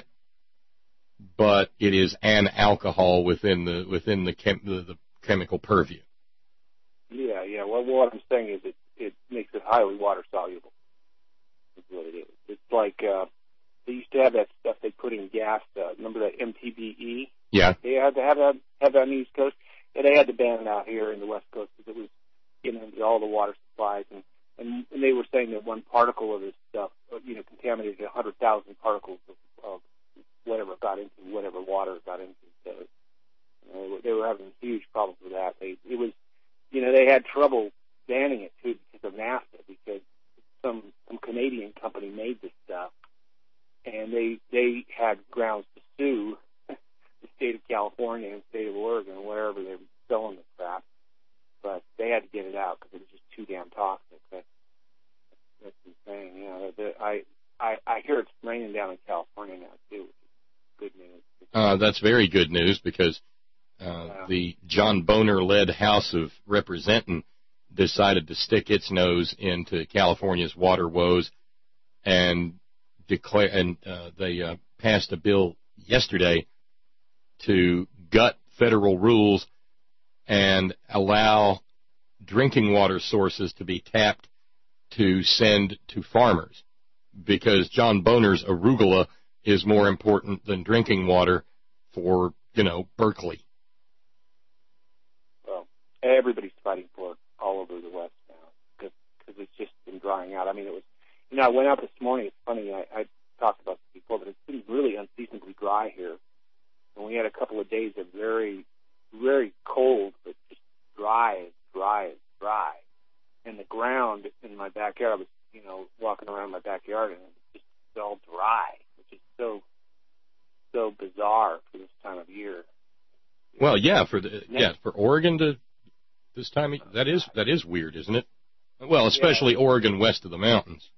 but it is an alcohol within the within the, chem, the, the chemical purview. Yeah, yeah. Well, what I'm saying is it it makes it highly water soluble. That's what it is. It's like uh, they used to have that stuff they put in gas. Uh, remember that M T B E? Yeah. They had to have that have that on the East Coast. Yeah, they had to ban it out here in the West Coast because it was getting into all the water supplies, and, and and they were saying that one particle of this stuff, you know, contaminated a hundred thousand particles of, of whatever got into whatever water got into. So, you know, they were having huge problems with that. They it was, you know, they had trouble banning it too because of NAFTA, because some some Canadian company made this stuff, and they they had grounds to sue the state of California and the state of Oregon, wherever they were selling the crap. But they had to get it out because it was just too damn toxic. That, that's insane. You know, the, I, I I hear it's raining down in California now too, which is good news. Uh, that's very good news because uh, yeah. the John Boehner-led House of Representing decided to stick its nose into California's water woes and declare, and uh, they uh, passed a bill yesterday to gut federal rules and allow drinking water sources to be tapped to send to farmers, because John Boehner's arugula is more important than drinking water for, you know, Berkeley. Well, everybody's fighting for it all over the West now because it's just been drying out. I mean, it was, you know, I went out this morning. It's funny, I, I talked about this before, but it's been really unseasonably dry here. And we had a couple of days of very, very cold, but just dry, dry, dry. And the ground in my backyard, I was, you know, walking around my backyard, and it was just all dry, which is so, so bizarre for this time of year. Well, yeah, for the yeah for Oregon to this time, that is that is weird, isn't it? Well, especially yeah. Oregon west of the mountains.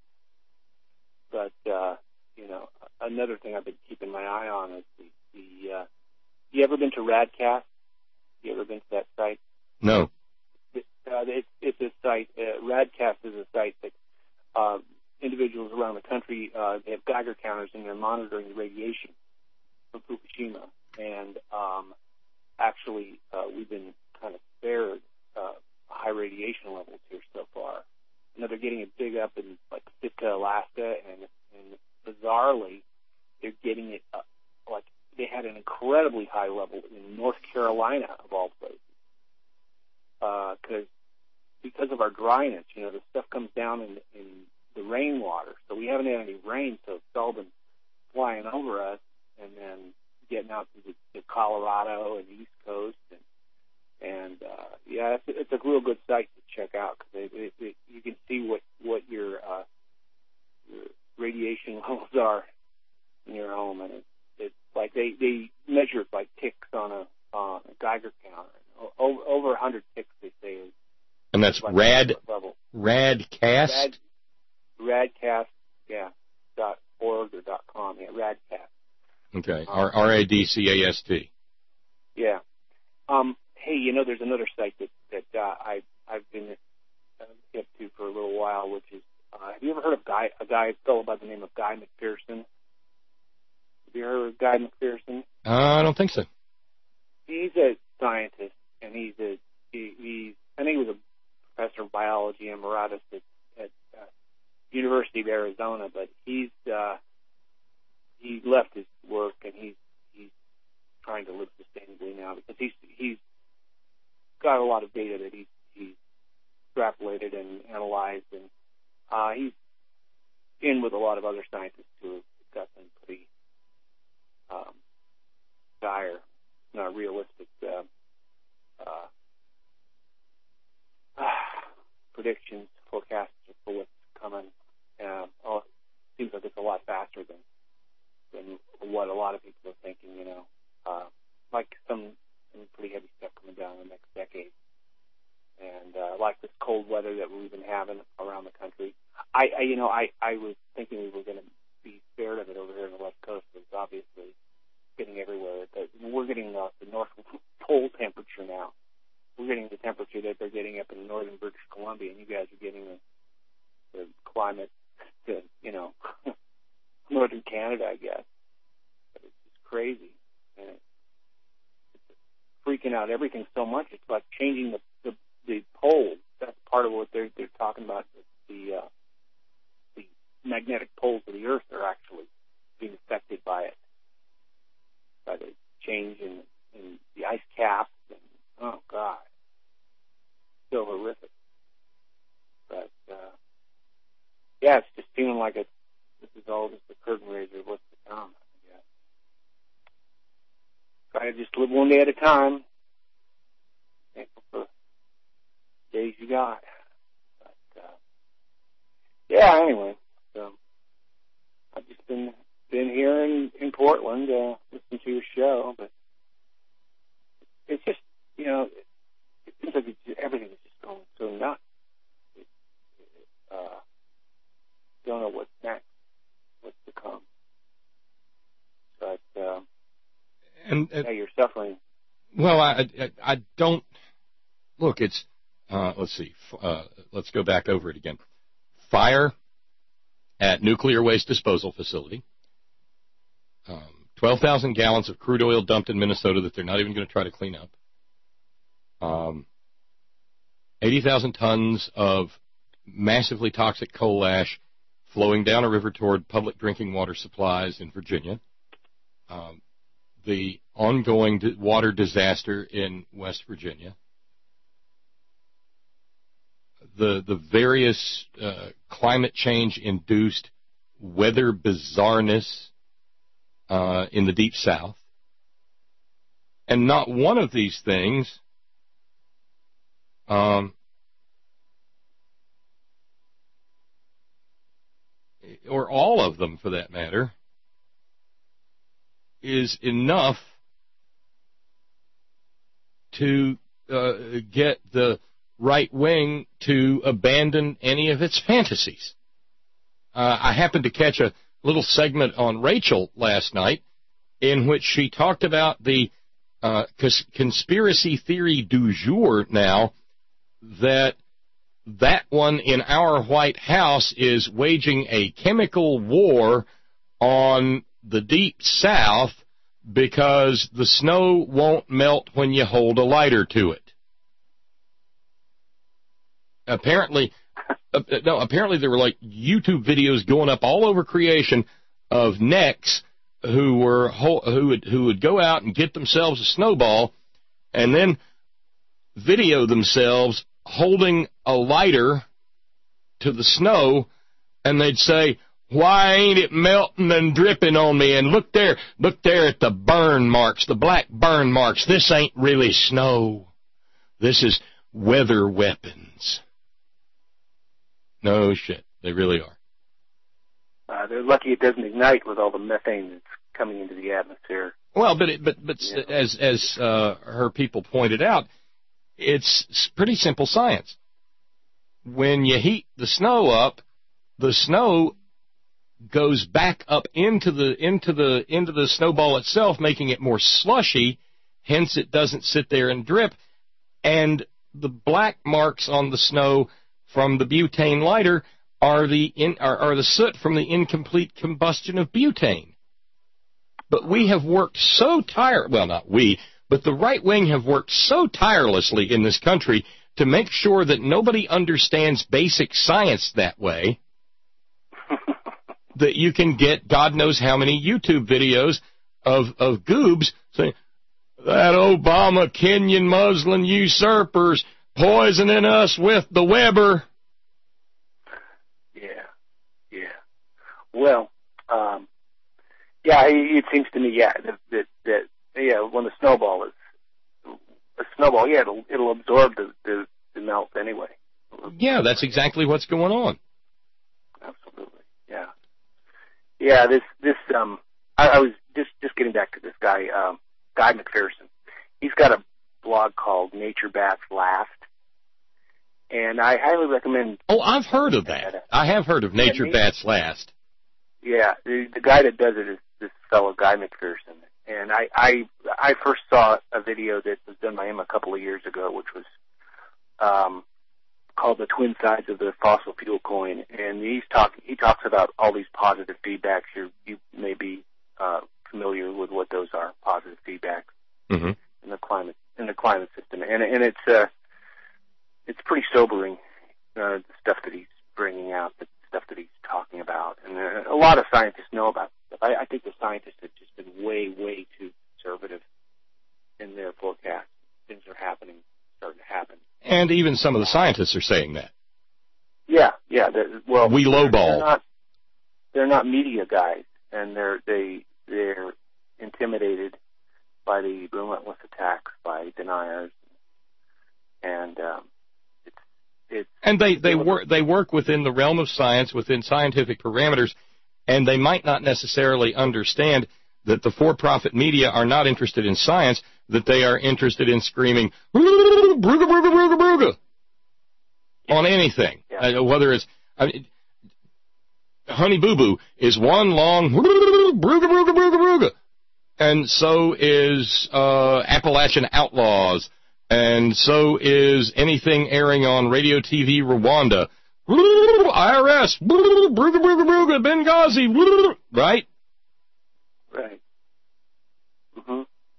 But uh, you know, another thing I've been keeping my eye on is the the. Uh, you ever been to Radcast? You ever been to that site? No. It, uh, it's, it's a site. Uh, Radcast is a site that uh, individuals around the country uh, they have Geiger counters and they're monitoring the radiation from Fukushima. And um, actually, uh, we've been kind of spared uh, high radiation levels here so far. You know, they're getting it big up in like Sitka, Alaska, and, and bizarrely, they're getting it up, like they had an incredibly high level in North Carolina, of all places. Because uh, because of our dryness, you know, the stuff comes down in, in the rainwater. So we haven't had any rain, so it's all been flying over us and then getting out to the, the Colorado and the East Coast. And, and uh, yeah, it's, it's a real good site to check out because it, it, it, you can see what, what your, uh, your radiation levels are in your home. And it's, it's like they, they measure it by ticks on a, uh, a Geiger counter. Over, over one hundred ticks, they say. Is and that's like rad, Radcast? Rad, Radcast, yeah, dot org or dot com, yeah, Radcast. Okay, um, R A D C A S T. Yeah. Um, hey, you know, there's another site that, that uh, I, I've been hip to for a little while, which is, uh, have you ever heard of guy, a guy, a fellow by the name of Guy McPherson? Have you heard of Guy McPherson? Uh, I don't think so. He's a scientist, and he's a, he, he's, I think he was a professor of biology emeritus at, at uh, University of Arizona, but he's, uh, he left his work, and he's, he's trying to live sustainably now, because he's, he's got a lot of data that he's, he's extrapolated and analyzed, and uh, he's in with a lot of other scientists who have got some pretty um, dire, not realistic uh, uh, predictions, forecasts for what's coming. Uh, oh, it seems like it's a lot faster than than what a lot of people are thinking. You know, uh, like some some pretty heavy stuff coming down in the next decade. And uh, like this cold weather that we've been having around the country, I, I you know, I, I was thinking we were going to be spared of it over here on the West Coast, but it's obviously getting everywhere. But we're getting uh, the North Pole temperature now. We're getting the temperature that they're getting up in northern British Columbia, and you guys are getting the, the climate to, you know, northern Canada, I guess. But it's just crazy, and it's, it's freaking out everything so much. It's like changing the the the poles. That's part of what they're they're talking about. The uh, the magnetic poles of the Earth are actually being affected by it, by the change in, in the ice caps. And, oh God, so horrific. But uh, yeah, it's just feeling like it's this is all just the curtain raiser of what's to come. Yeah. Try to just live one day at a time. Thankful for days you got. But, uh, yeah, anyway, so I've just been been here in, in Portland, uh, listening to your show, but it's just, you know, it, it seems like it's, everything is just going so nuts. It, it, uh, don't know what's next, what's to come. But, uh, and, uh, yeah, you're suffering. Well, I, I, I don't, look, it's, Uh, let's see. Uh, let's go back over it again. Fire at nuclear waste disposal facility. Um, twelve thousand gallons of crude oil dumped in Minnesota that they're not even going to try to clean up. Um, eighty thousand tons of massively toxic coal ash flowing down a river toward public drinking water supplies in Virginia. Um, the ongoing di- water disaster in West Virginia. The the various uh, climate change-induced weather bizarreness uh, in the Deep South. And not one of these things um, or all of them for that matter, is enough to uh, get the right wing to abandon any of its fantasies. Uh, I happened to catch a little segment on Rachel last night in which she talked about the uh, cons- conspiracy theory du jour now, that that one in our White House is waging a chemical war on the Deep South because the snow won't melt when you hold a lighter to it. Apparently, uh, no. Apparently, there were like YouTube videos going up all over creation of necks who were who would who would go out and get themselves a snowball, and then video themselves holding a lighter to the snow, and they'd say, "Why ain't it melting and dripping on me? And look there, look there at the burn marks, the black burn marks. This ain't really snow. This is weather weapons." No shit, they really are. Uh, they're lucky it doesn't ignite with all the methane that's coming into the atmosphere. Well, but it, but but yeah. as as uh, her people pointed out, it's pretty simple science. When you heat the snow up, the snow goes back up into the into the into the snowball itself, making it more slushy. Hence, it doesn't sit there and drip, and the black marks on the snow from the butane lighter are the in, are, are the soot from the incomplete combustion of butane. But we have worked so tire well, not we, but the right wing have worked so tirelessly in this country to make sure that nobody understands basic science that way that you can get God knows how many YouTube videos of, of goobs saying, that Obama Kenyan Muslim usurper's poisoning us with the Weber. Yeah, yeah. Well, um, yeah, it seems to me, yeah, that, that, that yeah, when the snowball is a snowball, yeah, it'll it'll absorb the, the, the melt anyway. Yeah, that's exactly what's going on. Absolutely, yeah, yeah. This this um, I, I was just just getting back to this guy, um, Guy McPherson. He's got a blog called Nature Bats Last, and I highly recommend. Oh, I've heard of that. I have heard of Nature Bats Last. Yeah, the, the guy that does it is this fellow Guy McPherson. And I, I, I first saw a video that was done by him a couple of years ago, which was um, called "The Twin Sides of the Fossil Fuel Coin." And he's talking. He talks about all these positive feedbacks. You, you may be uh, familiar with what those are. Positive feedbacks mm-hmm. in the climate in the climate system, and and it's uh, it's pretty sobering uh, the stuff that he's bringing out, the stuff that he's talking about, and uh, a lot of scientists know about it. I, I think the scientists have just been way, way too conservative in their forecast. Things are happening, starting to happen. And even some of the scientists are saying that. Yeah, yeah. Well, we lowball. They're not, they're not media guys, and they're they they're intimidated by the relentless attacks by deniers, and um, it's it's. And they they work they work within the realm of science, within scientific parameters. And they might not necessarily understand that the for-profit media are not interested in science, that they are interested in screaming, brooga, brooga, brooga, brooga, on anything. Yeah. Uh, whether it's, I mean, Honey Boo Boo is one long, brooga, brooga, brooga, brooga. And so is uh, Appalachian Outlaws. And so is anything airing on Radio T V Rwanda. I R S, Brooga, Brooga, Brooga, Benghazi, right? Right. Mm-hmm.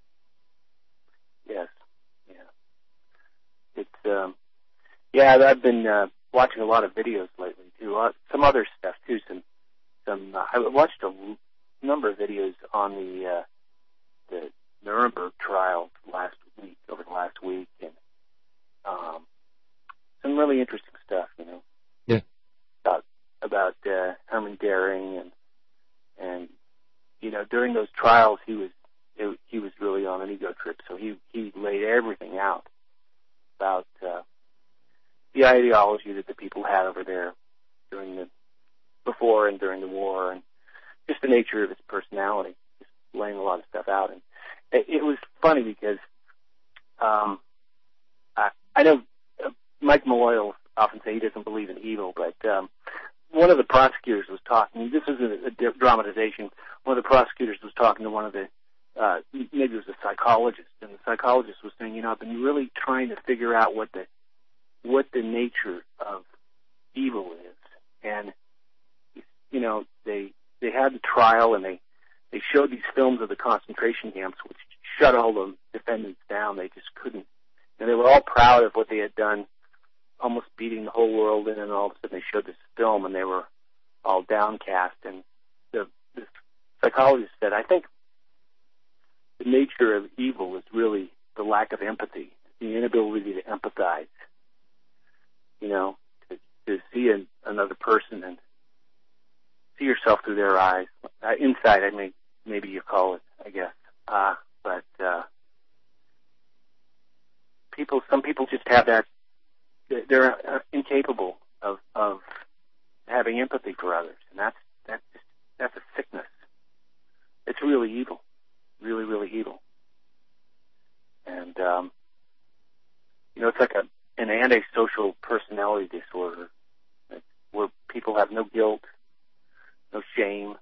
Yes. Yeah. It's, um, yeah, I've been uh, watching a lot of videos lately, too. Uh, some other stuff, too. Some, some. Uh, I watched a number of videos on the, uh, the Nuremberg trial last week, over the last week, and um, some really interesting stuff, you know. Yeah. About about uh, Herman Goering and and you know during those trials he was it, he was really on an ego trip, so he he laid everything out about uh, the ideology that the people had over there during the before and during the war, and just the nature of his personality, just laying a lot of stuff out. And it, it was funny because um, I, I know uh, Mike Malloy will often say he doesn't believe in evil, but um, one of the prosecutors was talking. This is a, a dramatization. One of the prosecutors was talking to one of the uh, maybe it was a psychologist, and the psychologist was saying, you know, I've been really trying to figure out what the what the nature of evil is, and you know, they they had the trial and they they showed these films of the concentration camps, which shut all the defendants down. They just couldn't, and they were all proud of what they had done, almost beating the whole world in, and all of a sudden they showed this film and they were all downcast. And the, the psychologist said, I think the nature of evil is really the lack of empathy, the inability to empathize, you know, to, to see an, another person and see yourself through their eyes. Uh, inside, I mean, maybe you call it, I guess. Uh, but uh, people, some people just have that. They're uh, incapable of, of having empathy for others, and that's that's just, that's a sickness. It's really evil, really, really evil. And um, you know, it's like a an antisocial personality disorder, where people have no guilt, no shame.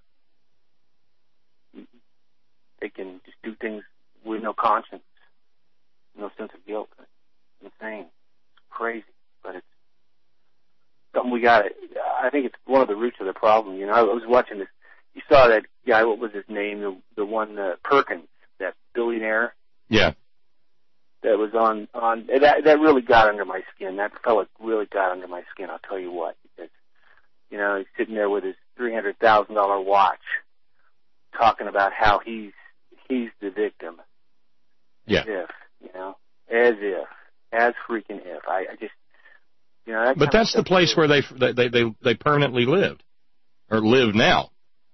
They can just do things with no conscience, no sense of guilt. It's insane. It's crazy, but it's something we got. I think it's one of the roots of the problem. You know, I was watching this. You saw that guy. What was his name? The the one uh, Perkins, that billionaire. Yeah. That was on on that that really got under my skin. That fella really got under my skin. I'll tell you what, because you know he's sitting there with his three hundred thousand dollar watch, talking about how he's he's the victim. Yeah. As if, you know, as if, as freaking if. I, I just, you know. That but that's the place cool. where they they they they permanently lived, or live now.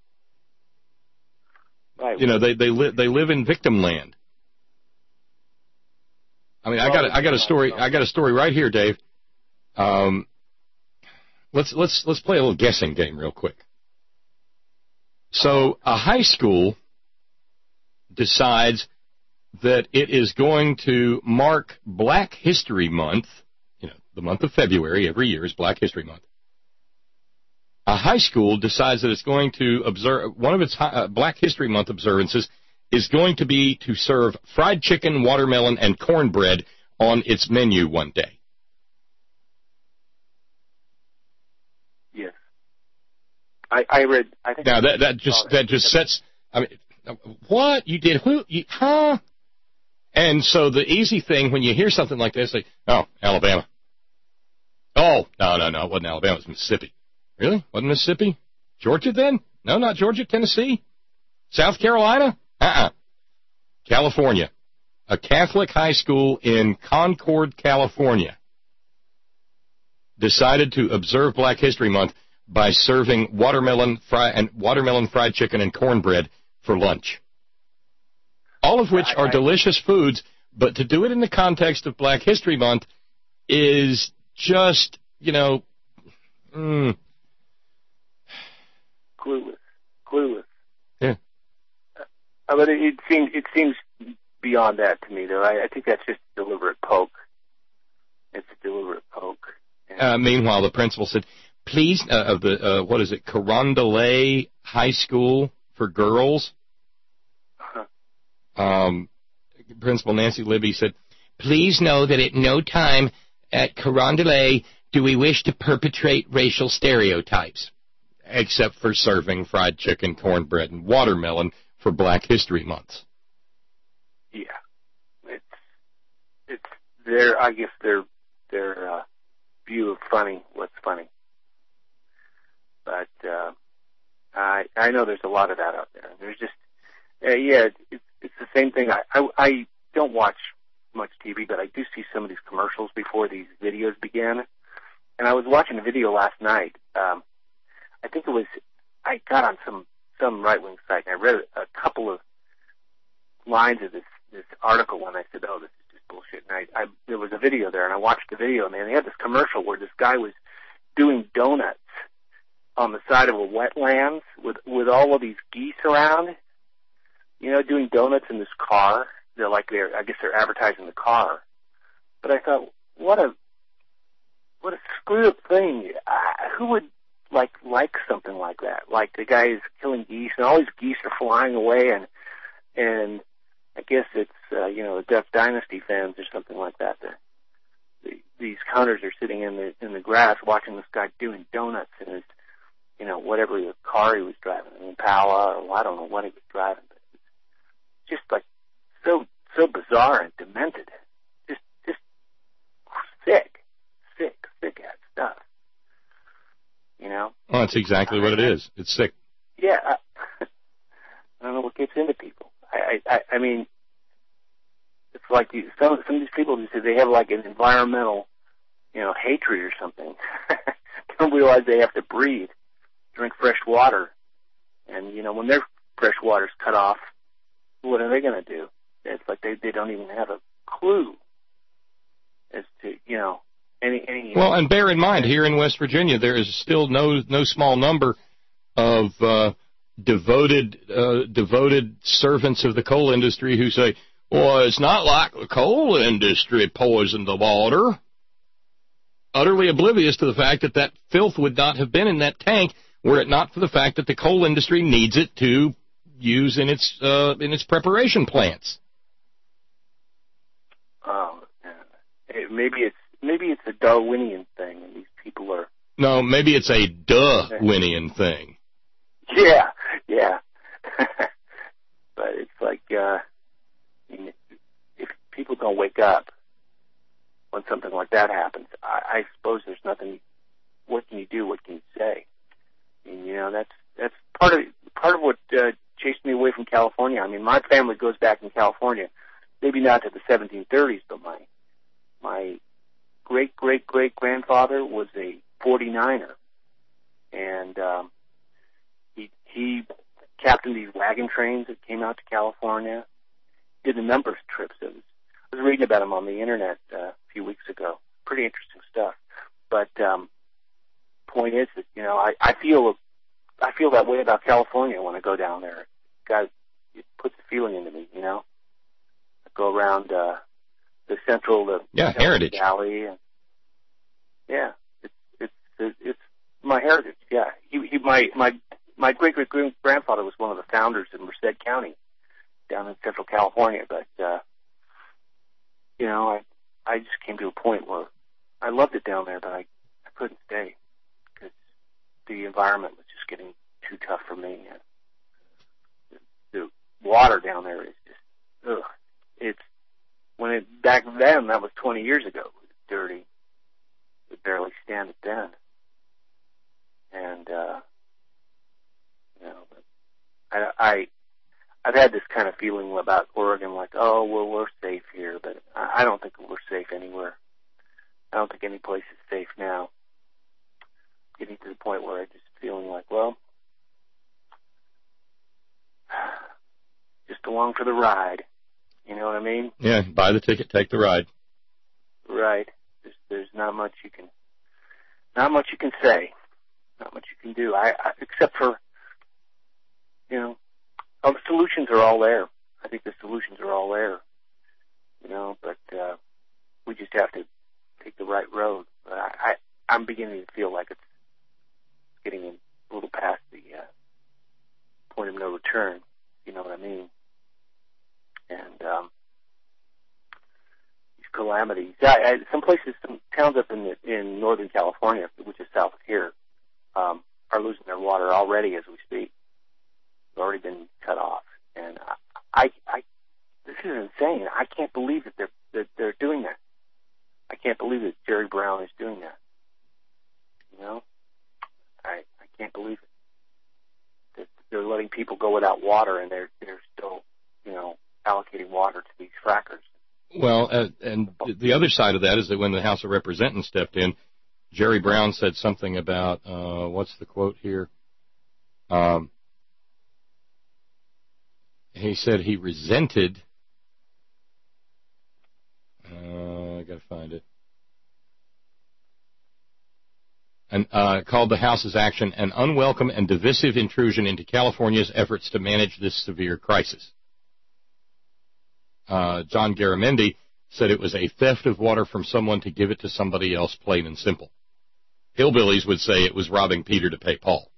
Right. You know, they they live they live in victim land. I mean, I got a, I got a story. I got a story right here, Dave. Um, let's let's let's play a little guessing game real quick. So, a high school decides that it is going to mark Black History Month. You know, the month of February every year is Black History Month. A high school decides that it's going to observe one of its uh, Black History Month observances. Is going to be to serve fried chicken, watermelon, and cornbread on its menu one day. Yes. I, I read. I think now that that just that just sets. I mean, what you did? Who? You, huh? And so the easy thing when you hear something like this, like, oh, Alabama. Oh, no, no, no, it wasn't Alabama. It was Mississippi. Really? Wasn't Mississippi? Georgia then? No, not Georgia. Tennessee? South Carolina? Uh-uh. California. A Catholic high school in Concord, California, decided to observe Black History Month by serving watermelon fry and watermelon fried chicken and cornbread for lunch. All of which I, are I, delicious foods, but to do it in the context of Black History Month is just, you know, mm. clueless. Clueless. Yeah. Uh, but it, it seems it seems beyond that to me, though. I, I think that's just a deliberate poke. It's a deliberate poke. Uh, meanwhile, the principal said, "Please, uh, of the uh, what is it, Carondelet High School for Girls." Uh-huh. Um, Principal Nancy Libby said, "Please know that at no time at Carondelet do we wish to perpetrate racial stereotypes, except for serving fried chicken, cornbread, and watermelon for Black History Month." Yeah, it's it's their I guess their their uh, view of funny. What's funny, but uh, I I know there's a lot of that out there. There's just uh, yeah, it's it's the same thing. I, I I don't watch much T V, but I do see some of these commercials before these videos begin. And I was watching a video last night. Um, I think it was I got on some some right wing site and I read a, a couple of lines of this this article and I said, "Oh, this is just bullshit." And I, I there was a video there and I watched the video and they had this commercial where this guy was doing donuts on the side of a wetlands with with all of these geese around. You know, doing donuts in this car. They're like they're I guess they're advertising the car. But I thought, what a what a screwed up thing. Uh, who would like like something like that? Like the guy is killing geese and all these geese are flying away and and I guess it's uh, you know the Duck Dynasty fans or something like that. The, the, these hunters are sitting in the in the grass watching this guy doing donuts in his you know whatever the car he was driving, an Impala or I don't know what he was driving, but it's just like so so bizarre and demented, just just sick, sick, sick ass stuff. You know. Well, that's exactly what it is. It's sick. Yeah, I, I don't know what gets into people. I, I, I mean, it's like you, some some of these people who say they have like an environmental, you know, hatred or something. Don't realize they have to breathe, drink fresh water, and you know when their fresh water's cut off, what are they going to do? It's like they they don't even have a clue as to you know any any. Well, and bear in mind, here in West Virginia, there is still no no small number of uh, devoted uh, devoted servants of the coal industry who say, "Well, it's not like the coal industry poisoned the water," utterly oblivious to the fact that that filth would not have been in that tank were it not for the fact that the coal industry needs it to use in its uh, in its preparation plants. Um, maybe it's maybe it's a Darwinian thing, and these people are No, maybe it's a duh-Winian thing. Yeah, yeah. But it's like, uh, I mean, if people don't wake up when something like that happens, I, I suppose there's nothing. What can you do? What can you say? And, you know, that's that's part of part of what uh, chased me away from California. I mean, my family goes back in California, maybe not to the seventeen thirties, but my my great great great grandfather was a forty-niner, and um, he he captained these wagon trains that came out to California. Did a number of trips. It was, I was reading about him on the internet uh, a few weeks ago. Pretty interesting stuff. But um, point is that, you know, I, I feel I feel that way about California when I go down there. God, it puts a feeling into me, you know. I go around uh, the central, the yeah, heritage valley, and yeah, it's it's it's, it's my heritage. Yeah, he, he my my my great great grandfather was one of the founders in Merced County down in Central California, but uh, you know, I I just came to a point where I loved it down there, but I I couldn't stay because the environment was just getting too tough for me. And the, the water down there is just ugh. It's when it back then that was twenty years ago. It was dirty. We barely stand it then, and uh, you know, but I I. I've had this kind of feeling about Oregon, like, oh, well, we're safe here, but I don't think we're safe anywhere. I don't think any place is safe now. Getting to the point where I'm just feeling like, well, just along for the ride. You know what I mean? Yeah, buy the ticket, take the ride. Right. There's, there's not much you can, not much you can say, not much you can do. I, I except for, you know. Oh, the solutions are all there. I think the solutions are all there, you know, but uh, we just have to take the right road. But I, I, I'm beginning to feel like it's getting a little past the uh, point of no return, you know what I mean? And um, these calamities, I, I, some places, some towns up in the, in Northern California, which is south of here, um, are losing their water already as we speak. Already been cut off, and I, I, this is insane. I can't believe that they're that they're doing that. I can't believe that Jerry Brown is doing that. You know, I I can't believe it. That they're letting people go without water, and they're they're still, you know, allocating water to these frackers. Well, uh, and the other side of that is that when the House of Representatives stepped in, Jerry Brown said something about uh, what's the quote here? Um, He said he resented, uh, I gotta find it, and uh, called the House's action an unwelcome and divisive intrusion into California's efforts to manage this severe crisis. Uh, John Garamendi said it was a theft of water from someone to give it to somebody else, plain and simple. Hillbillies would say it was robbing Peter to pay Paul.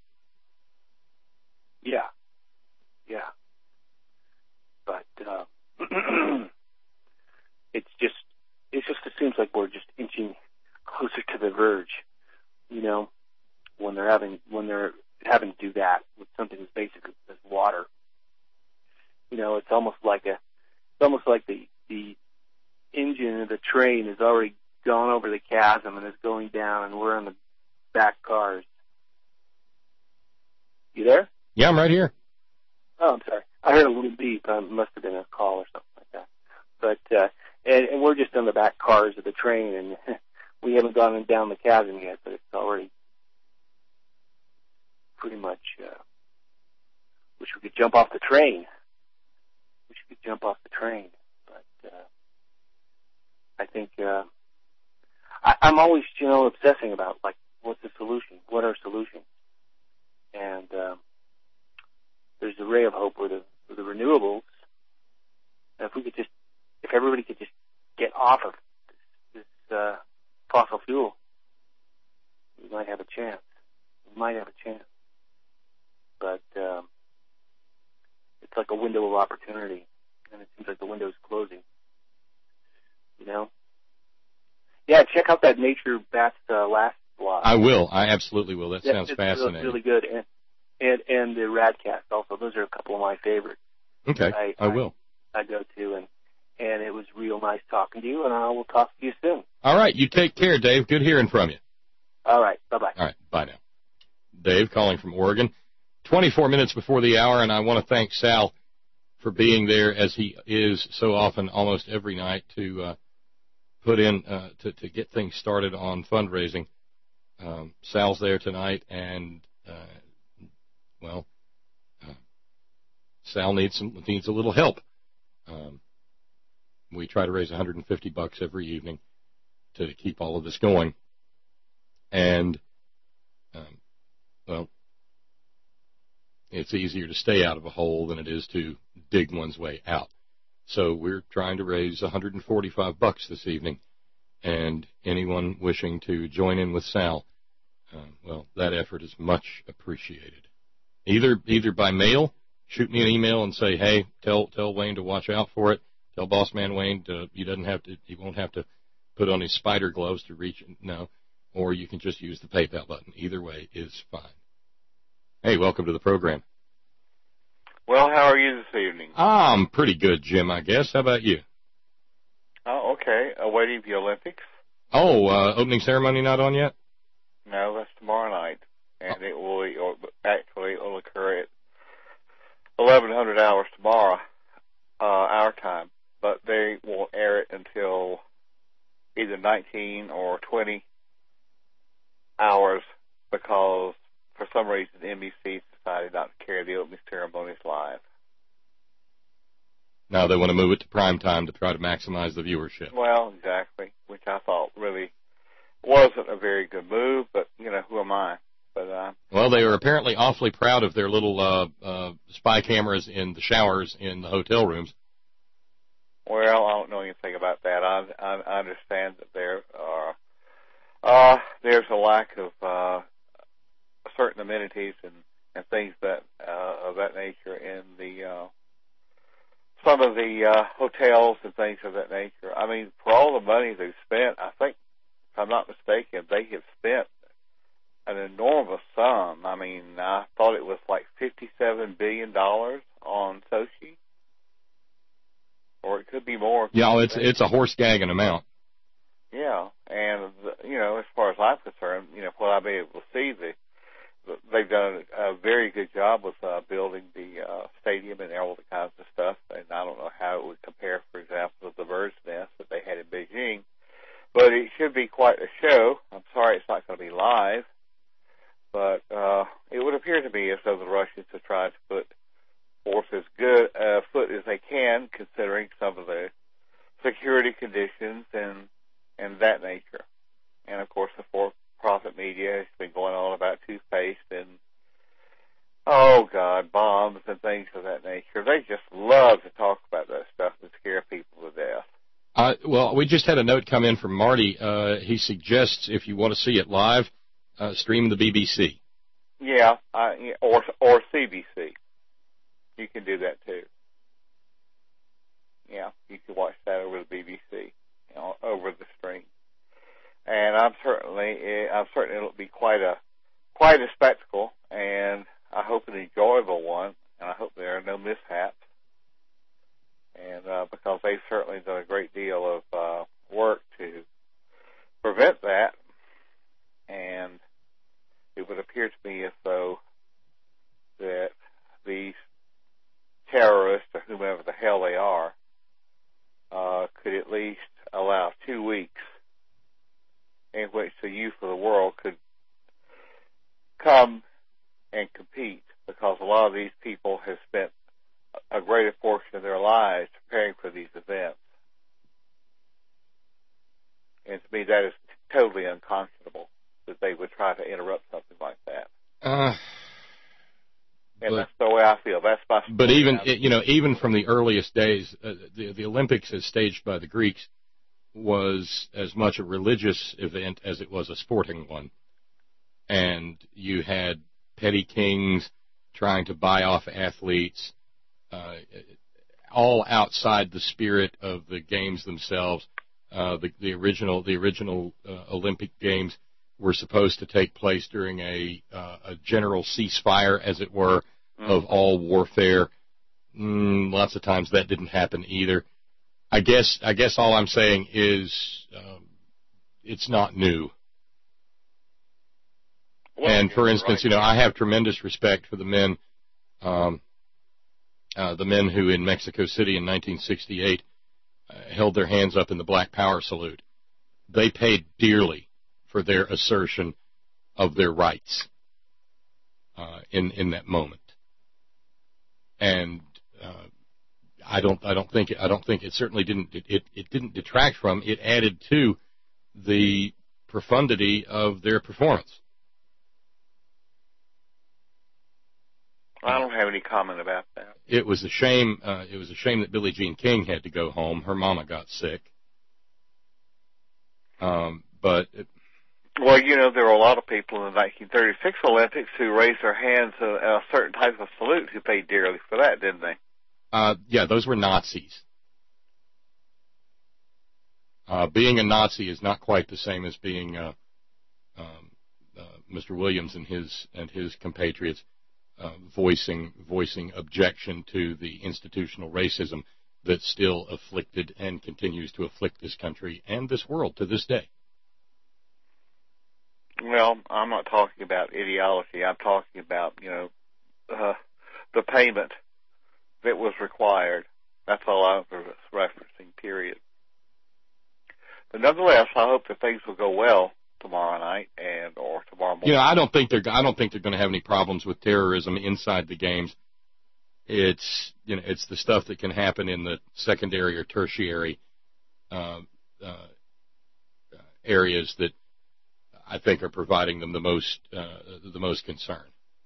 Yeah, yeah. But uh, it's just it just it seems like we're just inching closer to the verge, you know, when they're having when they're having to do that with something as basic as water. You know, it's almost like a it's almost like the the engine of the train has already gone over the chasm and is going down, and we're in the back cars. You there? Yeah, I'm right here. Oh, I'm sorry. I heard a little beep. It must have been a call or something like that. But uh, and, and we're just in the back cars of the train, and we haven't gone down the chasm yet, but it's already pretty much. Uh, wish we could jump off the train. Wish we could jump off the train, but uh, I think uh, I, I'm always, you know, obsessing about like what's the solution? What are solutions? And um, there's a ray of hope with the, with the renewables. And if we could just, if everybody could just get off of this, this uh, fossil fuel, we might have a chance. We might have a chance. But um, it's like a window of opportunity, and it seems like the window is closing. You know? Yeah, check out that Nature Bats uh, last live. I will. I absolutely will. That Yeah, sounds it's, fascinating. It's really good, and and and the Radcast also. Those are a couple of my favorites. Okay, I, I will. I, I go to, and and it was real nice talking to you, and I will talk to you soon. All right, you take care, Dave. Good hearing from you. All right, bye-bye. All right, bye now. Dave calling from Oregon. twenty-four minutes before the hour, and I want to thank Sal for being there, as he is so often, almost every night, to uh, put in, uh, to, to get things started on fundraising. Um, Sal's there tonight, and, uh, well, uh, Sal needs some, needs a little help. Um, we try to raise one hundred fifty bucks every evening to keep all of this going. And, um, well, it's easier to stay out of a hole than it is to dig one's way out. So we're trying to raise one hundred forty-five bucks this evening, and anyone wishing to join in with Sal, uh, well, that effort is much appreciated. Either either by mail, shoot me an email and say, hey, tell tell Wayne to watch out for it. Tell Boss Man Wayne to, he doesn't have to, he won't have to put on his spider gloves to reach it. No, or you can just use the PayPal button. Either way is fine. Hey, welcome to the program. Well, how are you this evening? I'm pretty good, Jim, I guess. How about you? Oh, okay. Awaiting the Olympics. Oh, uh, opening ceremony not on yet? No, that's tomorrow night. And oh. it will, or actually, it will occur at eleven hundred hours tomorrow, uh, our time. But they won't air it until either nineteen or twenty hours because for some reason N B C decided not to carry the opening ceremonies live. Now they want to move it to prime time to try to maximize the viewership. Well, exactly, which I thought really wasn't a very good move, but, you know, who am I? But uh, Well, they are apparently awfully proud of their little uh, uh, spy cameras in the showers in the hotel rooms. Well, I don't know anything about that. I, I, I understand that there are, uh, there's a lack of uh, certain amenities and, and things that uh, of that nature in the uh, some of the uh, hotels and things of that nature. I mean, for all the money they've spent, I think, if I'm not mistaken, they have spent an enormous sum. I mean, I thought it was like fifty-seven billion dollars on Sochi. Or it could be more. Yeah, it's it's a horse gagging amount. Yeah, and you know, as far as I'm concerned, you know, what I've been able to see, the, they've done a very good job with uh, building the uh, stadium and all the kinds of stuff. And I don't know how it would compare, for example, to the bird's nest that they had in Beijing, but it should be quite a show. I'm sorry it's not going to be live, but uh, it would appear to me as though the Russians have tried to put forth as good a uh, foot as they can, considering some of the security conditions and and that nature. And of course, the for-profit media has been going on about toothpaste and oh God, bombs and things of that nature. They just love to talk about that stuff and scare people to death. Uh, well, we just had a note come in from Marty. Uh, he suggests if you want to see it live, uh, stream the B B C. Yeah, uh, or or C B C. You can do that too. Yeah, you can watch that over the B B C, you know, over the stream. And I'm certainly, I'm certain it'll be quite a, quite a spectacle, and I hope an enjoyable one, and I hope there are no mishaps. And uh, because they've certainly done a great deal of uh, work to prevent that, and it would appear to me as though that these terrorists, or whomever the hell they are, uh, could at least allow two weeks in which the youth of the world could come and compete, because a lot of these people have spent a greater portion of their lives preparing for these events. And to me, that is totally unconscionable that they would try to interrupt something like that. Uh, and but, that's the way I feel. That's my But even, you know, even from the earliest days, uh, the, the Olympics as staged by the Greeks was as much a religious event as it was a sporting one. And you had petty kings trying to buy off athletes, uh, all outside the spirit of the games themselves. Uh, the, the original, the original uh, Olympic Games were supposed to take place during a, uh, a general ceasefire, as it were, mm. of all warfare. Mm, lots of times that didn't happen either. I guess I guess all I'm saying is um, it's not new. Well, and for instance, right. you know, I have tremendous respect for the men, um, uh, the men who in Mexico City in nineteen sixty-eight uh, held their hands up in the Black Power salute. They paid dearly for their assertion of their rights uh, in in that moment. And uh, I don't I don't think it, I don't think it certainly didn't it, it, it didn't detract from, it added to the profundity of their performance. I don't have any comment about that. It was a shame. Uh, it was a shame that Billie Jean King had to go home. Her mama got sick. Um, but it, well, you know, there were a lot of people in the nineteen thirty-six Olympics who raised their hands in a certain type of salute who paid dearly for that, didn't they? Uh, yeah, those were Nazis. Uh, being a Nazi is not quite the same as being uh, um, uh, Mister Williams and his and his compatriots. Uh, voicing voicing objection to the institutional racism that still afflicted and continues to afflict this country and this world to this day. Well, I'm not talking about ideology. I'm talking about, you know, uh, the payment that was required. That's all I was referencing, period. But nonetheless, I hope that things will go well tomorrow night and or tomorrow morning. You know, I don't think they're I don't think they're going to have any problems with terrorism inside the games. It's you know it's the stuff that can happen in the secondary or tertiary uh, uh, areas that I think are providing them the most uh, the most concern.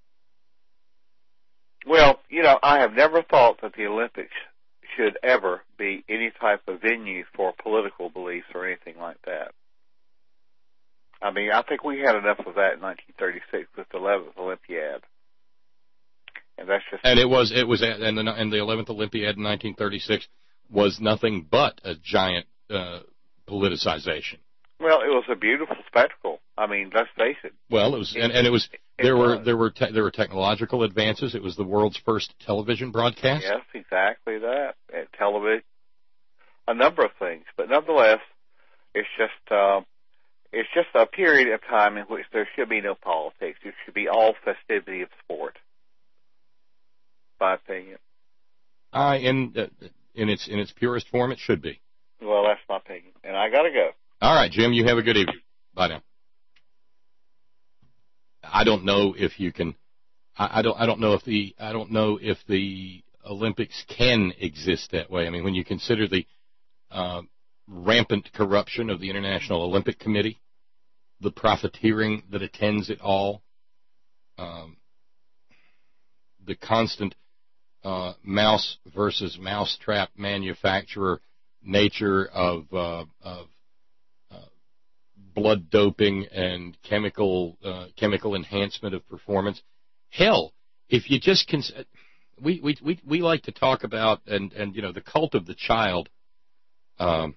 Well, you know, I have never thought that the Olympics should ever be any type of venue for political beliefs or anything like that. I mean, I think we had enough of that in nineteen thirty-six with the eleventh Olympiad, and that's just. And it was it was and the and the eleventh Olympiad in nineteen thirty-six was nothing but a giant uh, politicization. Well, it was a beautiful spectacle. I mean, let's face it. Well, it was, and, and it was it, there it were was. there were te- there were technological advances. It was the world's first television broadcast. Yes, exactly that. At television, a number of things, but nonetheless, it's just. Uh, It's just a period of time in which there should be no politics. It should be all festivity of sport, my opinion. Uh, in uh, in its in its purest form, it should be. Well, that's my opinion, and I gotta go. All right, Jim. You have a good evening. Bye now. I don't know if you can. I, I don't. I don't know if the. I don't know if the Olympics can exist that way. I mean, when you consider the. Uh, rampant corruption of the International Olympic Committee, the profiteering that attends it all, um, the constant uh, mouse versus mousetrap manufacturer nature of, uh, of uh, blood doping and chemical uh, chemical enhancement of performance. Hell, if you just cons- we, we we we like to talk about and and you know the cult of the child. Um,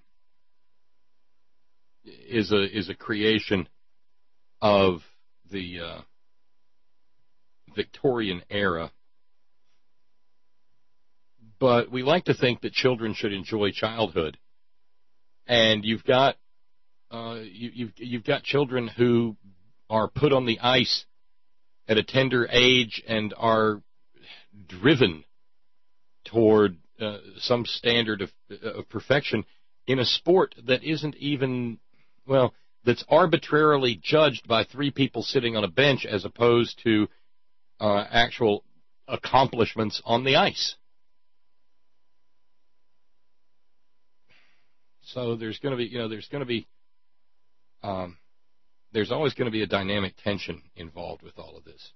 is a is a creation of the uh, Victorian era, but we like to think that children should enjoy childhood, and you've got uh, you, you've you've got children who are put on the ice at a tender age and are driven toward uh, some standard of, of perfection in a sport that isn't even Well, that's arbitrarily judged by three people sitting on a bench as opposed to uh, actual accomplishments on the ice. So there's going to be, you know, there's going to be, um, there's always going to be a dynamic tension involved with all of this.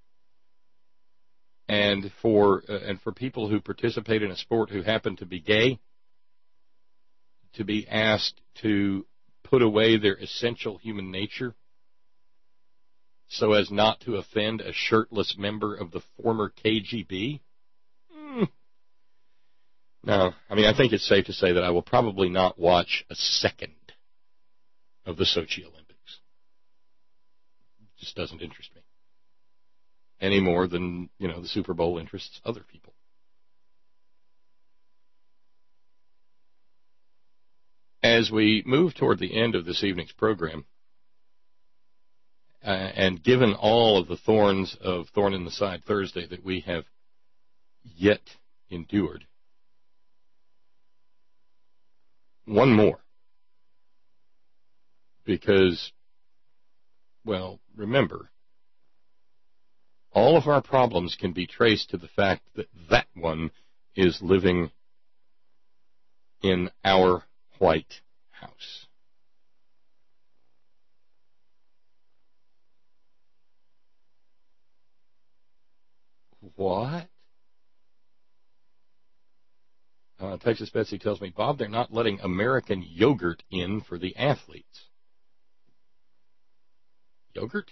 And for uh, and for people who participate in a sport who happen to be gay, to be asked to put away their essential human nature so as not to offend a shirtless member of the former K G B? Mm. No, I mean, I think it's safe to say that I will probably not watch a second of the Sochi Olympics. just doesn't interest me any more than, you know, the Super Bowl interests other people. As we move toward the end of this evening's program, uh, and given all of the thorns of Thorn in the Side Thursday that we have yet endured, one more. Because, well, remember, all of our problems can be traced to the fact that that one is living in our White House. What? Uh, Texas Betsy tells me, Bob, they're not letting American yogurt in for the athletes. Yogurt?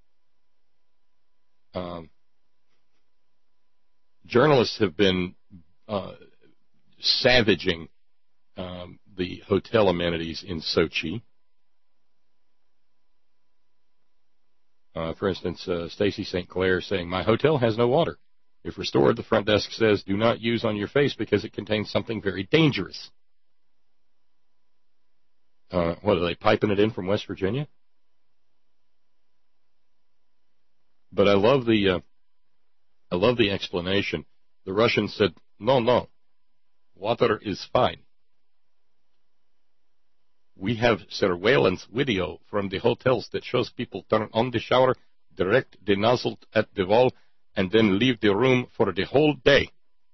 Um, journalists have been uh, savaging um, the hotel amenities in Sochi. Uh, for instance, uh, Stacy Saint Clair saying, my hotel has no water. If restored, the front desk says, do not use on your face because it contains something very dangerous. Uh, what, are they piping it in from West Virginia? But I love the, uh, I love the explanation. The Russians said, no, no, water is fine. We have surveillance video from the hotels that shows people turn on the shower, direct the nozzle at the wall, and then leave the room for the whole day.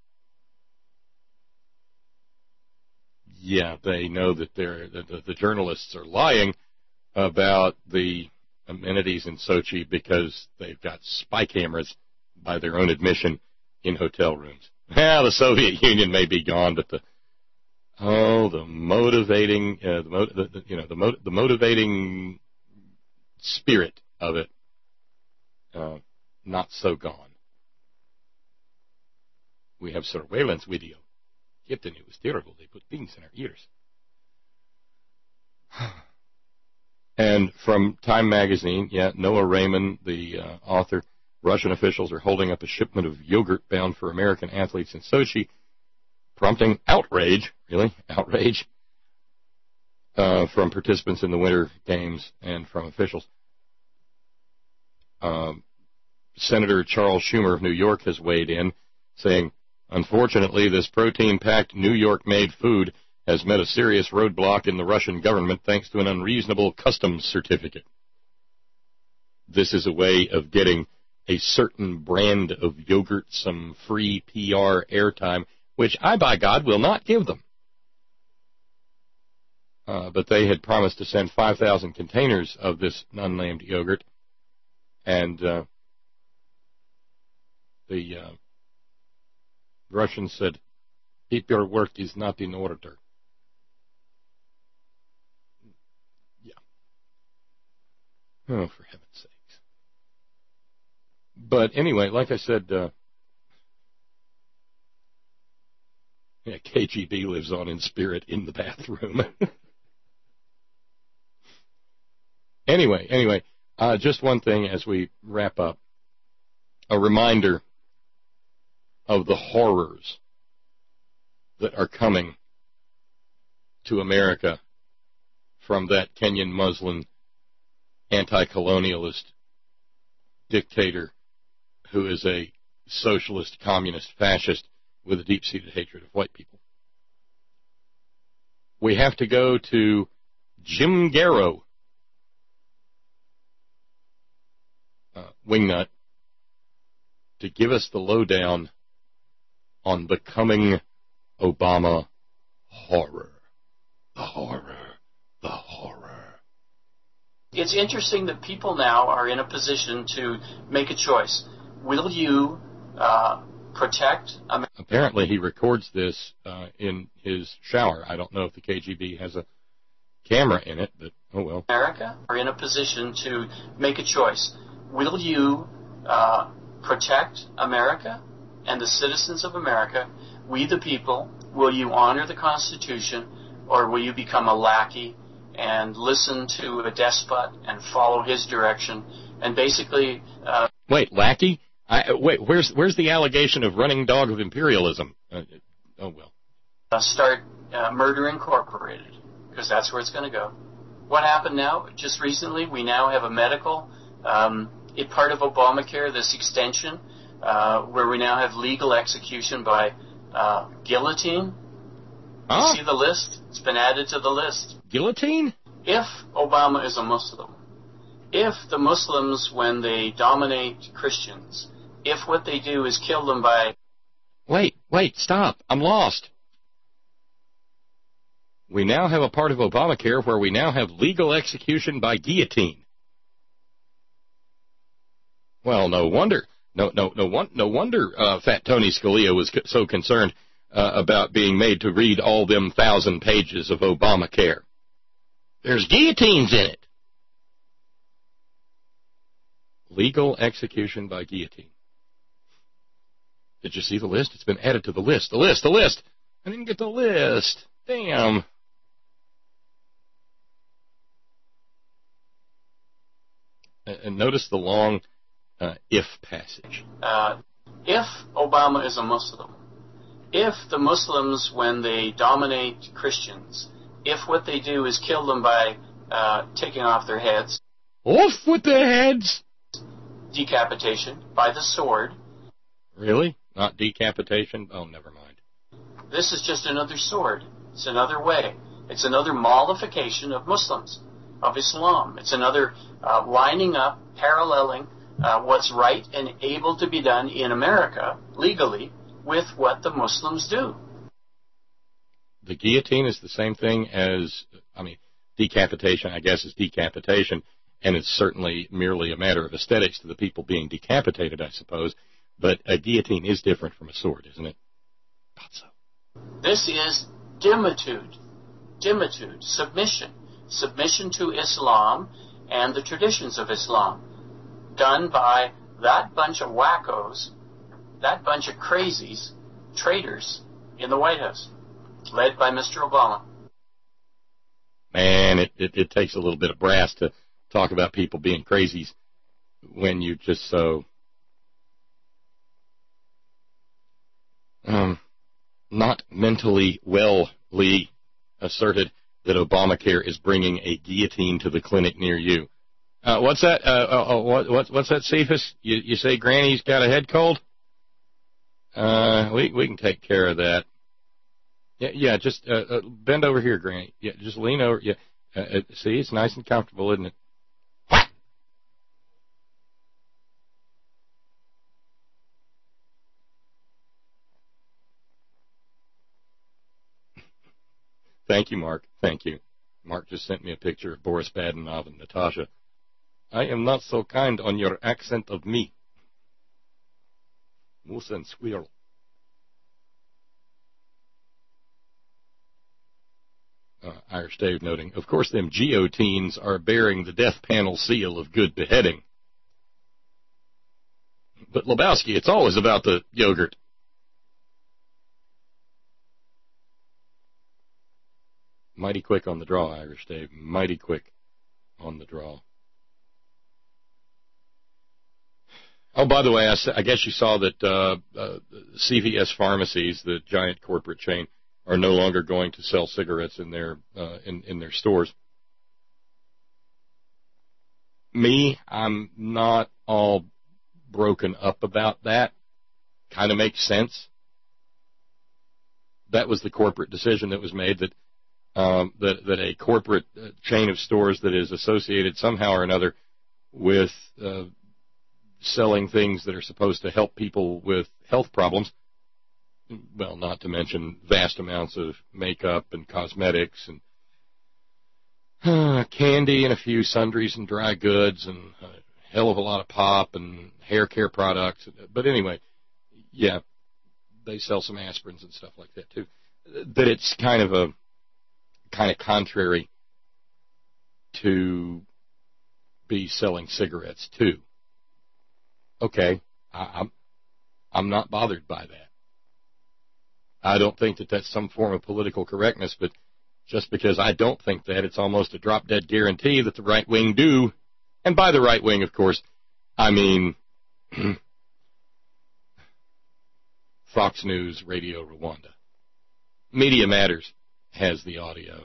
Yeah, they know that they're, the, the journalists are lying about the amenities in Sochi because they've got spy cameras, by their own admission, in hotel rooms. Well, the Soviet Union may be gone, but the oh, the motivating, uh, the, the, the you know the mo- the motivating spirit of it, uh, not so gone. We have surveillance video. Captain, it was terrible. They put things in our ears. And from Time magazine, yeah, Noah Raymond, the uh, author, Russian officials are holding up a shipment of yogurt bound for American athletes in Sochi, prompting outrage, really, outrage, uh, from participants in the Winter Games and from officials. Um, Senator Charles Schumer of New York has weighed in, saying, unfortunately, this protein-packed New York-made food has met a serious roadblock in the Russian government thanks to an unreasonable customs certificate. This is a way of getting a certain brand of yogurt some free P R airtime, which I, by God, will not give them. Uh, but they had promised to send five thousand containers of this unnamed yogurt, and uh, the uh, Russians said, paperwork is not in order. Yeah. Oh, for heaven's sakes. But anyway, like I said, uh, yeah, K G B lives on in spirit in the bathroom. anyway, anyway, uh, just one thing as we wrap up. A reminder of the horrors that are coming to America from that Kenyan Muslim anti-colonialist dictator who is a socialist, communist, fascist with a deep-seated hatred of white people. We have to go to Jim Garrow, uh, wingnut, to give us the lowdown on becoming Obama horror. The horror. The horror. It's interesting that people now are in a position to make a choice. Will you uh, protect America? Apparently he records this uh, in his shower. I don't know if the K G B has a camera in it, but oh well. America are in a position to make a choice. Will you uh, protect America and the citizens of America, we the people? Will you honor the Constitution, or will you become a lackey and listen to a despot and follow his direction and basically. Uh, wait, lackey? I, wait, where's where's the allegation of running dog of imperialism? Uh, oh well. Uh, start uh, Murder Incorporated, because that's where it's going to go. What happened now? Just recently, we now have a medical, um, it part of Obamacare, this extension, uh, where we now have legal execution by uh, guillotine. Huh? You see the list? It's been added to the list. Guillotine? If Obama is a Muslim, if the Muslims, when they dominate Christians, if what they do is kill them by... Wait, wait, stop. I'm lost. We now have a part of Obamacare where we now have legal execution by guillotine. Well, no wonder. No, no, no, one, no wonder uh, Fat Tony Scalia was co- so concerned uh, about being made to read all them thousand pages of Obamacare. There's guillotines in it. Legal execution by guillotine. Did you see the list? It's been added to the list. The list, the list. I didn't get the list. Damn. And notice the long uh, if passage. Uh, if Obama is a Muslim, if the Muslims, when they dominate Christians, if what they do is kill them by uh, taking off their heads. Off with their heads! Decapitation by the sword. Really? Not decapitation? Oh, never mind. This is just another sword. It's another way. It's another mollification of Muslims, of Islam. It's another uh, lining up, paralleling uh, what's right and able to be done in America legally with what the Muslims do. The guillotine is the same thing as, I mean, decapitation, I guess, is decapitation, and it's certainly merely a matter of aesthetics to the people being decapitated, I suppose, but a guillotine is different from a sword, isn't it? Thought so. This is dimitude, dimitude, submission, submission to Islam and the traditions of Islam, done by that bunch of wackos, that bunch of crazies, traitors in the White House, led by Mister Obama. Man, it, it, it takes a little bit of brass to talk about people being crazies when you just so um, not mentally well-ly asserted that Obamacare is bringing a guillotine to the clinic near you. Uh, what's that? Uh, uh, what, what, what's that, Cephas? You, you say Granny's got a head cold? Uh, we we can take care of that. Yeah, yeah. Just uh, uh, bend over here, Granny. Yeah, just lean over. Yeah. Uh, uh, see, it's nice and comfortable, isn't it? What? Thank you, Mark. Thank you. Mark just sent me a picture of Boris Badenov and Natasha. I am not so kind on your accent of me. Moose and squirrel. Uh, Irish Dave noting, of course them guillotines are bearing the death panel seal of good beheading. But Lebowski, it's always about the yogurt. Mighty quick on the draw, Irish Dave. Mighty quick on the draw. Oh, by the way, I, I guess you saw that uh, uh, C V S pharmacies, the giant corporate chain, are no longer going to sell cigarettes in their uh, in, in their stores. Me, I'm not all broken up about that. Kind of makes sense. That was the corporate decision that was made, that um, that, that a corporate chain of stores that is associated somehow or another with uh, selling things that are supposed to help people with health problems, well, not to mention vast amounts of makeup and cosmetics and uh, candy and a few sundries and dry goods and a hell of a lot of pop and hair care products. But anyway, yeah, they sell some aspirins and stuff like that too. That it's kind of a kind of contrary to be selling cigarettes too. Okay, I, I'm I'm not bothered by that. I don't think that that's some form of political correctness, but just because I don't think that, it's almost a drop-dead guarantee that the right wing do. And by the right wing, of course, I mean Fox News, Radio Rwanda. Media Matters has the audio.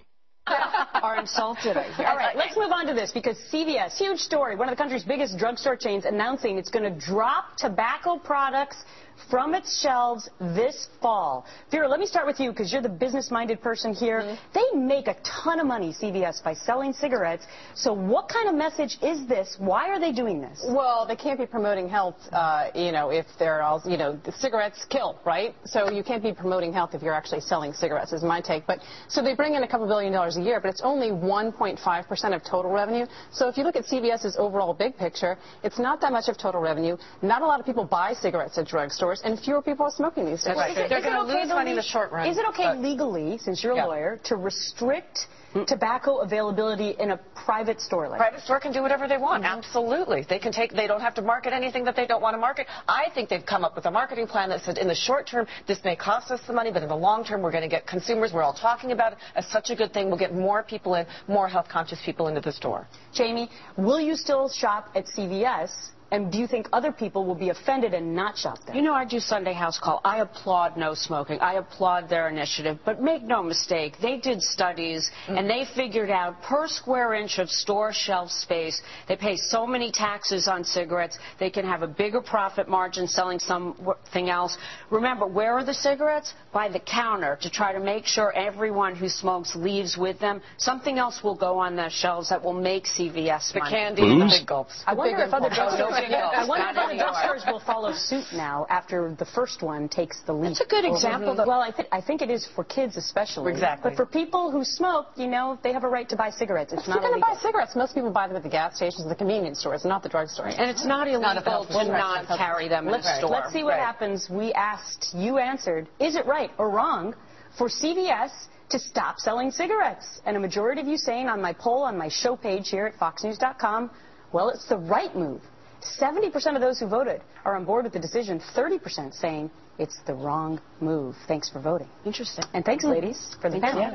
Are insulted, I hear. All right, let's move on to this because C V S, huge story, one of the country's biggest drugstore chains announcing it's going to drop tobacco products from its shelves this fall. Vera, let me start with you because you're the business-minded person here. Mm-hmm. They make a ton of money, C V S, by selling cigarettes. So what kind of message is this? Why are they doing this? Well, they can't be promoting health, uh, you know, if they're all, you know, the cigarettes kill, right? So you can't be promoting health if you're actually selling cigarettes, is my take. But so they bring in a couple billion dollars a year, but it's only one point five percent of total revenue. So if you look at C V S's overall big picture, it's not that much of total revenue. Not a lot of people buy cigarettes at drugstores, and fewer people are smoking these days. Right. They're going to lose money in the short run. Is it okay uh, legally, since you're a yeah. lawyer, to restrict mm-hmm. tobacco availability in a private store? Like private store can do whatever they want. Mm-hmm. Absolutely. They can take. They don't have to market anything that they don't want to market. I think they've come up with a marketing plan that said in the short term this may cost us the money, but in the long term we're going to get consumers. We're all talking about it as such a good thing. We'll get more people in, more health-conscious people into the store. Jamie, will you still shop at C V S? And do you think other people will be offended and not shop there? You know, I do Sunday House Call. I applaud no smoking. I applaud their initiative. But make no mistake, they did studies, mm-hmm. and they figured out per square inch of store shelf space, they pay so many taxes on cigarettes, they can have a bigger profit margin selling something else. Remember, where are the cigarettes? By the counter, to try to make sure everyone who smokes leaves with them. Something else will go on their shelves that will make C V S the money. Candy and the big gulps. I wonder if other drugstores I wonder if other drugstores drugstores will follow suit now after the first one takes the lead. That's a good example. Well, I, th I think it is for kids especially. Exactly. But for people who smoke, you know, they have a right to buy cigarettes. It's if not you're illegal. going to buy cigarettes, most people buy them at the gas stations, the convenience stores, not the drugstores. And it's not illegal it's not to not carry them in let's, a store. Let's see what right. happens. We asked, you answered, is it right or wrong for C V S to stop selling cigarettes? And a majority of you saying on my poll on my show page here at fox news dot com, well, it's the right move. seventy percent of those who voted are on board with the decision, thirty percent saying it's the wrong move. Thanks for voting. Interesting. And thanks, mm-hmm. ladies, for the Thank panel. You.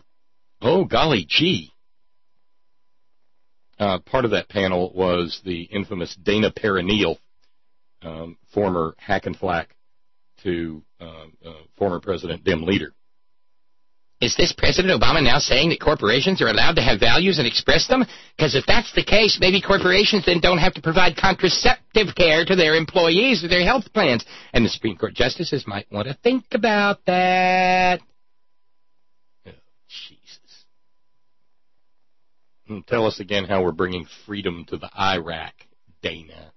Oh, golly gee. Uh, part of that panel was the infamous Dana Perrineal, um, former hack and flack to uh, uh, former President Dim leader. Is this President Obama now saying that corporations are allowed to have values and express them? Because if that's the case, maybe corporations then don't have to provide contraceptive care to their employees or their health plans. And the Supreme Court justices might want to think about that. Oh, Jesus. And tell us again how we're bringing freedom to the Iraq, Dana.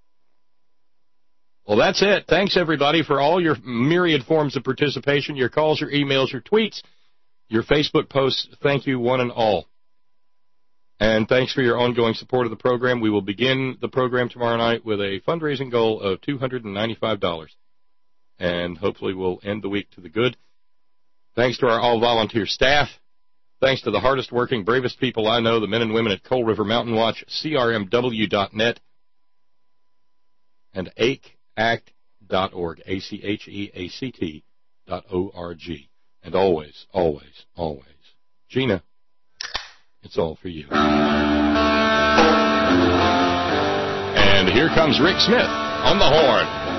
Well, that's it. Thanks, everybody, for all your myriad forms of participation, your calls, your emails, your tweets, your Facebook posts. Thank you, one and all. And thanks for your ongoing support of the program. We will begin the program tomorrow night with a fundraising goal of two hundred ninety-five dollars. And hopefully we'll end the week to the good. Thanks to our all-volunteer staff. Thanks to the hardest working, bravest people I know, the men and women at Coal River Mountain Watch, C R M W dot net, and A C act dot org, A C H E A C T dot O R G. And always, always, always, Gina, it's all for you. And here comes Rick Smith on the horn.